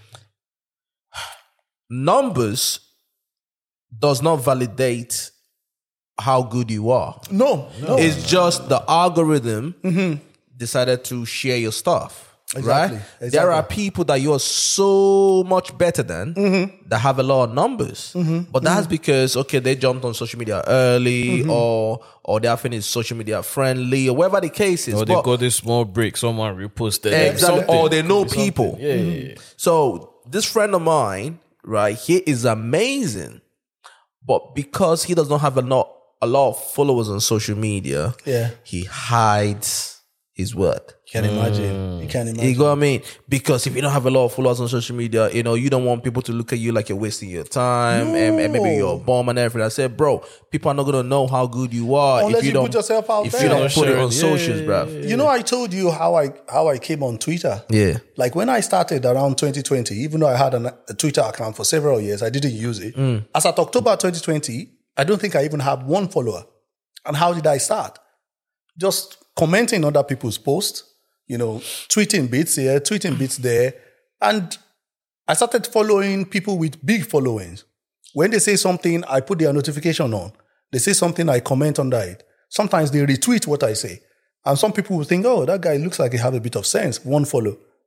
Numbers does not validate how good you are. No, no. It's just the algorithm decided to share your stuff. Exactly, Right? exactly. There are people that you are so much better than that have a lot of numbers. But that's because, okay, they jumped on social media early or or they are finished social media friendly or whatever the case is. Or they But- got this small break, someone reposted. Exactly. Something. Or they know people. Yeah, yeah, yeah. So this friend of mine, right, he is amazing. But because he does not have a lot, a lot of followers on social media, Yeah. he hides his work. You can imagine. You can imagine. You know what I mean? Because if you don't have a lot of followers on social media, you know, you don't want people to look at you like you're wasting your time and, and maybe you're a bum and everything. I said, bro, people are not gonna know how good you are Unless if you, you don't put yourself out if there. you don't put it on Yeah, socials, yeah, bruv. You know, I told you how I how I came on Twitter. Yeah. Like when I started around twenty twenty, even though I had an, a Twitter account for several years, I didn't use it. As at October twenty twenty, I don't think I even have one follower. And how did I start? Just commenting other people's posts, you know, tweeting bits here, tweeting bits there. And I started following people with big followings. When they say something, I put their notification on. They say something, I comment under it. Sometimes they retweet what I say. And some people will think, oh, that guy looks like he have a bit of sense. One follow.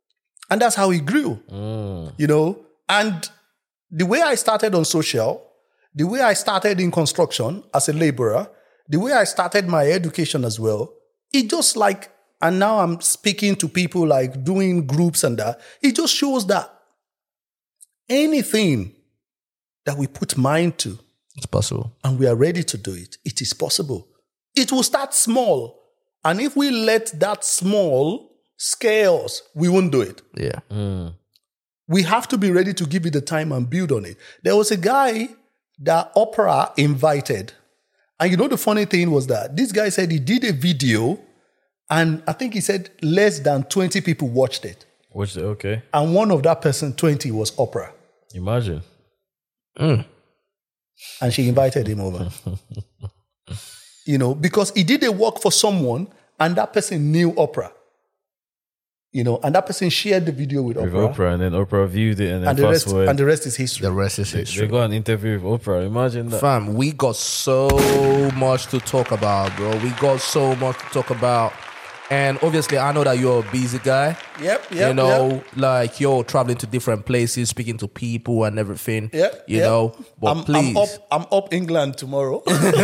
And that's how it grew, you know. And the way I started on social, the way I started in construction as a laborer, the way I started my education as well, it just like, and now I'm speaking to people like doing groups and that, it just shows that anything that we put mind to, It's possible. and we are ready to do it, it is possible. It will start small. And if we let that small scare us, we won't do it. Yeah. We have to be ready to give it the time and build on it. There was a guy that Oprah invited. And you know, the funny thing was that this guy said he did a video, and I think he said less than twenty people watched it. Which okay. And one of that person, twenty, was Oprah. Imagine. And she invited him over. You know, because he did a work for someone, and that person knew Oprah. You know, and that person shared the video with With Oprah. Oprah, and then Oprah viewed it, and then And the, fast rest, forward, and the rest is history. The rest is they history. got an interview with Oprah. Imagine that. Fam, we got so much to talk about, bro. We got so much to talk about. And obviously, I know that you're a busy guy. Yep, yep, You know, yep. like you're traveling to different places, speaking to people and everything. Yep, You yep. know, but I'm, please. I'm up, I'm up England tomorrow.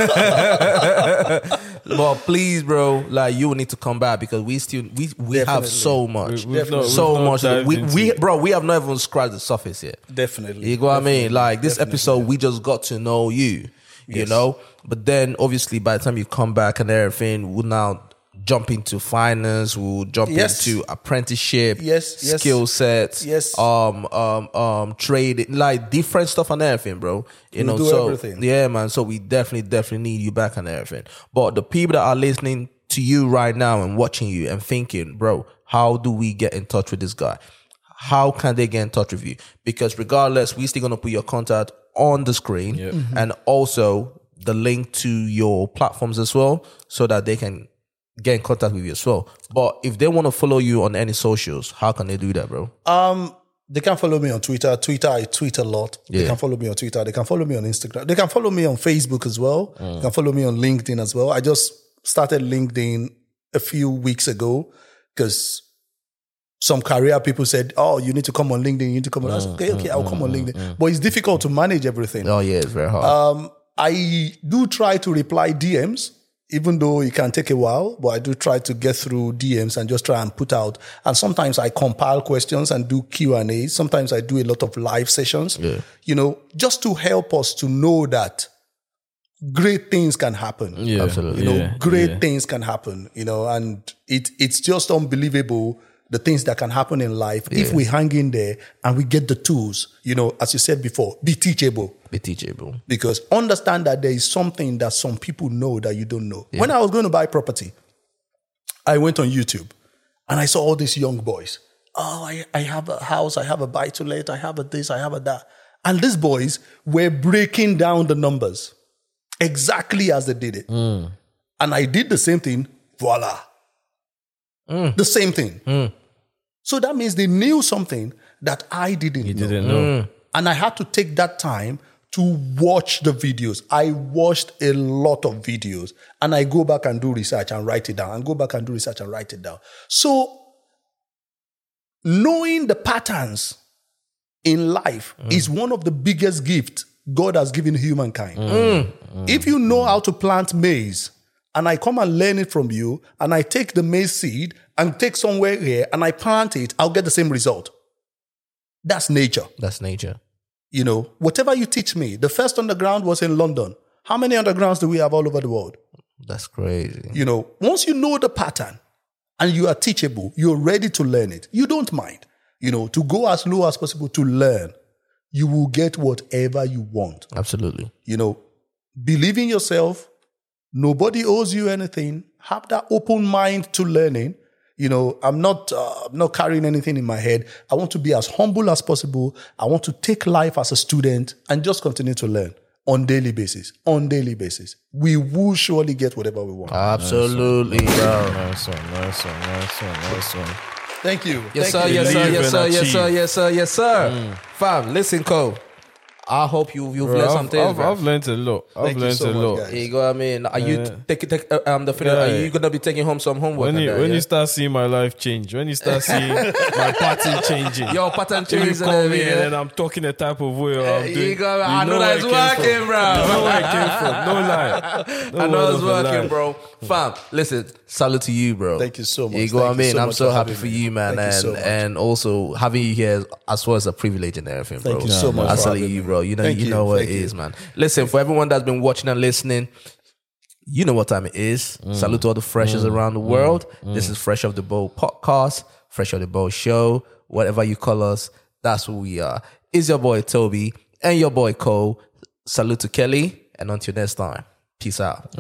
But please, bro, like you will need to come back because we still we we have Definitely. so much, We- we've not- so we've not much. dived We, into we it. bro, we have not even scratched the surface yet. Definitely. You know what I mean? Like this episode, we just got to know you. You Yes. know, but then obviously by the time you come back and everything, we'll now jump into finance. We'll jump Yes. into apprenticeship. Yes, yes. skill sets. Yes. um, um, um, trade, like different stuff and everything, bro. You We'll know, do so everything. yeah, man. So we definitely, definitely need you back and everything. But the people that are listening to you right now and watching you and thinking, bro, how do we get in touch with this guy? How can they get in touch with you? Because regardless, we're still gonna put your contact on the screen Mm-hmm. and also the link to your platforms as well, so that they can get in contact with you as well. But if they want to follow you on any socials, how can they do that, bro? Um, they can follow me on Twitter. Twitter, I tweet a lot. They Yeah. can follow me on Twitter. They can follow me on Instagram. They can follow me on Facebook as well. They can follow me on LinkedIn as well. I just started LinkedIn a few weeks ago because some career people said, "Oh, you need to come on LinkedIn. You need to come on." I said, "Okay, okay, I'll come on LinkedIn." But it's difficult to manage everything. Oh yeah, it's very hard. Um, I do try to reply D Ms, even though it can take a while, but I do try to get through D Ms and just try and put out. And sometimes I compile questions and do Q and A. Sometimes I do a lot of live sessions, you know, just to help us to know that great things can happen. Yeah, Absolutely. You know, yeah, great yeah. things can happen, you know, and it it's just unbelievable the things that can happen in life if we hang in there and we get the tools, you know, as you said before, be teachable. Be teachable. Because understand that there is something that some people know that you don't know. When I was going to buy property, I went on YouTube and I saw all these young boys. Oh, I, I have a house, I have a buy to let, I have a this, I have a that. And these boys were breaking down the numbers exactly as they did it. And I did the same thing, voila. The same thing. So that means they knew something that I didn't You know. didn't know. And I had to take that time to watch the videos. I watched a lot of videos and I go back and do research and write it down and go back and do research and write it down. So knowing the patterns in life is one of the biggest gifts God has given humankind. If you know how to plant maize and I come and learn it from you and I take the maize seed and take somewhere here and I plant it, I'll get the same result. That's nature. That's nature. You know, whatever you teach me, the first underground was in London. How many undergrounds do we have all over the world? That's crazy. You know, once you know the pattern and you are teachable, you're ready to learn it. You don't mind, you know, to go as low as possible to learn. You will get whatever you want. Absolutely. You know, believe in yourself. Nobody owes you anything. Have that open mind to learning. You know, I'm not, uh, I'm not carrying anything in my head. I want to be as humble as possible. I want to take life as a student and just continue to learn on daily basis. On daily basis, we will surely get whatever we want. Absolutely, bro. Nice one, nice one, nice one, nice one. Thank you. Yes, Thank sir, you. yes, sir, Believe yes, and sir, yes, achieve. sir, yes, sir, yes, sir. Fam, listen, Cole. I hope you you've Bro, learned I've, something. I've, bro. I've learned a lot. I've Thank you learned so a much, lot. guys. You go. I mean, are you Yeah. take take uh, um the feeling? Yeah. Are you gonna be taking home some homework? When and you that, when yeah? you start seeing my life change, when you start seeing my pattern changing, Your pattern if you changes call and me everything, and yeah? then I'm talking the type of way I'm You doing. go, you I know where that's it came working, from. bro. You know where it came from. No lie. No I know word it's of a lie. working, bro. Fam, listen, salute to you, bro. Thank you so much. You go, Thank I you mean, so I'm much so for happy having for me. you, man, Thank you and so much. and also having you here as well as a privilege and everything, bro. Thank you so much I for salute having you, me. bro. You know, Thank you you. know what Thank it you. is, man. Listen, for everyone that's been watching and listening, you know what time it is. Mm. Salute to all the freshers around the world. This is Fresh Off the Bowl podcast, Fresh Off the Bowl show, whatever you call us. That's who we are. It's your boy Toby and your boy Cole. Salute to Kelly, and until next time, peace out.